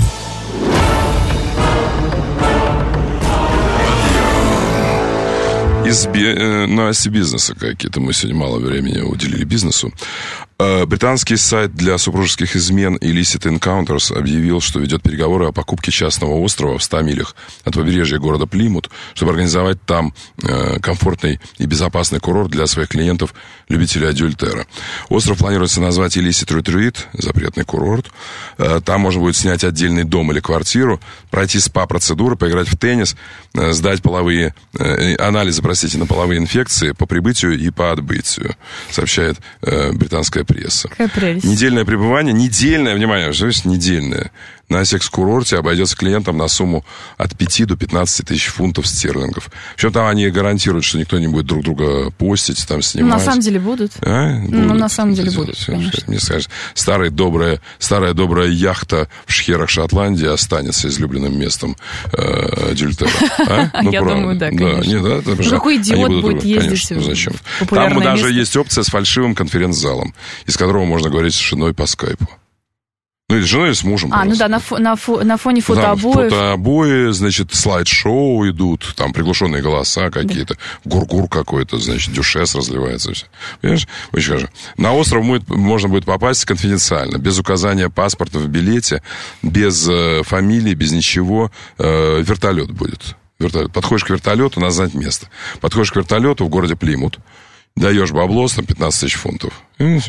Из би... новости бизнеса какие-то. Мы сегодня мало времени уделили бизнесу. Британский сайт для супружеских измен Illicit Encounters объявил, что ведет переговоры о покупке частного острова в ста милях от побережья города Плимут, чтобы организовать там комфортный и безопасный курорт для своих клиентов, любителей адюльтера. Остров планируется назвать Illicit Retreat, запретный курорт. Там можно будет снять отдельный дом или квартиру, пройти спа-процедуры, поиграть в теннис, сдать половые анализы, простите, на половые инфекции по прибытию и по отбытию, сообщает британская пресса. Какая прелесть. Недельное пребывание, недельное, внимание, что есть недельное, на секс-курорте обойдется клиентам на сумму от пяти до пятнадцати тысяч фунтов стерлингов. Причем там они гарантируют, что никто не будет друг друга постить, там снимать. Ну, на самом деле будут. А? Ну, будут. на самом деле будут, все, конечно. Мне скажешь, старая добрая, старая добрая яхта в шхерах Шотландии останется излюбленным местом э, адюльтера. А? Ну, Я правда. думаю, да, конечно. Да, не, да, это, ну, какой идиот будет будут, ездить конечно, ну, зачем? в популярное Там даже место? есть опция с фальшивым конференц-залом, из которого можно говорить с женой по скайпу. Ну, или с женой, или с мужем. А, просто. ну да, на, фо, на, фо, на фоне фотообоев. Да, фотообои, значит, слайд-шоу идут, там приглушенные голоса какие-то, да. Гур-гур какой-то, значит, дюшес разливается. Все. Понимаешь? Очень хорошо. На остров будет, можно будет попасть конфиденциально, без указания паспорта в билете, без э, фамилии, без ничего. Э, вертолет будет. Вертолет. Подходишь к вертолету, надо знать место. Подходишь к вертолету в городе Плимут, даешь баблос, там пятнадцать тысяч фунтов. Знаешь,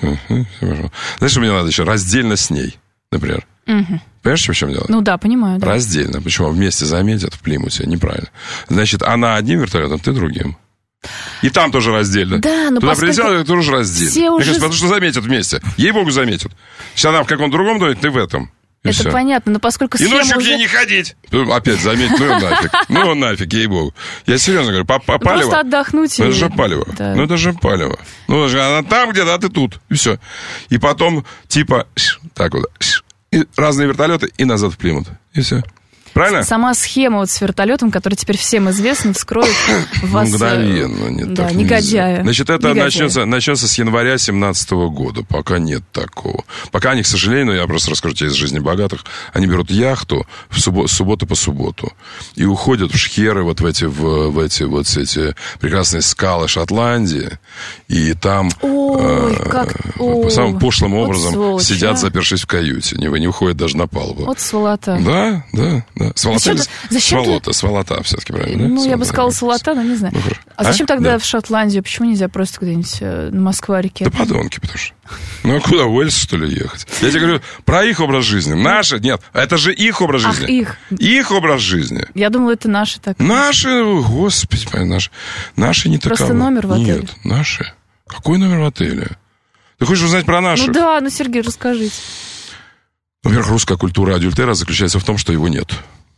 что мне надо еще? Раздельно с ней. Например. Угу. Понимаешь, в чем дело? Ну да, понимаю. Да. Раздельно. Почему? Вместе заметят в Плимуте. Неправильно. Значит, она одним вертолетом, ты другим. И там тоже раздельно. Да, но туда поскольку прилетел, это тоже раздельно. все Мне уже... кажется, потому что заметят вместе. Ей-богу, заметят. Если она в каком-то другом доме, ты в этом. И это все. понятно, но поскольку и ночью уже... к ней не ходить. Опять заметь, ну и нафиг. Ну нафиг, ей-богу. Я серьезно говорю, палево. Просто отдохнуть. Ну и... это же палево. Да. Ну это же палево. Ну она там где-то, а ты тут. И все. И потом, типа, так вот, и разные вертолеты, и назад в Плимут. И все. Правильно? Сама схема вот с вертолетом, которая теперь всем известна, вскроет вас... Мгновенно. Не да, так негодяя. Значит, это негодяя. Начнется, начнется с января семнадцатого года. Пока нет такого. Пока они, к сожалению, я просто расскажу тебе из жизни богатых, они берут яхту в суббо- с субботы по субботу и уходят в шхеры, вот в эти, в, в эти, вот эти прекрасные скалы Шотландии, и там Ой, э, как... самым пошлым вот образом сволочь, сидят, а? запершись в каюте. Не, не уходят даже на палубу. Вот сволота. Да, да. Да. Сволота, зачем или... ты, зачем сволота, ты... сволота все-таки, правильно? Ну, да? я Сволота, бы сказала сволота, но не знаю. Ну, а зачем а? тогда да. в Шотландию? Почему нельзя просто куда-нибудь э, на Москва-реке? Да подонки, потому что. Ну, а куда, в Уэльс, что ли, ехать? Я тебе говорю про их образ жизни. Наши, нет, это же их образ жизни. Ах, их. Их образ жизни. Я думала, это наши так. Наши, господи, наши. Наши не таковы. Просто номер в отеле. Нет, наши. Какой номер в отеле? Ты хочешь узнать про наших? Ну да, ну, Сергей, расскажите. Во-первых, русская культура адюльтера заключается в том, что его нет.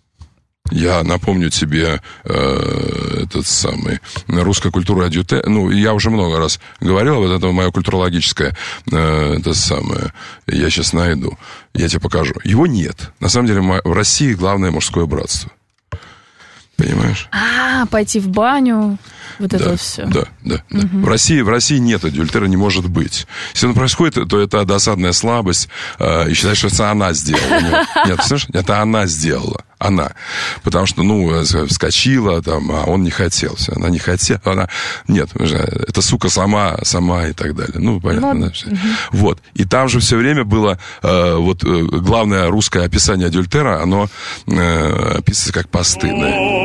Я напомню тебе э, этот самый русская культура адюльтера. Ну, я уже много раз говорил, вот это мое культурологическое, э, это самое, я сейчас найду, я тебе покажу. Его нет. На самом деле в России главное мужское братство. Понимаешь? А, пойти в баню, вот да, это вот все. Да, да, да. Угу. В России, в России нет адюльтера, не может быть. Если он происходит, то это досадная слабость, э, и считаешь, что это она сделала. Нет, нет, слышишь? Это она сделала. Она. Потому что, ну, вскочила, там, а он не хотел. Все. Она не хотела. Она... Нет, эта сука сама, сама и так далее. Ну, понятно. Ну, да, все. Угу. Вот. И там же все время было э, вот э, главное русское описание адюльтера, оно э, описывается как постыдное.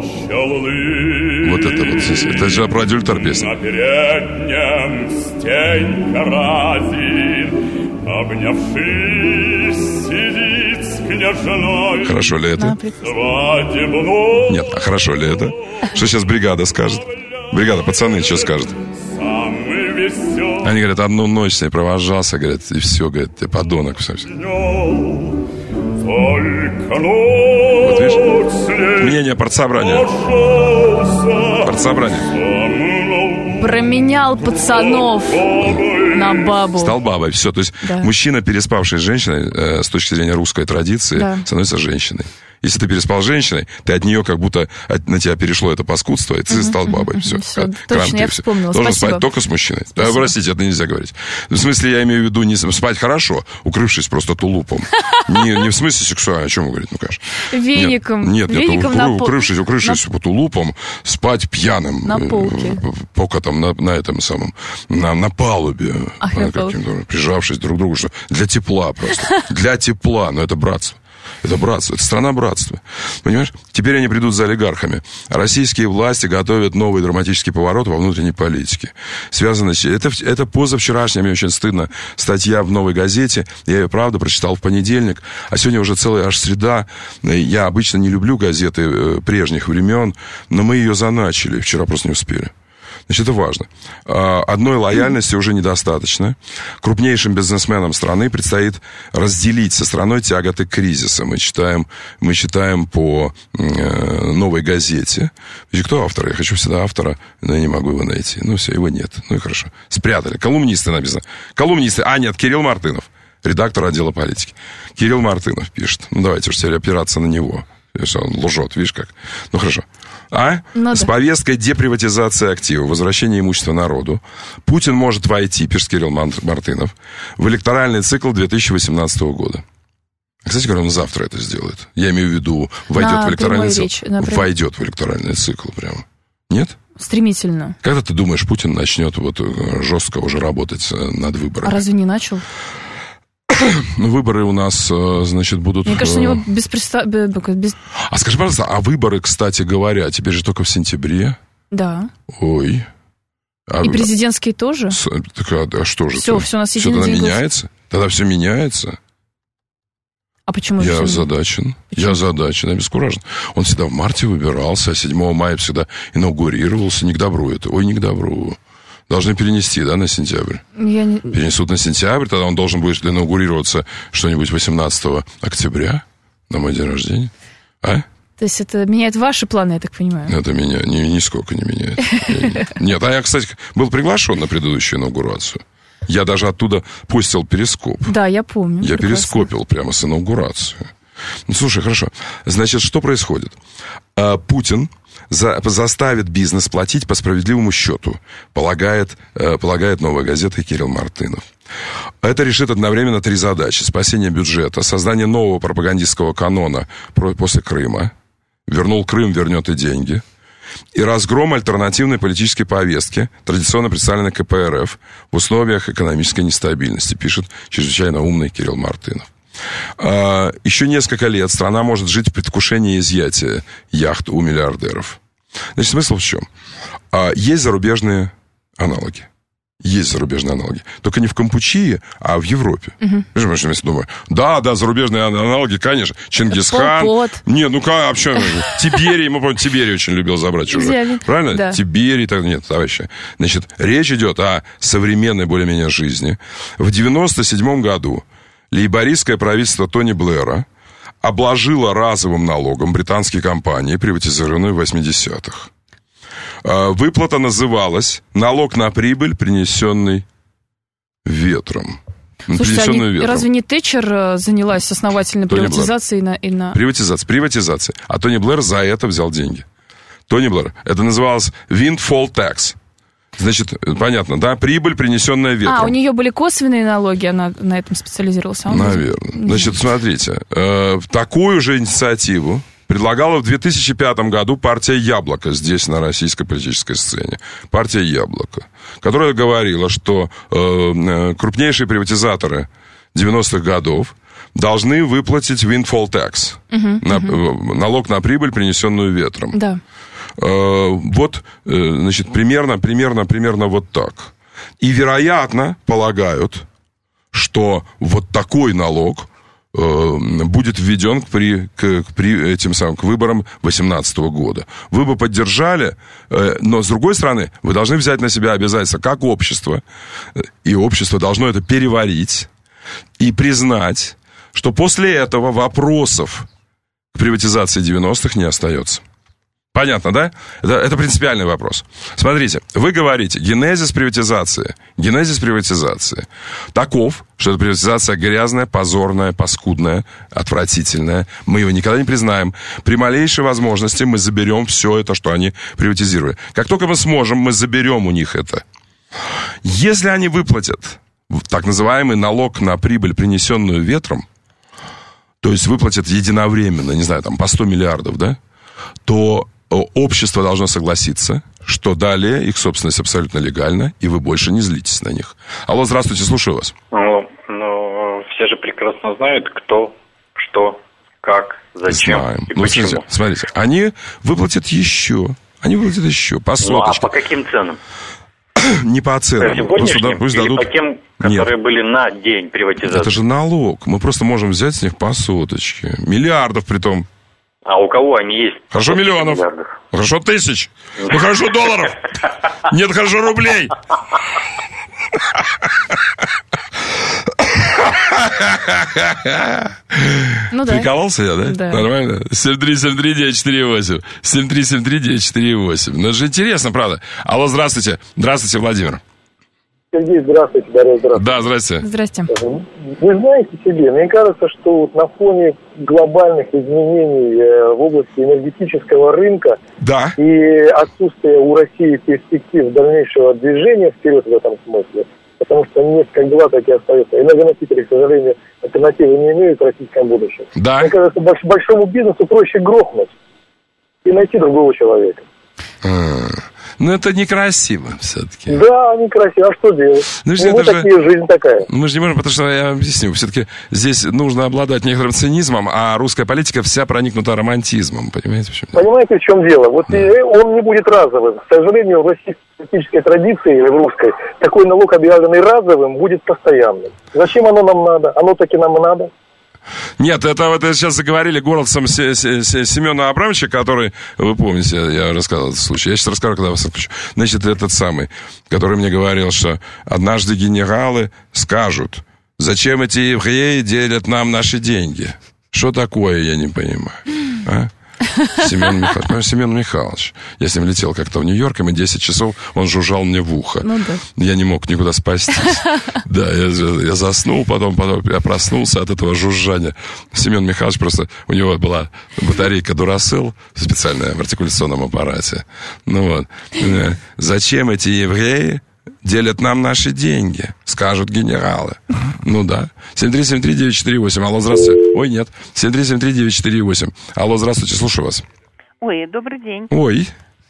Вот это вот здесь. Это же про адюльтер песня. На переднем Стенька Разин, обнявшись, сидит с Хорошо ли это? Нет, а хорошо ли это? Что сейчас бригада скажет? Бригада, пацаны, что скажут? Они говорят, одну ночь с ней провожался, говорят, и все, говорят, ты подонок. Все, все. Вот видишь? Мнение партсобрания. Партсобрание. Променял пацанов на бабу. Стал бабой, все. То есть да. мужчина, переспавший с женщиной, э, с точки зрения русской традиции, да. становится женщиной. Если ты переспал с женщиной, ты от нее как будто от, на тебя перешло это паскудство, и ты uh-huh, стал бабой. Uh-huh, все. все. Точно, я вспомнила. Должен Спасибо. спать только с мужчиной. Да, простите, это нельзя говорить. В смысле, я имею в виду не спать хорошо, укрывшись просто тулупом. Не, не в смысле сексуально, о чем вы говорите, ну, конечно. Веником. Нет, нет, Веником укры, на пол... укрывшись, укрывшись на... по тулупом, спать пьяным. На полке. Пока там на, на этом самом, на, на палубе. Ах, на палубе. Прижавшись друг к другу, что для тепла просто. Для тепла, но это братство. Это братство, это страна братства. Понимаешь? Теперь они придут за олигархами. Российские власти готовят новый драматический поворот во внутренней политике. Связано с... Это, это позавчерашняя, мне очень стыдно, статья в «Новой газете». Я ее, правда, прочитал в понедельник. А сегодня уже целая аж среда. Я обычно не люблю газеты прежних времен, но мы ее заначили. Вчера просто не успели. Значит, это важно. Одной лояльности уже недостаточно. Крупнейшим бизнесменам страны предстоит разделить со страной тяготы кризиса. Мы читаем, мы читаем по э, «Новой газете». Ведь кто автор? Я хочу всегда автора, но я не могу его найти. Ну, все, его нет. Ну и хорошо. Спрятали. Колумнисты написано. Колумнисты. А, нет, Кирилл Мартынов. Редактор отдела политики. Кирилл Мартынов пишет. Ну, давайте уж теперь опираться на него. Он лжет, видишь как. Ну, хорошо. А? Ну, с да. повесткой деприватизации активов, возвращения имущества народу, Путин может войти, пишет Кирилл Мартынов, в электоральный цикл две тысячи восемнадцатого года. Кстати говоря, он завтра это сделает. Я имею в виду, войдет на в электоральный цикл. Речь, войдет в электоральный цикл прямо. Нет? Стремительно. Когда ты думаешь, Путин начнет вот жестко уже работать над выборами? А разве не начал? Выборы у нас, значит, будут... Мне кажется, у него беспреста... без... А скажи, пожалуйста, а выборы, кстати говоря, теперь же только в сентябре? Да. Ой. А... И президентские тоже? С... Так, а, а что же? Все, все на Все тогда меняется? Тогда все меняется? А почему? Я озадачен. Почему? Я озадачен, обескуражен. Он всегда в марте выбирался, а седьмого мая всегда инаугурировался. Не к добру это. Ой, не к добру. Должны перенести, да, на сентябрь? Я не... Перенесут на сентябрь, тогда он должен будет инаугурироваться что-нибудь восемнадцатого октября, на мой день рождения. А? То есть это меняет ваши планы, я так понимаю? Это меня ни, нисколько не меняет. Нет, а я, кстати, был приглашен на предыдущую инаугурацию. Я даже оттуда постил перископ. Да, я помню. Я перископил прямо с инаугурацией. Ну, слушай, хорошо. Значит, что происходит? Путин за, заставит бизнес платить по справедливому счету, полагает, э, полагает «Новая газета» и Кирилл Мартынов. Это решит одновременно три задачи. Спасение бюджета, создание нового пропагандистского канона про, после Крыма. Вернул Крым, вернет и деньги. И разгром альтернативной политической повестки, традиционно представленной ка пэ эр эф, в условиях экономической нестабильности, пишет чрезвычайно умный Кирилл Мартынов. Uh, еще несколько лет страна может жить в предвкушении изъятия яхт у миллиардеров. Значит, смысл в чем? Uh, есть зарубежные аналоги. Есть зарубежные аналоги. Только не в Кампучии, а в Европе. Uh-huh. Понимаешь, я думаю, да, да, зарубежные аналоги, конечно. Чингисхан. Пол-Пот. Не, ну как, вообще, Тиберий, мы помним, Тиберий очень любил забрать чужое. Правильно? Да. Тиберий, так, нет, товарищи. Значит, речь идет о современной более-менее жизни. В девяносто седьмом году лейбористское правительство Тони Блэра обложило разовым налогом британские компании, приватизированные в восьмидесятых. Выплата называлась «Налог на прибыль, принесенный ветром». Слушайте, а не, разве не Тэтчер занялась основательной Тони приватизацией? На, и на... Приватизация, приватизация. А Тони Блэр за это взял деньги. Тони Блэр. Это называлось «Windfall Tax». Значит, понятно, да? Прибыль, принесенная ветром. А, у нее были косвенные налоги, она на этом специализировалась. А Наверное. Не Значит, смотрите, э, такую же инициативу предлагала в две тысячи пятом году партия «Яблоко» здесь, на российской политической сцене. Партия «Яблоко», которая говорила, что э, крупнейшие приватизаторы девяностых годов должны выплатить windfall tax, uh-huh, на, uh-huh. налог на прибыль, принесенную ветром. Да. Вот, значит, примерно, примерно, примерно вот так. И, вероятно, полагают, что вот такой налог будет введен при, к, при этим самым, к выборам две тысячи восемнадцатого года. Вы бы поддержали, но, с другой стороны, вы должны взять на себя обязательства как общество, и общество должно это переварить и признать, что после этого вопросов к приватизации девяностых не остается. Понятно, да? Это, это принципиальный вопрос. Смотрите, вы говорите, генезис приватизации, генезис приватизации таков, что эта приватизация грязная, позорная, паскудная, отвратительная. Мы его никогда не признаем. При малейшей возможности мы заберем все это, что они приватизировали. Как только мы сможем, мы заберем у них это. Если они выплатят так называемый налог на прибыль, принесенную ветром, то есть выплатят единовременно, не знаю, там по сто миллиардов, да, то общество должно согласиться, что далее их собственность абсолютно легальна, и вы больше не злитесь на них. Алло, здравствуйте, слушаю вас. Ну, ну все же прекрасно знают, кто, что, как, зачем Знаем. и ну, почему. Смотрите, смотрите, они выплатят еще, они выплатят еще по соточке. Ну, а по каким ценам? Не по ценам. Сегодняшним пусть или дадут... по тем, которые Нет. были на день приватизации? Это же налог. Мы просто можем взять с них по соточке. Миллиардов притом. А у кого они есть? Хорошо миллионов. Миллиардов. Хорошо тысяч. Ну хорошо долларов. Нет, хорошо рублей. Ну да. Прикололся я, да? Да. Нормально? семь три семь три девять четыре восемь. семь три семь три девять четыре восемь. Ну это же интересно, правда. Алло, здравствуйте. Здравствуйте, Владимир. Сергей, здравствуйте, Дарья, здравствуйте. Да, здравствуйте. Здрасте. Вы знаете себе, мне кажется, что вот на фоне глобальных изменений в области энергетического рынка да. и отсутствия у России перспектив дальнейшего движения вперед в этом смысле, потому что нефть как была, так и остается. Энергоносители, к сожалению, альтернативы не имеют в российском будущем. Да. Мне кажется, больш- большому бизнесу проще грохнуть и найти другого человека. Ну, это некрасиво все-таки. Да, некрасиво. А что делать? Ну, ну, мы же... такие, жизнь такая. Мы же не можем, потому что, я объясню, все-таки здесь нужно обладать некоторым цинизмом, а русская политика вся проникнута романтизмом, понимаете? В чем дело? Понимаете, в чем дело? Вот да. Он не будет разовым. К сожалению, в российской политической традиции или в русской такой налог, объявленный разовым, будет постоянным. Зачем оно нам надо? Оно таки нам надо. Нет, это вот сейчас заговорили городцем Семена Абрамовича, который, вы помните, я рассказывал этот случай. Я сейчас расскажу, когда вас отключу. Значит, этот самый, который мне говорил, что однажды генералы скажут, зачем эти евреи делят нам наши деньги? Что такое, я не понимаю. А? Семен Михайлович. Семен Михайлович. Я с ним летел как-то в Нью-Йорк, и мы десять часов, он жужжал мне в ухо. Ну, да. Я не мог никуда спастись. Да, я, я заснул, потом, потом я проснулся от этого жужжания. Семен Михайлович просто, у него была батарейка Duracell специальная в артикуляционном аппарате. Ну вот. Зачем эти евреи делят нам наши деньги, скажут генералы. Ну да. семь три семь три девять четыре восемь. Алло, здравствуйте. Ой, нет. семь три семь три девять четыре восемь. Алло, здравствуйте, слушаю вас. Ой, добрый день. Ой.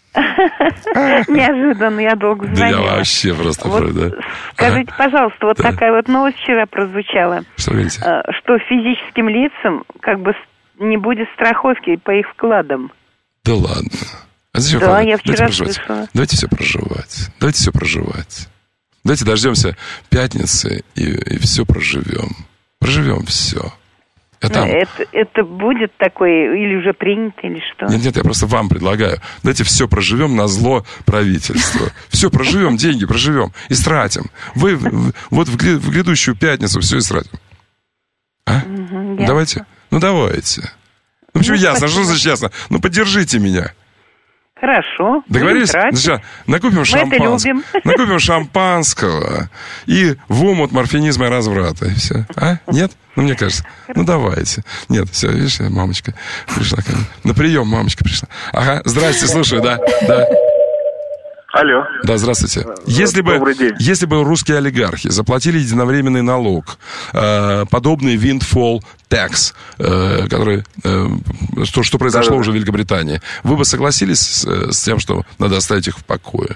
Неожиданно, я долго звонила. Да я вообще просто... Вот, да. Скажите, ага. пожалуйста, вот да. такая вот новость вчера прозвучала. Что говорите? Что физическим лицам как бы не будет страховки по их вкладам. Да ладно. А зачем да, правда? я вчера Давайте слышала. Давайте все проживать. Давайте все проживать. Давайте дождемся пятницы и, и все проживем. Проживем все. А там... это, это будет такое, или уже принято, или что? Нет, нет, я просто вам предлагаю. Давайте все проживем на зло правительству. Все проживем, деньги проживем, истратим. Вы вот в грядущую пятницу все истратим. А? Угу, давайте. Ну, давайте. Ну, почему ну, ясно? Что значит ясно? Ну, поддержите меня. Хорошо. Договорились? Значит, накупим шампанского. Накупим шампанского и в омут морфинизма и разврата. И все. А? Нет? Ну, мне кажется. Ну, давайте. Нет, все, видишь, мамочка пришла ко мне. На прием мамочка пришла. Ага, здрасте, слушаю, да, да. Алло. Да, здравствуйте. Если бы, если бы русские олигархи заплатили единовременный налог, э, подобный windfall tax, э, который, э, что, что произошло да, да. уже в Великобритании, вы бы согласились с, с тем, что надо оставить их в покое?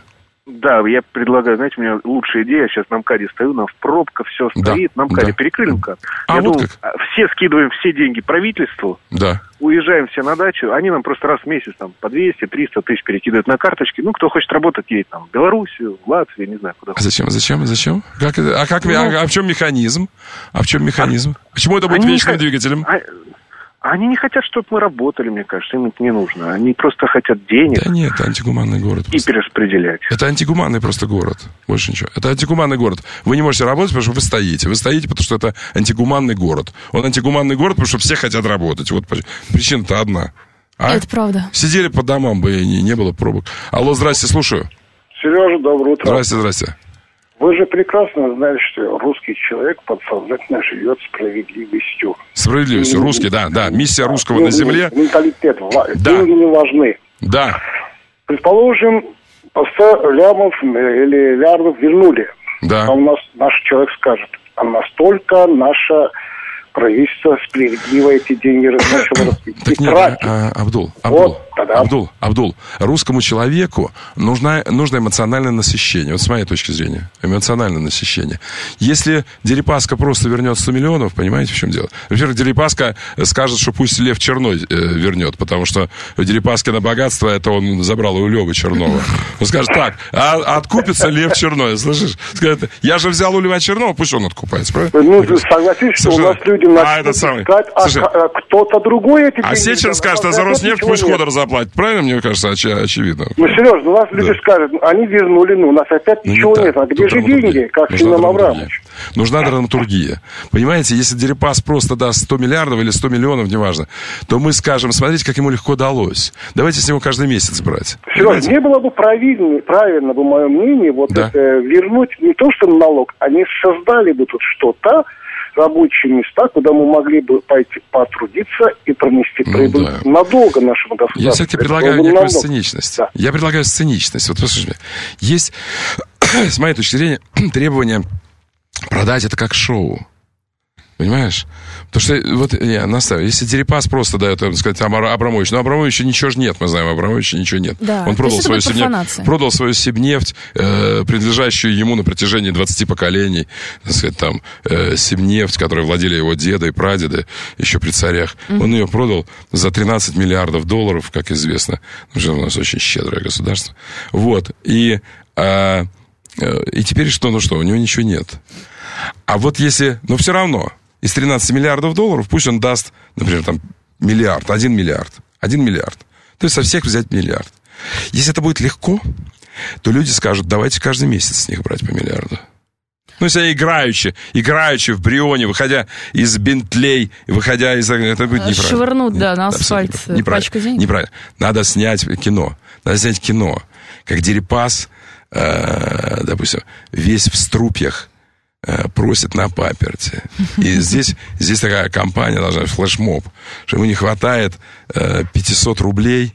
Да, я предлагаю, знаете, у меня лучшая идея, я сейчас на МКАДе стою, нам в пробках все стоит, да, на МКАДе да. перекрыли МКАД. А я вот думаю, как? все скидываем все деньги правительству, да. уезжаем все на дачу, они нам просто раз в месяц там по двести-триста тысяч перекидывают на карточки. Ну, кто хочет работать, едет там в Белоруссию, в Латвию, не знаю, куда. А зачем, зачем, зачем? Как, это- а, как, Ну, а, а в чем механизм? А в чем механизм? Почему это будет Они не вечным хот- двигателем? а- Они не хотят, чтобы мы работали, мне кажется, им это не нужно. Они просто хотят денег Да нет, это антигуманный город. и просто. перераспределять. Это антигуманный просто город. Больше ничего. Это антигуманный город. Вы не можете работать, потому что вы стоите. Вы стоите, потому что это антигуманный город. Он антигуманный город, потому что все хотят работать. Вот причина-то одна. А? Это правда. Сидели по домам бы, и не, не было пробок. Алло, здрасте, слушаю. Сережа, доброе утро. Здрасте, здрасте. Вы же прекрасно знаете, что русский человек подсознательно живет справедливостью. Справедливостью. Русский, да, да. Миссия русского на земле. Менталитет. Ва- Да. Деньги не важны. Да. Предположим, по сто лямов или лярдов вернули. Да. А у нас наш человек скажет, а настолько наше правительство справедливо эти деньги начало распределять. Так нет, а, а, Абдул, Абдул, Вот, тогда. Абдул, Абдул, русскому человеку нужна, нужно эмоциональное насыщение. Вот с моей точки зрения, эмоциональное насыщение. Если Дерипаска просто вернет сто миллионов, понимаете, в чем дело? Во-первых, Дерипаска скажет, что пусть Лев Черной э, вернет, потому что Дерипаскино богатство, это он забрал у Левы Чернова. Он скажет, так, а откупится Лев Черной, слышишь? Скажет, я же взял у Льва Чернова, пусть он откупается, правильно? Ну, согласитесь, что у нас люди А, это самый. искать, а, Слушай, а кто-то другой эти А деньги Сечин даст, скажет, а а за опять Роснефть ничего пусть нет. Ходор заплатит. Правильно, мне кажется, оч- очевидно. Ну, Сереж, ну, у нас люди Да. скажут, они вернули, ну, у нас опять Ну, не ничего так. нет. А где Тут же драматургия. деньги, как Нужна Семен драматургия. Аврамович? Нужна драматургия. Понимаете, если Дерипас просто даст сто миллиардов или сто миллионов, неважно, то мы скажем, смотрите, как ему легко далось. Давайте с него каждый месяц брать. Сереж, мне было бы правильно, правильно бы мое мнение, вот Да. это вернуть не то, что налог, они создали бы тут что-то, рабочие места, куда мы могли бы пойти потрудиться и пронести прибыль да. надолго нашему государству. Я все-таки Это предлагаю был бы некую налог. сценичность. Я предлагаю сценичность. Вот послушайте, есть, с моей точки зрения, требование продать это как шоу. Понимаешь? Потому что, вот, я наставлю, если Дерипас просто дает, так сказать, Абра- Абрамович, но Абрамовича ничего же нет, мы знаем, Абрамовича ничего нет. Да, Он то продал есть это свою, будет Сибнефть, профанация. продал свою Сибнефть, э, принадлежащую ему на протяжении двадцати поколений, так сказать, там, э, Сибнефть, которой владели его деды и прадеды еще при царях. Мгм. Он ее продал за тринадцать миллиардов долларов, как известно. Потому что у нас очень щедрое государство. Вот. И, а, э, и теперь что? Ну что, у него ничего нет. А вот если... Но все равно... Из тринадцати миллиардов долларов пусть он даст, например, там, миллиард, один миллиард. Один миллиард. То есть со всех взять миллиард. Если это будет легко, то люди скажут, давайте каждый месяц с них брать по миллиарду. Ну, если играючи, играючи в Брионе, выходя из Бентлей, выходя из... Это будет неправильно. Швырнут, да, на Абсолютно асфальт неправильно. пачку денег. Неправильно. Надо снять кино. Надо снять кино. Как Дерипас, э, допустим, весь в струпьях, просит на паперти. И здесь, здесь такая компания должна быть, флешмоб, что ему не хватает э, пятьсот рублей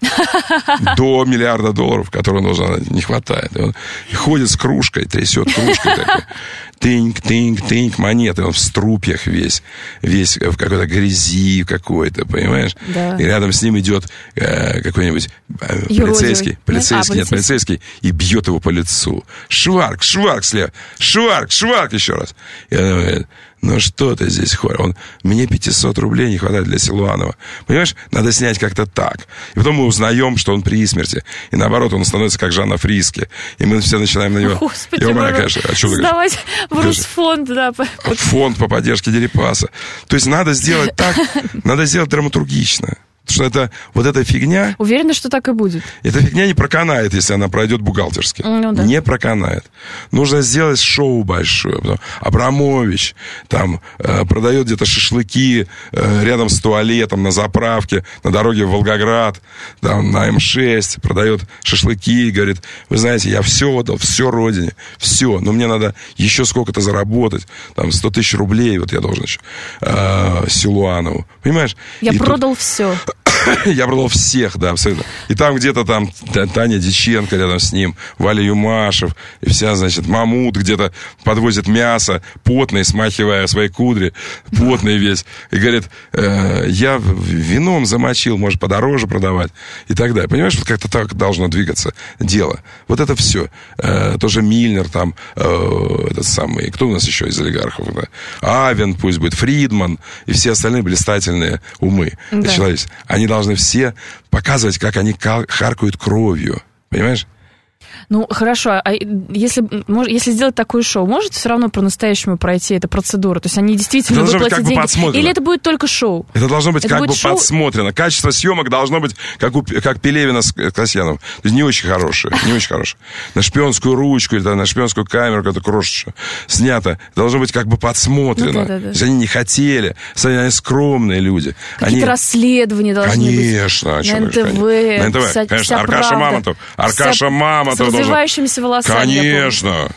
до миллиарда долларов, которые он должен, не хватает. И он ходит с кружкой, трясет кружкой такой. Тыньк, тыньк, тыньк, монеты. Он в струпьях весь, весь в какой-то грязи какой-то, понимаешь? Да. И рядом с ним идет э, какой-нибудь э, Юродивый. полицейский, полицейский, А, нет, полицейский, и бьет его по лицу. Шварк, шварк слева, шварк, шварк еще раз. И он говорит, ну что ты здесь ходишь? Он, мне пятьсот рублей не хватает для Силуанова. Понимаешь, надо снять как-то так. И потом мы узнаем, что он при смерти. И наоборот, он становится как Жанна Фриске. И мы все начинаем на него... Господи, Я умоляю, Боже, конечно, а что вы говорите? сдавать в Русфонд, да. Фонд по поддержке Дерипаса. То есть надо сделать так, надо сделать драматургично. Потому что это, вот эта фигня, Уверена, что так и будет. эта фигня не проканает, если она пройдет бухгалтерски. Ну да. Не проканает. Нужно сделать шоу большое. Потом Абрамович там э, продает где-то шашлыки э, рядом с туалетом, на заправке, на дороге в Волгоград, там на эм шесть, продает шашлыки и говорит, вы знаете, я все отдал, все родине, все, но мне надо еще сколько-то заработать, там сто тысяч рублей, вот я должен еще э, Силуанову. Понимаешь? Я И тут- продал все. Я продавал всех, да, абсолютно. И там где-то там Таня Дьяченко рядом с ним, Валя Юмашев, и вся, значит, Мамут где-то подвозит мясо, потный, смахивая свои кудри, потный весь. И говорит, э, я вином замочил, может, подороже продавать и так далее. Понимаешь, вот как-то так должно двигаться дело. Вот это все. Э, тоже Мильнер там, э, этот самый, кто у нас еще из олигархов? Да? Авен пусть будет, Фридман и все остальные блистательные умы. Да. Человечества. Они должны все показывать, как они харкают кровью. Понимаешь? Ну, хорошо, а если, если сделать такое шоу, может все равно по-настоящему пройти эта процедура? То есть они действительно это выплатят как деньги? бы подсмотрено. Или это будет только шоу? Это должно быть это как бы шоу... подсмотрено. Качество съемок должно быть как у как Пелевина с Касьяновым. То есть не очень хорошее, не очень хорошее. На шпионскую ручку или на шпионскую камеру, какая-то крошечная, снято. Должно быть как бы подсмотрено. Ну, да, да, да. То есть они не хотели. Они скромные люди. Какие-то они... расследования должны конечно, быть. Конечно. На эн тэ вэ. На эн тэ вэ, вся, конечно. вся Аркаша правда. Мамонтов. Аркаша вся... Мамонтов. С развивающимися волосами. Конечно.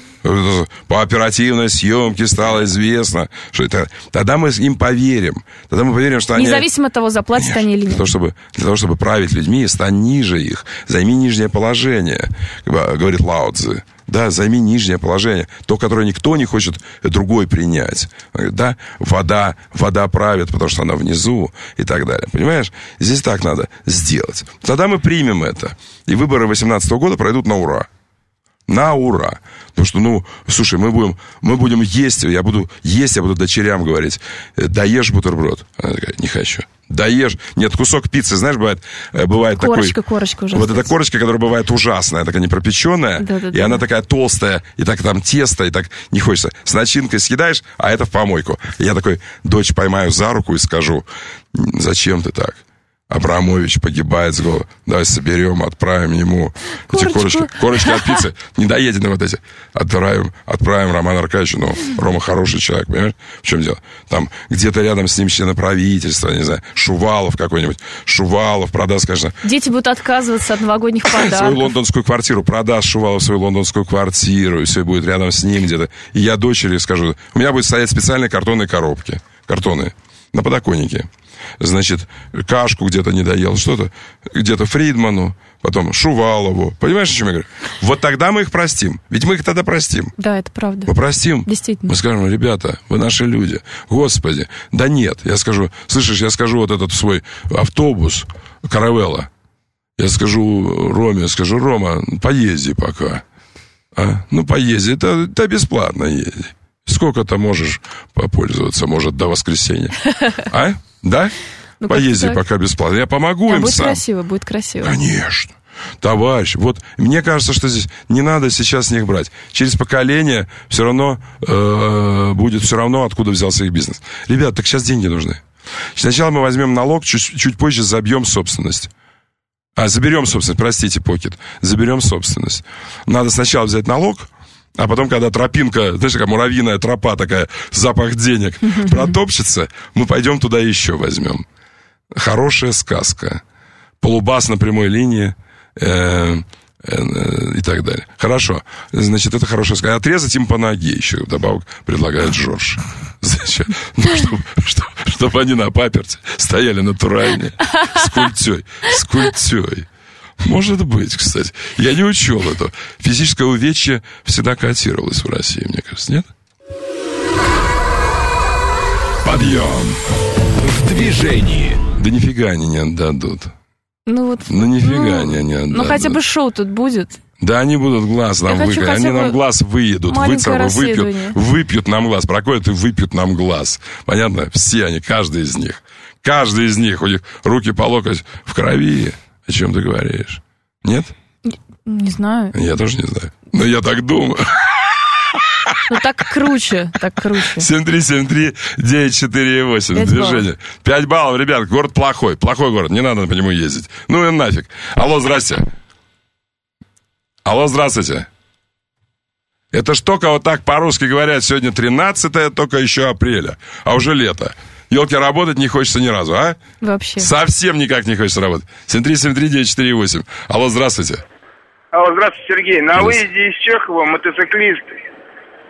По оперативной съемке стало известно, что это... Тогда мы им поверим. Тогда мы поверим, что они... Независимо от того, заплатят Конечно. они или нет. Для того, чтобы, для того, чтобы править людьми, стань ниже их. Займи нижнее положение, говорит Лао Цзы. Да, займи нижнее положение. То, которое никто не хочет другой принять. Говорит, да, вода, вода правит, потому что она внизу и так далее. Понимаешь? Здесь так надо сделать. Тогда мы примем это. И выборы восемнадцатого года пройдут на ура. На ура. Потому что, ну, слушай, мы будем, мы будем есть, я буду есть, я буду дочерям говорить, доешь бутерброд. Она такая, не хочу. Доешь. Нет, кусок пиццы, знаешь, бывает, бывает корочка, такой... Корочка, корочка. Вот эта корочка, которая бывает ужасная, такая непропеченная, да, да, и да. она такая толстая, и так там тесто, и так не хочется. С начинкой съедаешь, а это в помойку. И я такой, дочь поймаю за руку и скажу, зачем ты так? Абрамович погибает с голоду. Давай соберем, отправим ему корочку. Эти корочки, корочки от пиццы, недоеденные вот эти. Отправим, отправим Роману Аркадьевичу. Ну, Рома хороший человек, понимаешь? В чем дело? Там где-то рядом с ним члены правительства, не знаю, Шувалов какой-нибудь. Шувалов продаст, конечно... Дети будут отказываться от новогодних подарков. Свою лондонскую квартиру. Продаст Шувалов свою лондонскую квартиру, и все будет рядом с ним где-то. И я дочери скажу, у меня будет стоять специальные картонные коробки. Картонные. На подоконнике. Значит, кашку где-то не доел, что-то, где-то Фридману, потом Шувалову. Понимаешь, о чем я говорю? Вот тогда мы их простим. Ведь мы их тогда простим. Да, это правда. Мы простим. Действительно. Мы скажем, ребята, вы наши люди. Господи. Да нет. Я скажу, слышишь, я скажу вот этот свой автобус Каравелла. Я скажу Роме, скажу, Рома, поезди пока. А? Ну, поезди. Это, это бесплатно езди. Сколько ты можешь попользоваться, может, до воскресенья? А? Да? Ну, поезди пока бесплатно. Я помогу а им будет сам. Будет красиво, будет красиво. Конечно. Товарищ, вот мне кажется, что здесь не надо сейчас с них брать. Через поколение все равно э, будет все равно, откуда взялся их бизнес. Ребят, так сейчас деньги нужны. Сначала мы возьмем налог, чуть, чуть позже забьем собственность. А, заберем собственность, простите, Покет. Заберем собственность. Надо сначала взять налог, а потом, когда тропинка, знаешь, такая муравьиная тропа такая, запах денег протопчется, мы пойдем туда еще возьмем. Хорошая сказка. Полубас на прямой линии э, э, и так далее. Хорошо. Значит, это хорошая сказка. Отрезать им по ноге еще, вдобавок предлагает Жорж. Зачем? Ну, чтобы, чтобы, чтобы они на паперте стояли натуральнее. С культей. С культей. Может быть, кстати. Я не учел это. Физическое увечье всегда котировалось в России, мне кажется, нет? Подъем. В движении. Да нифига они не отдадут. Ну вот. Ну нифига ну, они не отдадут. Ну хотя бы шоу тут будет. Да они будут глаз нам выколоть. Они нам глаз выедут, выцарапают, выпьют, выпьют нам глаз. Проколят и выпьют нам глаз. Понятно? Все они, каждый из них. Каждый из них. У них руки по локоть в крови. О чем ты говоришь? Нет? Не, не знаю. Я тоже не знаю. Но я так думаю. Ну так круче, так круче. семь три семь три девять четыре восемь. Движение. Пять баллов, ребят. Город плохой. Плохой город. Не надо по нему ездить. Ну и нафиг. Алло, здрасте. Алло, здравствуйте. Это ж только вот так по-русски говорят. Сегодня тринадцатое, только еще апреля. А уже лето. Елки, работать не хочется ни разу, а? Вообще. Совсем никак не хочется работать. семь три семь три девять четыре восемь. Алло, здравствуйте. Алло, здравствуйте, Сергей. На выезде из Чехова мотоциклист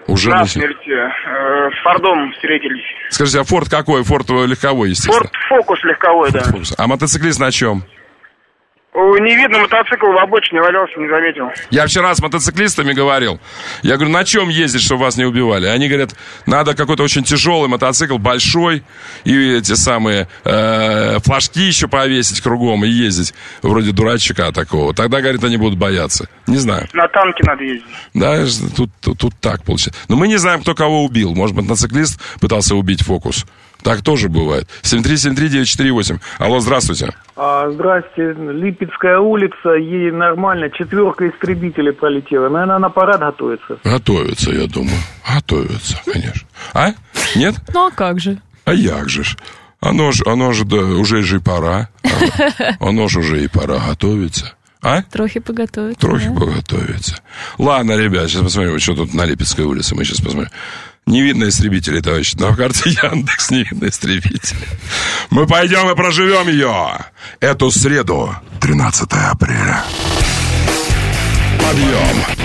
Уже На на- смерть. Э, с Фордом встретились. Скажите, а Форд какой? Форд легковой, естественно. Форд Фокус легковой, да. Фокус. А мотоциклист на чем? О, не видно, мотоцикл в обочине валялся, не заметил. Я вчера с мотоциклистами говорил. Я говорю, на чем ездить, чтобы вас не убивали? Они говорят, надо какой-то очень тяжелый мотоцикл, большой, и эти самые э, флажки еще повесить кругом и ездить, вроде дурачка такого. Тогда, говорит, они будут бояться. Не знаю. На танке надо ездить. Да, тут, тут, тут так получается. Но мы не знаем, кто кого убил. Может, мотоциклист пытался убить Фокус. Так тоже бывает. семь три семь три девять четыре восемь. Алло, здравствуйте. А, здрасте. Липецкая улица, ей нормально. Четверка истребителей пролетела. Наверное, она парад готовится. Готовится, я думаю. Готовится, конечно. А? Нет? Ну, а как же? А як же ж? Оно же, оно же, да, уже же и пора. А, оно же уже и пора готовиться. А? Трохи поготовиться. Трохи да. поготовиться. Ладно, ребят, сейчас посмотрим, что тут на Липецкой улице. Мы сейчас посмотрим. Не видно истребителей, товарищи. На карте Яндекс не видно истребителей. Мы пойдем и проживем ее. Эту среду, тринадцатого апреля. Подъем.